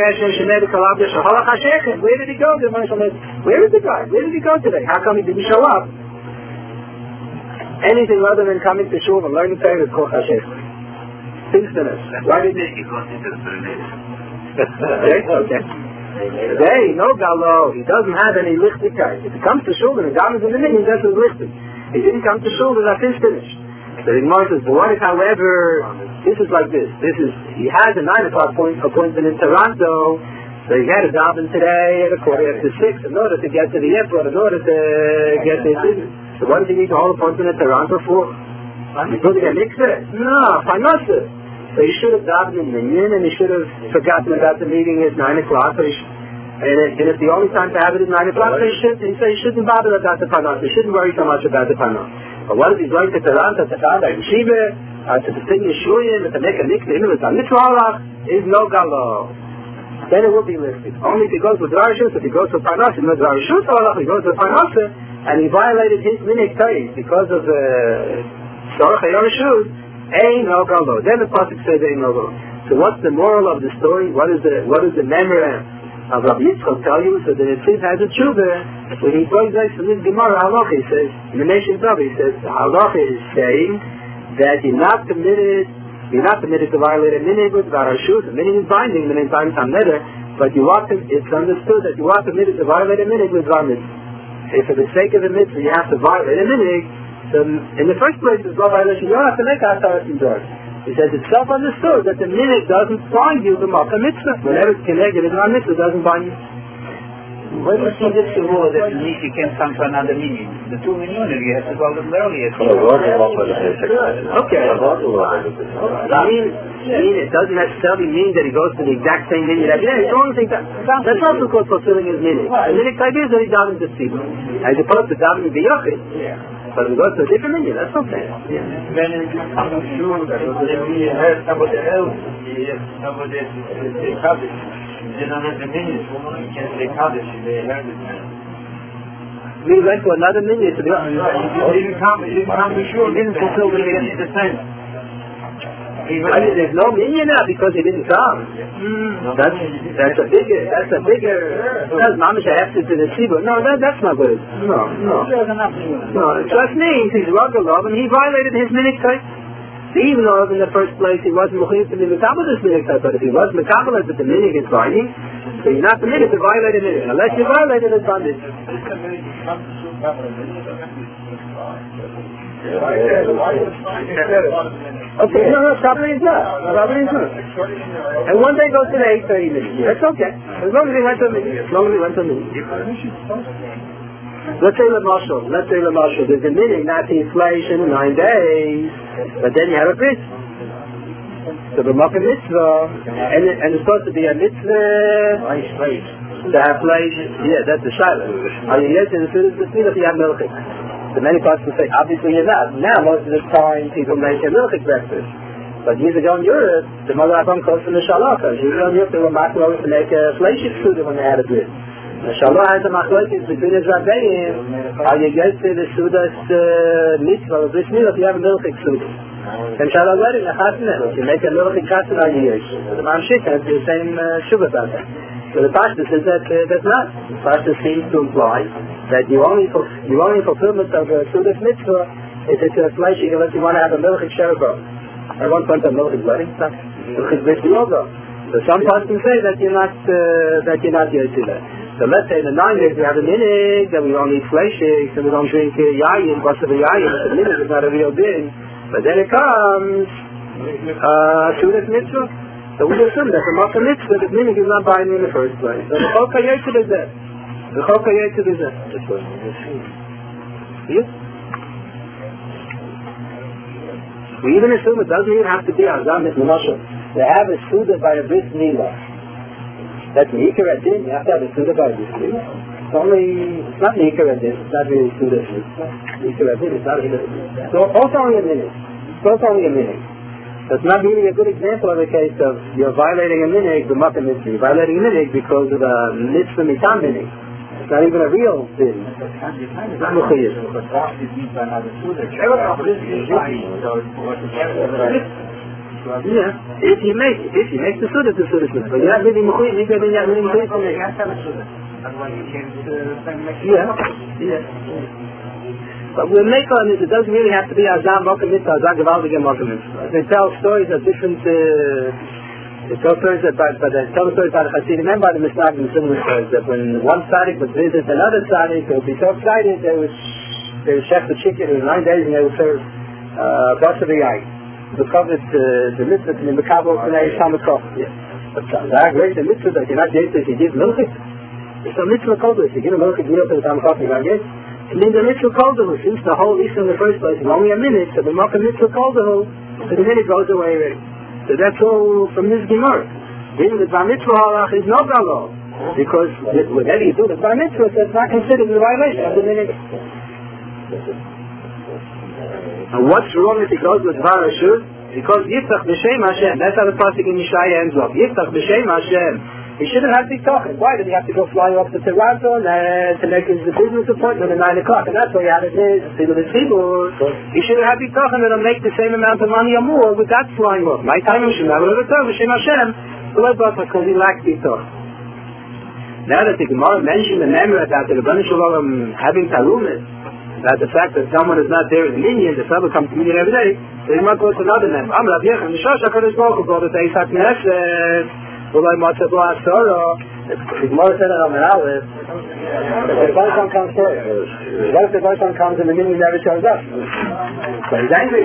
did he go? Where is the guy? Where did he go today? How come he didn't show up? Anything other than coming to shul and learning Torah is called Hashech. Finsternis. Why did he go to the Okay. Today, no galo. He doesn't have any lichtigkeit. If he comes to shul and the garments in the minyan, that's his lichtig. He didn't come to shul, then that is finished. The Gemara says, but what if, however, this is like this. This is, he has a nine o'clock point, appointment in Toronto, so he had a daven today at a quarter after six in order to get to the airport, in order to get to his business. So what does he need the whole appointment in Toronto for? He's going to get mixed? No, Parnassus. So he should have davened in minyan, and he should have forgotten about the meeting at nine o'clock. So he sh- and, if, and if the only time to have it is nine o'clock, so he, should, he, so he shouldn't bother about the Parnassus. He shouldn't worry so much about the Parnassus. But what if he's going to Toronto, to Toronto, to Yeshiva, uh, to the thing Yeshuyim, to make a mikveh, even with a mitzvah, is no galo. Then it will be listed. Only if he goes with Darashus, if he goes with Parnassus, no Darashus, if he goes with Parnassus, and he violated his minik tayyid because of the Sorach Yoreshut, Ein no galo. Then the pasuk says Ein no galo. So what's the moral of the story? What is the what is the memory of Rabbi Yitzchak tell you? So the Nitziv has a tshuva. When he goes back to this Gemara Halacha, he says, in the Nation Tov, he says, Halacha is saying that you're not committed, you're not committed to violate a minig with Varashut. The minig is binding, the time time netter, but you are, it's understood that you are committed to violate a minig with Var mitzvah. If for the sake of the mitzvah you have to violate a minig, so in the first place, it's no violation. You don't have to make Asaras Midoros. He says it's self-understood that the minute doesn't bind you to Makkah mitzvah. Whenever it's connected, it's not mitzvah, doesn't bind you. When you see this rule that you need, you can't come to another meaning. The two minutes, you have to go a little earlier. Okay. I mean, I mean, it doesn't necessarily mean that he goes to the exact same minute every day. It's the only thing that, that's also called fulfilling his minute. The minute idea is that he doesn't deceive. As opposed to davening b'yachid. But we go to a different menu, that's okay. Yeah. When I'm sure that we heard somebody else, somebody say Kaddish, they don't have the menu, you can't say Kaddish, they heard it. We went to another menu to be honest. You didn't come, you didn't come to sure, you didn't fulfill the menu the same. I mean, there's no minion now because he didn't come. Mm. That's that's a bigger that's a bigger that's mamish after to the Sibur. No, that that's not good. No, no. No, trust me, he's Ragalov and he violated his minute type. Even though in the first place he wasn't mechuyev to be mekabel this minute type, but if he was mekabel that the minute is binding, so you're not permitted to violate a minute. Unless you violate it, it's bondage. Okay, no, no, Sabri is not. Sabri is not. And one day goes to the eight thirty minutes. That's okay. As long as he went to me. As long as he went to me. Let's say the marshal. Let's say the marshal. There's a minute, not the inflation in nine days. But then you have a brit. So the Makkah mitzvah. And, it, and it's supposed to be a mitzvah. To have place. Yeah, that's the shiloh. Are you yet in the food of the food if you have milk? So many parts will say, obviously you're not. Now, most of the time, people make a milk breakfast. But years ago in Europe, the mother of them comes from the Shalaka. Years ago in Europe, they were machlokes to make a fleishik food when they had a brit. The Shalaka has a machlokes between his rabbeim. How you get to the Sudas mitzvah of this meal if you have a milk suda. And Shalaka wedding, a chasna. If you make a milk chasna on years. So the Mamshik has the same shubha about that. So the Pashtus says that uh, that's not. The Pashtus seems to imply that you only for you only fulfillment of a Sudas mitzvah if it's a fleishik unless you want to have a milchik sherba. I want to have a milchik wedding. Milchik bishul also. So some Pashtus say that you're not uh, that you're not Yosila. So let's say in the nine days we have a minute that we don't eat fleishik, so we don't drink uh, yayin, what's of a yayin, the minute is not a real din. But then it comes uh, Sudas mitzvah. So we assume that the Makkah mitzvah, the meaning is not binding in the first place. So the Chol Kayetid is there. The Chol Kayetid is there. Yeah? We even assume it doesn't even have to be Azam mit Menashe. They have a Suda by a Bris Milah. That's Nikar Adin. You have to have a Suda by a Bris Milah. It's only, it's not Nikar Adin. It's not really Suda. Nikar Adin is not even. So also only a minute. It's also only a minute. That's not really a good example of a case of you're violating a minig, the Makkah mitzvah. You're violating a minig because of a mitzvah mitam minig. It's not even a real thing. It's not mechuyev. Yeah, if you make if you make the suda to suda mitzvah, you're not really mechuyev. You're not really mechuyev. Yeah, yeah. But we'll make on this, it doesn't really have to be Azam Makkah Mitzvah, Azam Gavaldig and Makkah Mitzvah. They tell stories of different, uh, they tell stories about, but they tell stories about the Hasidim and by the Mishnah and similar stories, that when one tzaddik would visit another tzaddik, they would be so excited, they would, they would chef the chicken in nine days and they would serve, uh, Basa B'yai. Because it's, uh, the mitzvah in the Kabbalah P'nei Shamikov. But that's great, the mitzvah that you're not yet if you give milchik. It's a mitzvah called this, you give a milchik, you don't put it on coffee, you're not yet. It means the mitzvah called the since the whole Easter in the first place is only a minute, so the Makkah mitzvah called the so the minute goes away already. So that's all from this Gemara. Then the bar mitzvah halach is no galo, because whatever you do the bar mitzvah, that's not considered a violation of the minute. And what's wrong if it goes with bar Ashur? Because Yiftach b'Shem Hashem, that's how the pasuk in Yeshaya ends up. Yiftach b'Shem Hashem. He shouldn't have to be talking. Why did he have to go fly off to Toronto and, uh, to make his business appointment at nine o'clock? And that's why he had to see with his people. He shouldn't have to be talking and make the same amount of money or more with that flying off. My time is Hashem, Hashem, because he lacked the talk. Now that the Gemara mentioned the memory about the Rebbeinu Shalom having tarumis, that the fact that someone is not there in the minion, the fellow comes to minion every day, so he might go to another name. I'm Rav Yechon, the Shosh HaKadosh Baruch Hu, brought it to Isaac Neshet, Ulay Matzah B'la Asoro. The Gemara said it on the Aleph, that the Rebbeinu comes first. What if the Rebbeinu comes and the minion never shows up? So he's angry.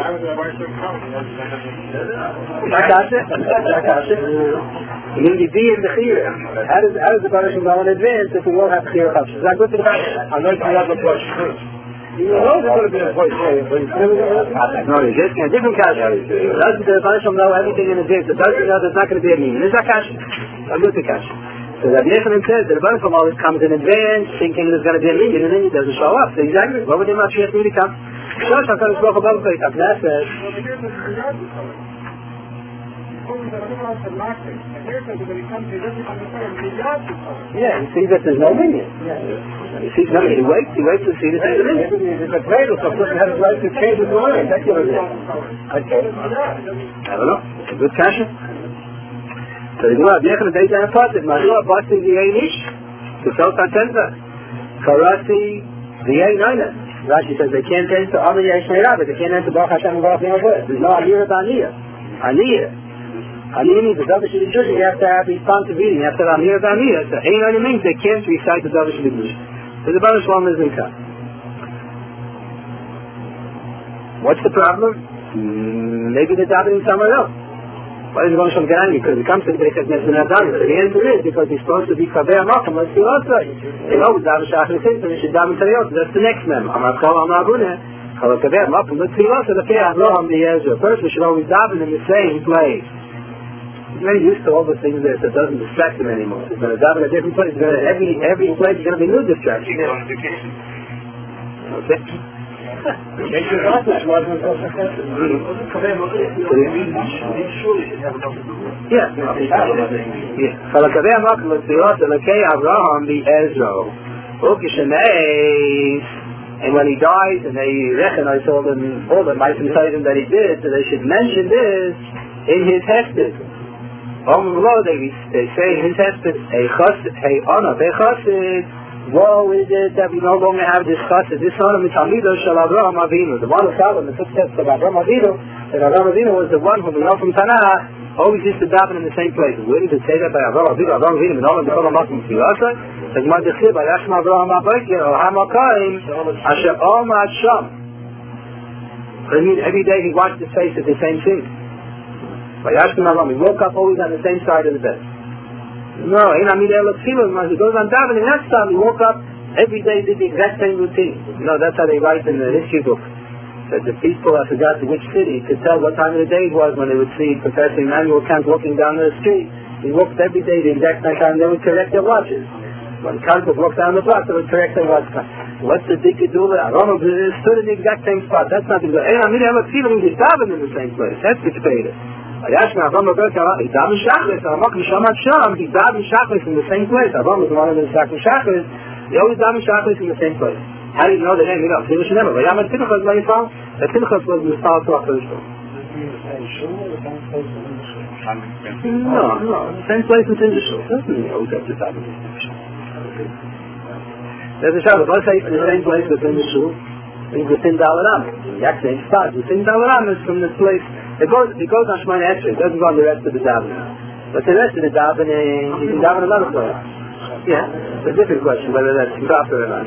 Akasha? Akasha? You need to be in the Chira. How does, how does the Rebbeinu go in advance if we won't have Chira Chasha? Is that good to the Rebbeinu? I'm not going to have a question. You know there's going to be a voice here. No, it's just a different Kasha. Doesn't the Rebbeinu know everything in advance? It doesn't know there's not going to be a meaning. It's a Kasha. A good to Kasha. So Rabbi Yechanan says that the Rebbeinu always comes in advance thinking there's going to be a meaning and then he doesn't show up. So he's angry. What would he not really come? Shosh HaKadosh Baruch Hu Baruch Hu Yitzhak Nesset. Yeah, he sees that there's no minion. He sees nothing. He waits. He waits to see that there's a minion. It's a cradle, so a person has a right to change his mind. That's what it is. Okay. I don't know. It's a good kasha. So the Gemara, Yechanan Dei Zayin Pativ, Ma'aseh Basti V'yei Nish, Kusol Tatenta, Karasi V'yei Noina. Rashi says they can't enter Amir Yesh Meirah, but they can't enter Baruch Hashem and Baruch Yehovah. There's no Amir B'Aniyah. Aniyah. Aniyah means the Davar Shili Jush, you have to have responsibility, you have to have Amir B'Aniyah. So Ein Noina means they can't recite the Davar Shili Jush. So the Baruch Shalom is in Kah. What's the problem? Mm, maybe they're davening somewhere else. Why is Rebbeinu Shalom get angry? Because he comes to the Beit HaKnesset and not done. So the answer is because he's supposed to be Kaveh HaMakom, let's see also. They know, Davar Shachar Sinta, they should daven Tariyot. That's the next mem. Amar Kol Amar Abuneh, Kol Kaveh HaMakom, let's see also. The Keh Avroham B'Yezra. First, we should always daven in the same place. He's very used to all the things there, so it doesn't distract him anymore. He's going to daven in a different place. Gonna, every, every place is going to be new distraction. Okay. Yeah. Chalakaveh HaMakom L'Tziyot Elokei Avraham B'Ezro. Ukishameis. And when he dies, and they recognize all the all the mice inside him that he did, so they should mention this in his hesed. They they say in his hesed, Hey Chassid, Hey Ana, Hey Chassid. Woe is it that we no longer have this chassid, this son of Mitamido Shal Avraham Avinu. The one who followed the footsteps of Avraham Avinu, and Avraham Avinu was the one whom we know from Tanakh, always used to daven in the same place. Where did it say that by Avraham Avinu? Avraham Avinu, and all of the Kolam Makom Tziyasa, says Madechir by Yashma Avraham Abayker, or Hamakayim, Asher Omad Sham. I mean, every day he washed his face at the same thing. By Yashma Avraham, he woke up always on the same side of the bed. No, in Amir El Tzilim, he goes on davening. Next time he woke up, every day did the exact same routine. You know, that's how they write in the history book. That the people, I forgot which city, could tell what time of the day it was when they would see Professor Emmanuel Kant walking down the street. He walked every day the exact same time. They would correct their watches. When Kant would walk down the block, they would correct their watches. What's the big deal? I don't know, it stood in the exact same spot. That's not the good. And Amir El Tzilim, he's davening in the same place. That's the Speder. Yashma Avraham Abayker, he davened Shachris, Hamakom Shamat Sham, he davened Shachris in the same place. Avraham was the one who was davening Shachris. They always davened Shachris in the same place. How do you know the name? You know, Pinchas never. But Yamad Pinchas, my father, that Pinchas was the star to HaKadosh Baruch Hu. No, no, same place within the shul. Doesn't mean always have to daven in the shul. There's a Shabbat. Let's say it's the same place within the shul. Within Dalaram, the exact same spot. Within Dalaram is from this place. It goes, it goes on Shemona Esrei. It doesn't go on the rest of the davening. But the rest of the davening, you can daven another place. Yeah, it's a different question whether that's proper or not.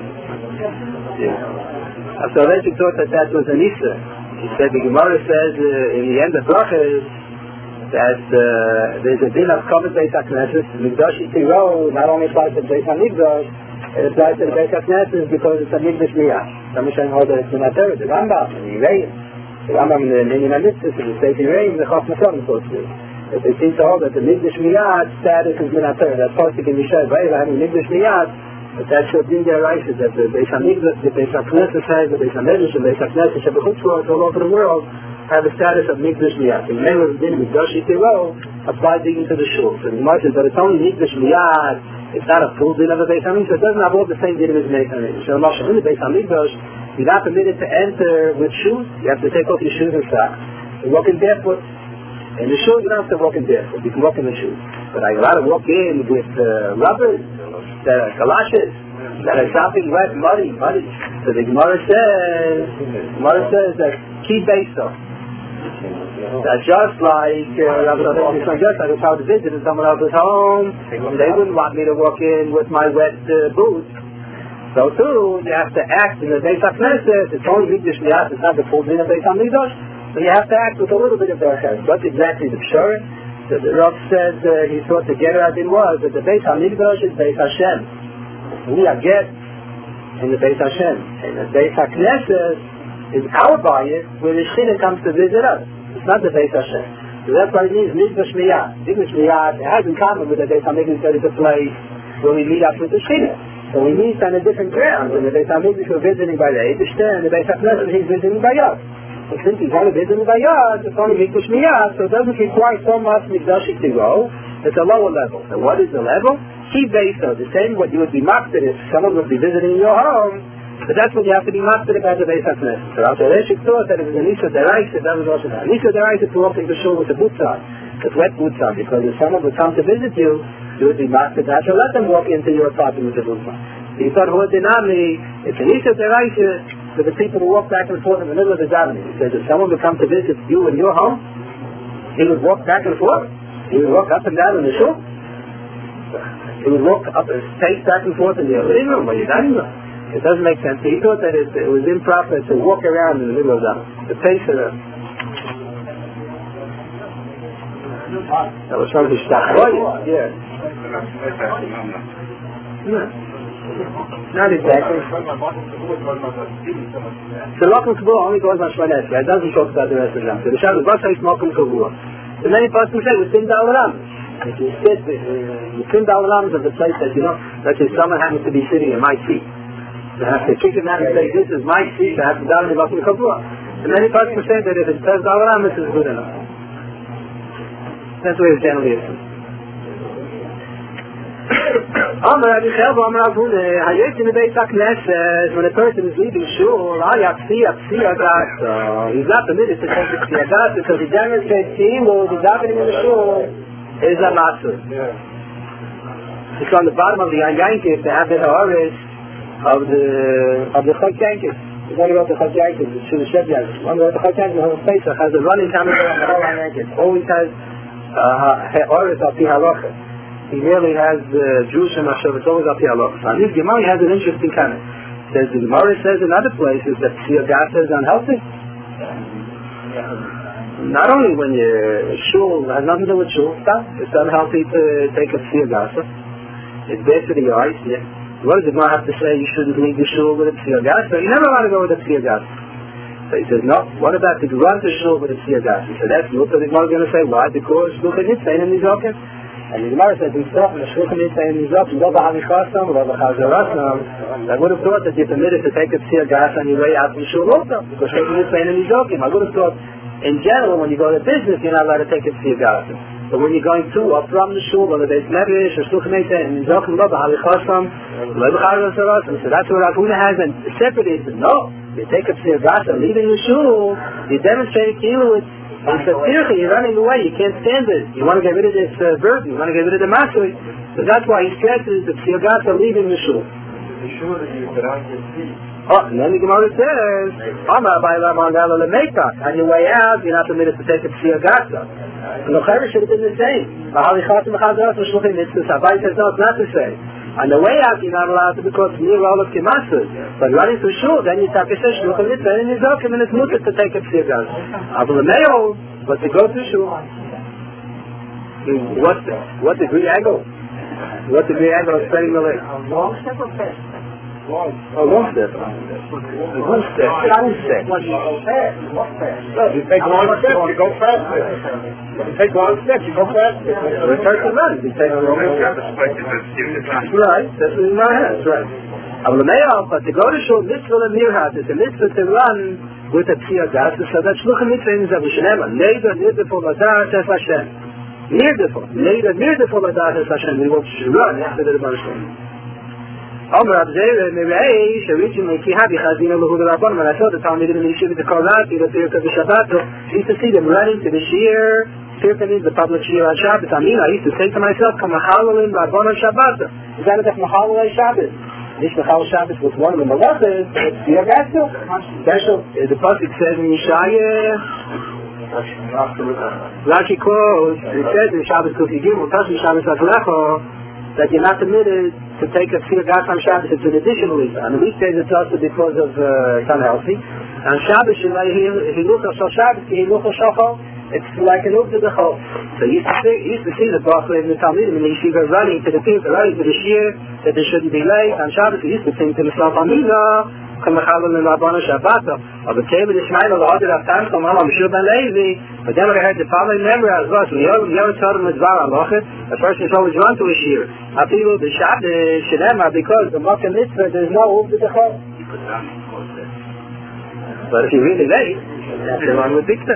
Yeah. So Rechik thought that that was an Issa. He said the Gemara says uh, in the end of Brachas that uh, there's a din of Kovet Beis HaKnesset. Mikdash Yitiro not only applies to Beis HaMikdash, it applies to the Beis HaKnesset because it's a Mikdash Miyah. Some are saying, oh, that it's in that area, the Rambam, and the Reim. The Rambam in the Minyan HaMitzvah, the Sefer Reim, the Chaf Makom is supposed to be. But they seem to hold that the Mikdash Miyah status is Min HaTorah. That's supposed to be Mishal Vayla having Mikdash Miyah, but that should be their rights, that the Beis HaMikdash, the Beis HaKnesset has, the Beis HaMedrash, the Beis HaKnesset, Shebechutzvot, all over the world, have the status of Mikdash Miyat. The name of the din Mikdash Yitiro applies even to the shul. So the Gemara says, but it's only Mikdash Miyat. It's not a full din of the Beis Hamikdash, so it doesn't have all the same din as the Beis Hamikdash. So in the Beis Hamikdash, you're not permitted to enter with shoes. You have to take off your shoes and socks. You're walking barefoot. In the shul, you don't have to walk in barefoot. You can walk in the shoes. But are you allowed to walk in with uh, rubbers, that are galoshes, that are sopping wet, muddy, muddy? So the Gemara says, Gemara says that key beso. That just like uh, just like if I was visiting someone else's home, they wouldn't want me to walk in with my wet uh, boots. So too, you have to act in the Beis HaKnesset. It's only Mikdash Miyat. It's not the full din of Beis HaMikdash. So you have to act with a little bit of derech. What's exactly the pshara? So the Rav said uh, he thought the Ger Adin was that the Beis HaMikdash is Beis Hashem. We are get in the Beis Hashem. And the Beis HaKnesset is our bias where the Shekhinah comes to visit us. It's not the Beis Hashem. So that's what it means, Mikdash Miyat. Mikdash Miyat has in common with the Beis HaMikdash that is a place where we meet up with the Shekhinah. So we meet on a different ground. In the Beis HaMikdash we're visiting by the Eibishter, and the Beis HaKnesset he's visiting by us. So since he's only visiting by us, it's only Mikdash Miyat, so it doesn't require so much Mikdashik to go. It's a lower level. So what is the level? Key beso, the same what you would be mocked if someone would be visiting your home, but that's what you have to be mocked about the Beis HaKnesset. So Rabbi Reshik thought that it was an Isha Deraisa, that was also an Isha Deraisa to walk into shul with a boots on, with wet boots on, because if someone would come to visit you, you would be mocked about, so let them walk into your apartment with a boots on. He thought, it's an Isha Deraisa for the people who walk back and forth in the middle of the davening. He says, if someone would come to visit you in your home, he would walk back and forth. He would walk up and down in the shul. He would walk up and pace back and forth in the living room or your dining room. It doesn't make sense. He thought that it, it was improper to walk around in the middle of that. The pace of it. That was from the Shtach. Oh, yeah. Yeah. Not exactly. So Malkum Kavua only goes on Shemona Esrei. It doesn't talk about the rest of them. So the Shabbos Basar is Malkum Kavua. So many persons say within the Olam. If you sit within the Olam of the place that you know, let's say someone happens to be sitting in my seat. You have to kick him out and say, this is my seat. I have to down in Malkum Kavua. So many persons say that if it says the Olam, this is good enough. That's the way it's generally assumed. Amar Rabbi Chelva, Amar Rav Huna, Hayet in the Beis HaKnesset, when a person is leaving shul, ah, Yapsi, Yapsi, Agat, he's not permitted to take Yapsi, Agat, because he demonstrates to him, or the davening in the shul is a matzah. It's on the bottom of the Yan Yankif, they have the Haaretz of the, of the Chok Yankif. It's only about the Chok Yankif, the Shul Shed Yankif. Only about the Chok Yankif, the whole Pesach has a running commentary on the whole Yan Yankif. Always has Haaretz of the Halacha. He really has uh, Jewish and Mashav, it's always up here. On this Gemara he has an interesting comment. Says the Gemara says in other places that Tzia Gasa is unhealthy. Not only when your shul has nothing to do with shul, it's unhealthy to take a Tzia Gasa. It's bad for the eyes. Yeah. What does the Gemara have to say? You shouldn't leave the shul with a Tzia Gasa. You never want to go with a Tzia Gasa. So he says, no, what about to run to shul with a Tzia Gasa? So that's what the Gemara is going to say. Why? Because look at it, saying in these okay. And the Gemara says himself, and the Shulchan is saying himself, and Rabbi Havichasam, Rabbi Chazarasam, I would have thought that you're permitted to take a Tzia Gas on your way out from Shul also, because Shulchan is saying in Nizokim. I would have thought, in general, when you go to business, you're not allowed to take a Tzia Gas. But when you're going to or from the Shul, or the Beis Medrash, or Shulchan is saying, in Nizokim, Rabbi Havichasam, Rabbi Chazarasam, so that's what Rav Huna has, and separately, he said, no, you take a Tzia Gas, leaving the Shul, you demonstrate Kilu, it's It's a tircha, you're running away, you can't stand it. You want to get rid of this uh, burden, you want to get rid of the masui. So that's why he stresses that Tzia Gasa leaving the shul. Oh, and then the Gemara says, on your way out, you're not permitted to take a Tzia Gasa. And the Chaver should have been the same. Abai says, no, it's not the same. On the way out, you're not allowed to, because near all of Kimasus. But running through shul, then you take a shul, and it's okay, and it's mutter to take a Tzia Gasa. Avul but to go to shul, what, what degree angle? What degree angle of spreading the leg? Long step or fast? Long. Oh, long step. One step. One step. Fast. What fast? No, you take one step, you go faster. You take one step, you go faster. The person runs. You take a long step. Right. That's in my hands. Right. But to go to shul mitzvah and mirhat is a mitzvah to run with a psiyah gas, so that shluchim mitzvah is a v'shenema. Neida nirdeful adat es Hashem. Nirdeful. Neida nirdeful adat es Hashem. We want to run after the Rebbe Shem. Omer Abzera Mirei Sharichim Kihabi Chazina Lahu Rabban. When I saw the Talmidim in the Yeshiva to call out the Pirka B'Shabbat, I used to see them running to the Shir. Pirka means the public Shir on Shabbat. I mean, I used to say to myself, "Come Mahalin Rabban on Shabbat." Is that a Mahalin Shabbat? Nicht Mechal Shabbos was one of the malachas, it's the Agasso. Special, the Pasuk says in Yeshaya, Rashi quotes, it says in Shabbos Kufi Gimel, Tashi Shabbos Atlecho, that you're not permitted to take a Tzir Gas on Shabbos, it's an additional reason. On the weekdays it's also because of uh, it's unhealthy. On Shabbos, Hiluch Shal Shabbos, Hiluch Shal it's like an Uvda B'chol. So you used to see, you used to see the Bachler in the Talmidim in the Yeshiva running to the Pirka, running to the Shir, that they shouldn't be late. On Shabbos, he used to sing to himself, Amina, Come Mechalel and Rabbana Shabbat. Or the Kevin Ishmael, the Order of Tam, Come Hama, Mishur Ben Levi. But then when I heard the following memory, as well, so you ever told him Mitzvah Alochet, the person is always run to a Shir. Afilu, the Shabbos, Shenema, because the Makkah Mitzvah, there's no Uvda B'chol. But if you're really late, the one with Bikta.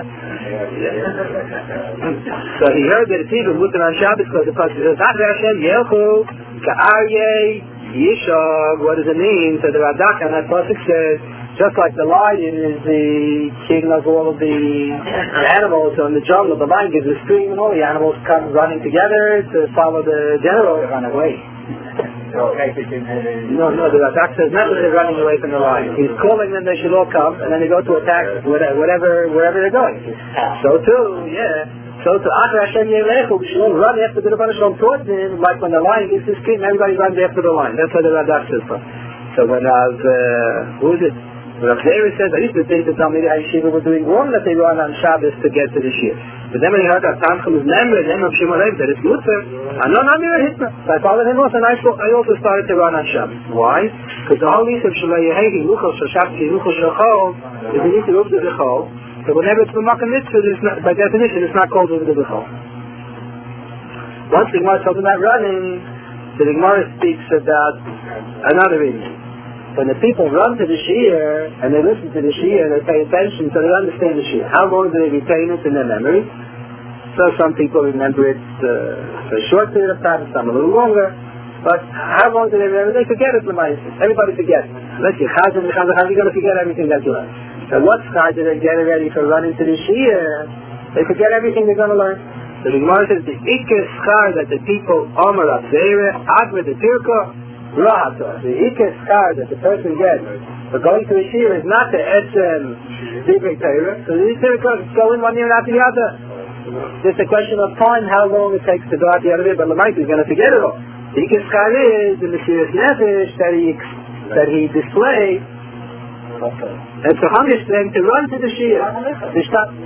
So he heard that it's even Mutter on Shabbos because the Pasuk says, Ach Hashem Yelchu, Ka'aryeh, Yishog, what does it mean? So the Radak on that Pasuk says, just like the lion is the king of all of the animals in the jungle, the lion gives a scream and all the animals come running together to follow the general. Run away. No, no, the Radak says not that they're running away from the lion. He's calling them, they should all come, and then they go to attack whatever, wherever they're going. So too, yeah. So to Ach Hashem Yelechu, we should all run after the Rebbe Shalom towards him, like when the lion gives his scream, everybody runs after the lion. That's what the Radak says. So when I was, uh, who is it? Rav Zera says, I used to think that Talmidei Yeshiva were doing wrong that they run on Shabbos to get to the Shir. But then when he heard that Tanchum is member, then of Shimon Lev, that it's Mutter, I know not near Hitler. So I followed him also, and I also started to run on Shabbos. Why? Because the whole piece of Shalai Yehehi, Luchos, Shashabki, Luchos, Shachol, is the need to Uvda B'chol. So whenever it's the Makkah Mitzvah, by definition, it's not called Uvda B'chol. Once the Gemara talks about running, the Gemara speaks about another reason. When the people run to the Shir, and they listen to the Shir, and they pay attention, so they understand the Shir. How long do they retain it in their memory? So some people remember it uh, for a short period of time, some a little longer. But how long do they remember? They forget it, everybody forgets. Let's see, Chazan and Chazan, how are you going to forget everything that you learn? So what time do they get ready for running to the Shir? They forget everything they're going to learn. So the Gemara says, the Iker Schar that the people, Omer Abzera, Adver the Pirka, Rahata, the Iker Schar that the person gets for going to a Shir is not the Etzem Divrei Torah. So these Pirka go in one year after the other. Just a question of time, how long it takes to go out the other way, but Lamait is going to forget it all. The Iker Schar is the Mesiras Nefesh that he, that he displayed. It's a hundred strength to run to the Shir. The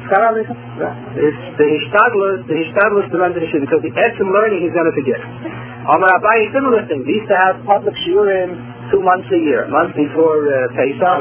Hishtadlus, the Hishtadlus to run to the Shir, because the Etzem learning he's going to forget. Amar Abai, similar thing. We used to have public shiurim two months a year, a month before uh, Pesach.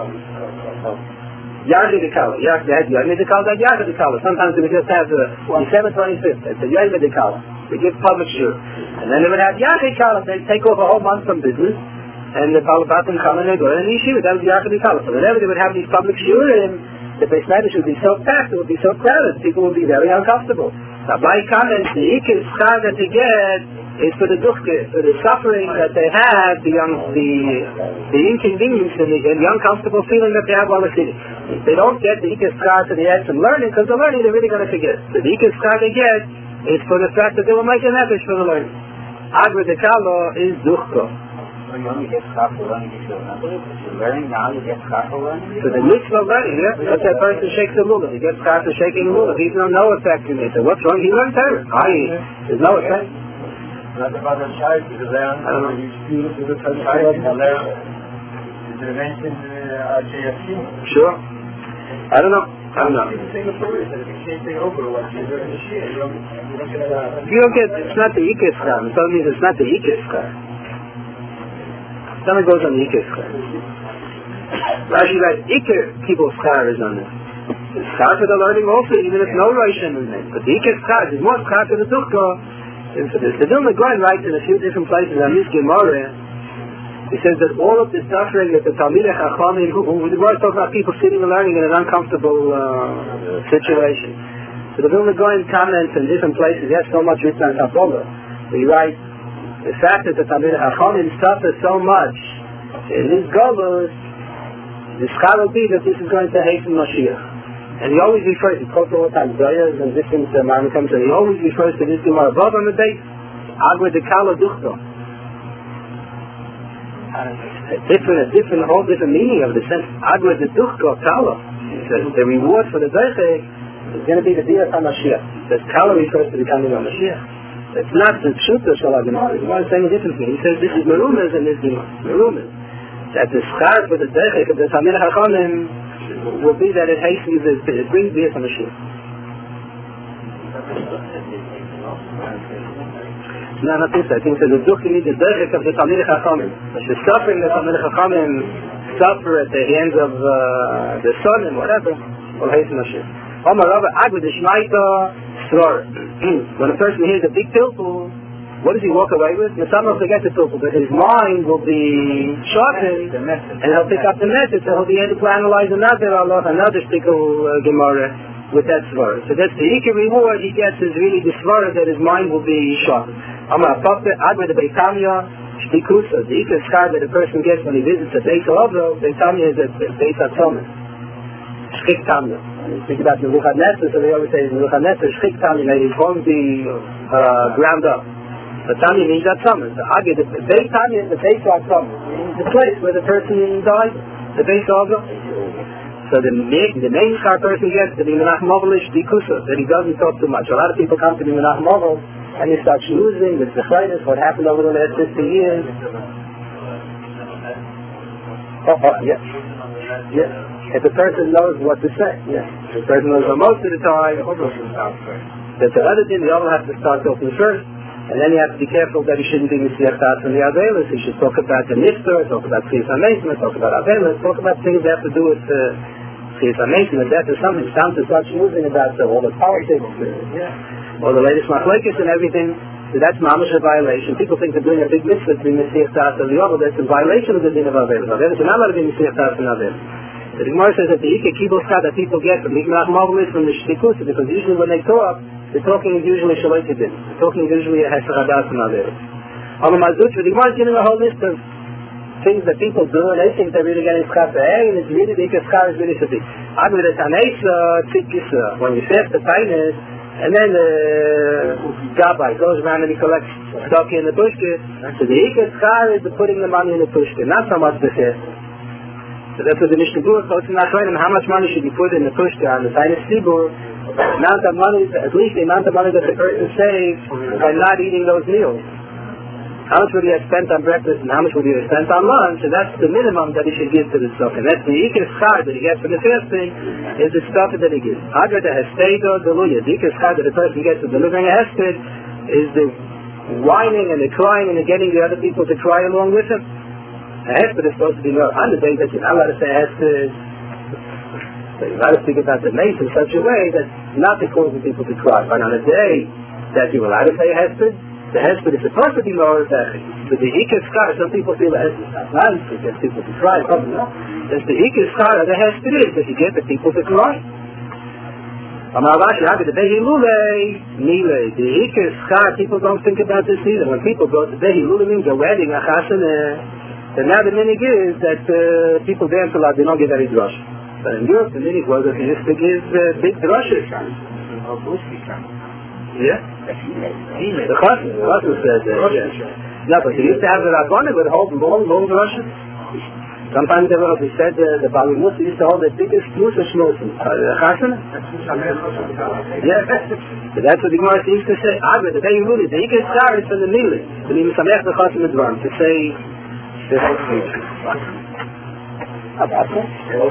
Yardi de Kala. They had Yardi de Kala, they had Yardi de Kala. Sometimes they would just have the December twenty-fifth. It's a Yardi de Kala. They give public shiur. And then they would have Yardi de Kala. They'd take off a whole month from business. And the Balabatim come and they go in the yeshiva. That was Yardi de Kala. So whenever they would have these public shiurim, the Beis Medrash would be so packed, it would be so crowded. People would be very uncomfortable. Now, by comments, the Iker Schar that they get is for the duchke, for the suffering that they have, the un, the the inconvenience and the, and the uncomfortable feeling that they have while they're sitting. They don't get the Iker Schar to the Etzem learning, because the learning they're really going to forget. So the Iker Schar they get is for the fact that they will make an effort for the learning. Agra de Kalo is duchko. So you only get schar for learning if you remember it. If you're learning now, you get schar for learning. So the mitzvah of learning, yeah? That's that person shakes the lulav. He gets schar for shaking the lulav. He's no, no effect in it. So what's wrong? He learned Torah. There's no effect. Not about the child to learn. I don't know. You feel to the child to learn. Is it mentioned in J F C? Sure. I don't know. I don't know. It's the same story. It's the same thing over. What you learn this year. You don't get a... You don't get, it's not the Iker Schar. It tells me it's not the Iker Schar. Then it goes on the Iker Schar. Rashi writes, Iker Kibbutz Schar is on it. It's Schar for the learning also, even if no Rishon is named. But the Iker Schar is more Schar for the Duchko. And for this, the Vilna Gaon writes in a few different places on this Gemara He says that all of the suffering that the Talmidei Chachamim, who, who the word talks about people sitting and learning in an uncomfortable uh, situation. So the Vilna Gaon comments in different places, he has so much written on Kabbalah. He writes, the fact that the Talmidei Chachamim suffer so much in these Golos, the schar will be that this is going to hasten Mashiach. And he always refers, he quotes all the time, Zoyas and different uh, Marmukams, and he always refers to this Gemara above on the base, Agwa de Kala Duchto. A different, a different, a whole different meaning of the sense. Agwa de Duchto Kala. The reward for the Zeichek is going to be the Dias HaMashiach. The Kala refers to the coming of Mashiach. It's not the Pshuta Shalom Gemara. The Gemara is saying a different thing. He says this is Merumez and this is Merumez. That the schar for the Zeichek of the Talmidei Chachamim will be that it hastens, it brings Dias HaMashiach. No, not this. I think that the Duch needs the Zeichek of the Talmidei Chachamim. The suffering that Talmidei Chachamim suffer at the hands of uh, the son and whatever will hasten Mashiach. Omar Rabba Agud Shmaita Sror. When a person hears a big pilpul, what does he walk away with? The son will forget the pilpul, but his mind will be sharpened, and he'll pick up the message, so he'll be able to analyze another Allah, another stickle uh, Gemara with that svara. So that's the ikar reward he gets, is really the svara that his mind will be sharpened. Amar Apakta Agud Beitanya Shtikusa. The ikar schar that a person gets when he visits a Beit Avro, Beitanya is a Beit Atzomis. Shchik Tamya. You speak about the Nebuchadnezzar, so they always say Nebuchadnezzar, Shchik Tamya, that he won't be uh, ground up. But Tamya means Atzomis. The Agud, the Beit Tamya is the Beit Atzomis. The place where the person died, the Beit Avro. So the main, the main schar person gets to be Menachem Ovelish Dikusa, that he doesn't talk too much. A lot of people come to be Menachem Ovel, and you start losing the Zecharitis, what happened over the last fifty years. Oh, oh, yeah. Yeah. If the person knows what to say, yeah. If the person knows most of the time, that's the other thing, the other has to start talking first, and then you have to be careful that he shouldn't be Messiah Tats and the Avelis. He should talk about the Nifter, talk about Chiyas HaMesim, talk about Avelis, talk about things that have to do with Chiyas HaMesim, and that is something. It's time to start moving about uh, all the politics, uh, yeah. all the latest machlekes and everything. So that's mamash a violation. People think they're doing a big mitzvah to be Messiah Tats and the other. That's a violation of the din of Avelis. Avelis are not allowed to be Messiah Tats and Avelis. The Gemara says that the Ike Kibul Schar that people get from the Menachem Ovel from the Shtikusa, because usually when they talk, the talking is usually Shaloi Kedin. The talking is usually a Hesach Hadas and Avelis. On the Mazut, the Gemara is giving a whole list of things that people do, and they think they're really getting Schar to A, and it's really the Ike Schar is really Sadi. Agud et Hanesa Tzidkisa, when you say the Tainus, and then the Gabbai goes around and he collects stuff in the Pushka. So the Ike Schar is the putting the money in the Pushka, not so much the Chesed. So that's what the Mishnah Berurah quotes in Achronim, how much money should be put in the Pushka on the Tainus Tzibur, the amount of money, at least the amount of money that the person saves by not eating those meals. How much would he have spent on breakfast and how much would he have spent on lunch? And that's the minimum that he should give to the stuff. And that's the Ikar Schar that he gets for the fasting, is the stuff that he gives. Agar the Hesped Deluya, the Ikar Schar that the person gets for delivering a Hesped, is the whining and the crying and the getting the other people to cry along with him. A Hesped is supposed to be more on the day that you're not allowed to say Hesped. So you've got to speak about the mace in such a way that not to cause the people to cry. But on a day that you're allowed to say Hesped, the Hesped is supposed to be more effective. But the Ikar Schar, some people feel the Hesped is not nice, it gets people to cry. Probably not. It's the Ikar Schar of the Hesped is that you get the people to cry. The Ikar Schar, people don't think about this either. When people go to Behi Lula, means a wedding, a chasana, then now the minig is that uh, people dance a lot, they don't give any drush. But in Europe, the minig was that they used to give uh, big drushes. Yeah? The chassan, the chassan said that. Yeah. No, but they used to have the Rabbanah would hold long, long drushes. Sometimes they would have said uh, the Bali Musa used to hold the biggest Musa shnosim. Uh, the chassan? Yeah. So that's what the Gemara used to say. Ah, but the day you rule it, the Ikar Schar is from the Milik. The Milik Samech the chassan is wrong. To say, this is about that.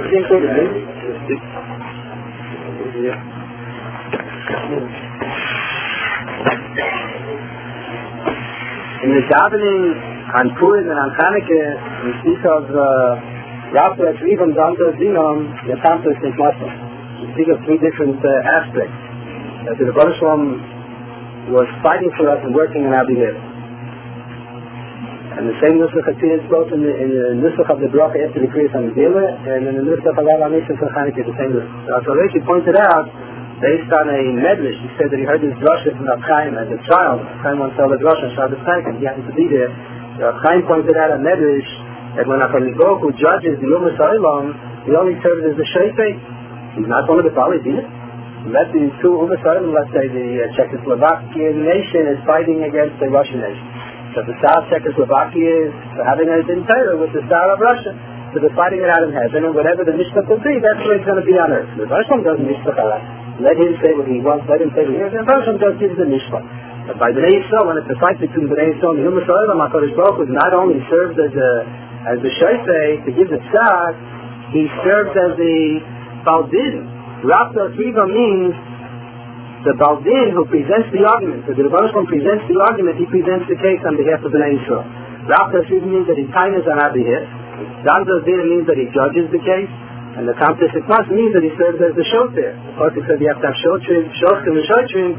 In the davening on Purim and on Hanukkah, we speak of Rafa Shrivam Danta Zinom, the accomplished in Muslim. We speak of three different uh, aspects. That the Rebbe Shalom was fighting for us and working in our behalf. And the same Nusach appears both in the, in the Nusach of the Bracha after the Kriyas on the Gila, and in the Nusach of Allah Nishas and Chanukah, the same Nusach. So Rashi pointed out, based on a medrash, he said that he heard this drasha from Rav Chaim as a child. Rav Chaim once told a drasha on Shabbos night, and he happened to be there. Rav Chaim pointed out a medrash that when HaKadosh Baruch Hu judges the Ummah Ha'olam, he only serves as a shofet. He's not one of the Bali Dinah. Let the two Ummah Ha'olam, let's say the uh, Czechoslovakian nation is fighting against the Russian nation. So the South Czechoslovakia is having a din Torah with the Tsar of Russia. So they're fighting it out in heaven, and whatever the Mishpach will be, that's where it's going to be on earth. The Russian doesn't Mishpach Allah. Let him say what he wants, let him say what he wants. The Russian does give the Mishpach. But by Bnei Yisrael, when it's a fight between Bnei Yisrael and the Ummah Ha'olam, HaKadosh Baruch Hu not only serves as a as the shofet to give the Tsar, he serves as the Baldin. Rapta Triva means the Baldin who presents the argument. So the Rebbe Shalom presents the argument, he presents the case on behalf of the Bnei Yisrael. Rapta Triva means that he kindness on our behalf. Danza Zir means that he judges the case. And the Kamtis Ikmas means that he serves as the shofet. Of course, he said you have to have shofet, shofet and shofet.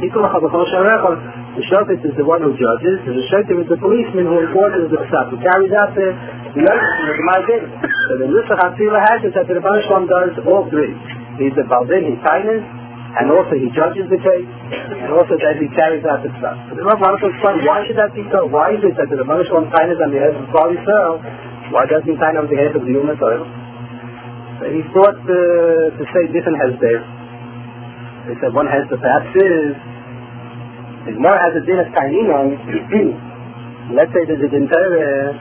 The shofet is the one who judges, and the shofet is the policeman who enforces the Pshat, who carries out the the Ma'adin. So the Nusach HaTzilah has is that the Rebbe Shalom does all three. He's the Baldin, he kindness, and also he judges the case, and also that he carries out the stuff. So the Rebbe Shalom explains, why should that be so? Why is it that the Rebbe Shalom kindness on behalf of Klal Yisrael, why doesn't he kindness on behalf of the Ummah Ha'olam? So he thought uh, to say different hesder. He said one hesder perhaps is, the Gemara has a din of Taininam. Let's say there's a din Torah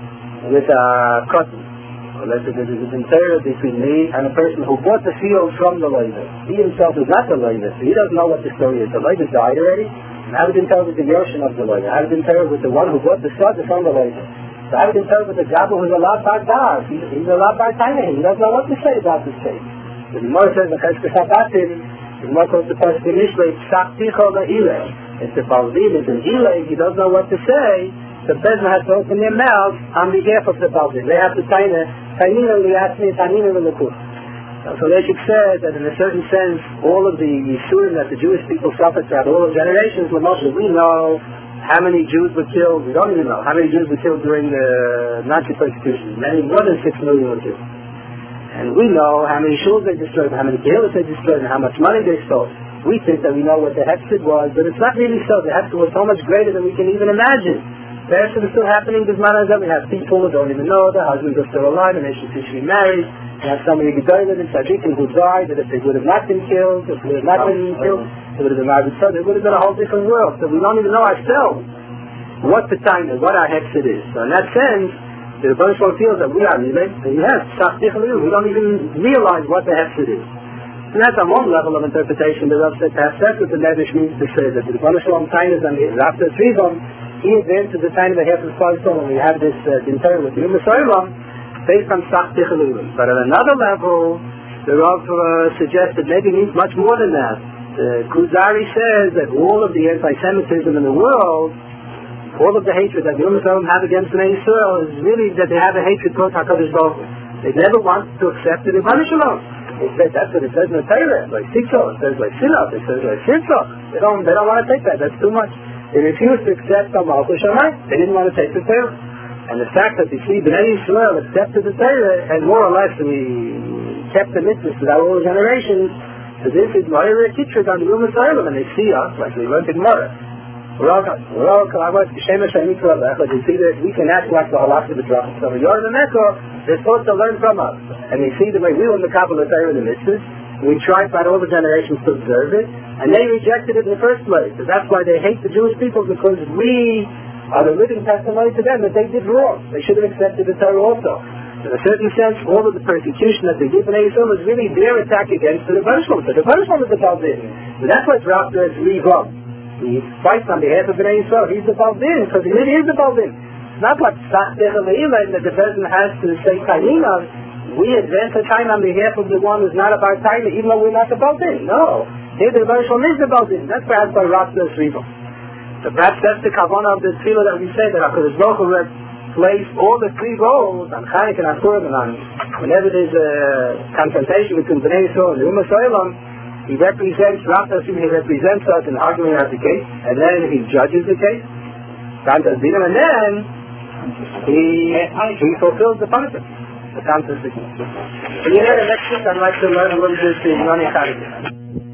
with a cotton. Or let's say there's a din Torah between me and a person who bought the field from the Levi. He himself is not the Levi, so he doesn't know what the story is. The Levi died already, and how did he tell with the Yoshim of the Levi? How did he tell with the one who bought the sod from the Levi? So how did he tell with the Gabba who's a lot bar dar? He's, he's a lot bar tiny. He doesn't know what to say about this case. The Gemara says, the Cheshka Sabatim, the Gemara calls the person in Mishlei, Psak Ticho La'ileh. It's a Baldin, it's an Ileh, he doesn't know what to say. The Bezna has to open their mouth on behalf of the Baldin. They have to sign a Tainina Liasmi, Tainina Lilakur. So Reshik said that in a certain sense, all of the Yisurim that the Jewish people suffered throughout all the generations, Lamoshe, we know how many Jews were killed, we don't even know how many Jews were killed during the Nazi persecution. Many, more than six million were killed. And we know how many shuls they destroyed, how many kehillas they destroyed, and how much money they stole. We think that we know what the Hepsid was, but it's not really so. The Hepsid was so much greater than we can even imagine. The Hepsid is still happening this matter that we have people who don't even know, the husbands are still alive, and they should be married. We have somebody Gedolim and Tzadikim who died, that if they would have not been killed, if they would have not been killed, they would have been married, so it would have been a whole different world. So we don't even know ourselves what the time is, what our Hepsid is. So in that sense, the Rebbe Shalom feels that we are Milei, and yes, we don't even realize what the Hepsid is. And that's on one level of interpretation. The Rav said perhaps that's what the Nevish means to say, that the Rebbe Shalom time is on the after Tzrivam, he advanced to the time of the half of Klal Yisrael, and we have this uh, dinner with the Ummah Ha'olam based on Sak Tichalulim. But at another level, the Rav uh, suggested maybe means much more than that. Uh, Kuzari says that all of the anti-Semitism in the world, all of the hatred that the Ummah Ha'olam have against Bnei Yisrael is really that they have a hatred towards HaKadosh Baruch Hu. They never want to accept the Rebbe Shalom. They say that's what it says in the Torah, like Sikso, it says like Sinach, it says like Sinach. They don't, they don't want to take that, that's too much. They refused to accept the Malchus Shammai. They didn't want to take the Torah. And the fact that you see Bnei Yisrael accepted the Torah, and more or less we kept the mitzvahs to our old generations, so this is Ma'ira Kitrid on the Ummah Ha'olam, and they see us, like we learned in Gemara. We're all, we're all, like you see that we can act like the halakha of the Drachim. So when you're in the Mecca, they're supposed to learn from us. And they see the way we learn the Kabbalah Torah and the mitzvahs. We tried by all the generations to observe it, and they rejected it in the first place. So that's why they hate the Jewish people, because we are the living testimony to them that they did wrong. They should have accepted the Torah also. In a certain sense, all of the persecution that they did in Israel is really their attack against the Rebbe Shalom. So the Rebbe Shalom is the Baldin. So that's what's wrapped as Rivam. He fights on behalf of Bnei Yisrael. He's the Baldin, because he really is the Baldin. It's not like Tzaddik Le'ilai that the person has to say Tainina. We advance the time on behalf of the one who's not about Tainina, even though we're not the Baldin. No. Here the Rebbe Shalom is the Baldin. That's perhaps by Raphael Rivam. So perhaps that's the kavanah of the tefillah that we say, that HaKadosh Baruch Hu placed all the three roles on Chanukah and on Purim, and on whenever there's a confrontation between Bnei Yisrael and the Ummah Ha'olam, he represents, Raphael he represents us in arguing out the case, and then he judges the case, and then he, he fulfills the punishment. The concept is. You know, the next week I'd like to learn a little bit in Yoni Charitis.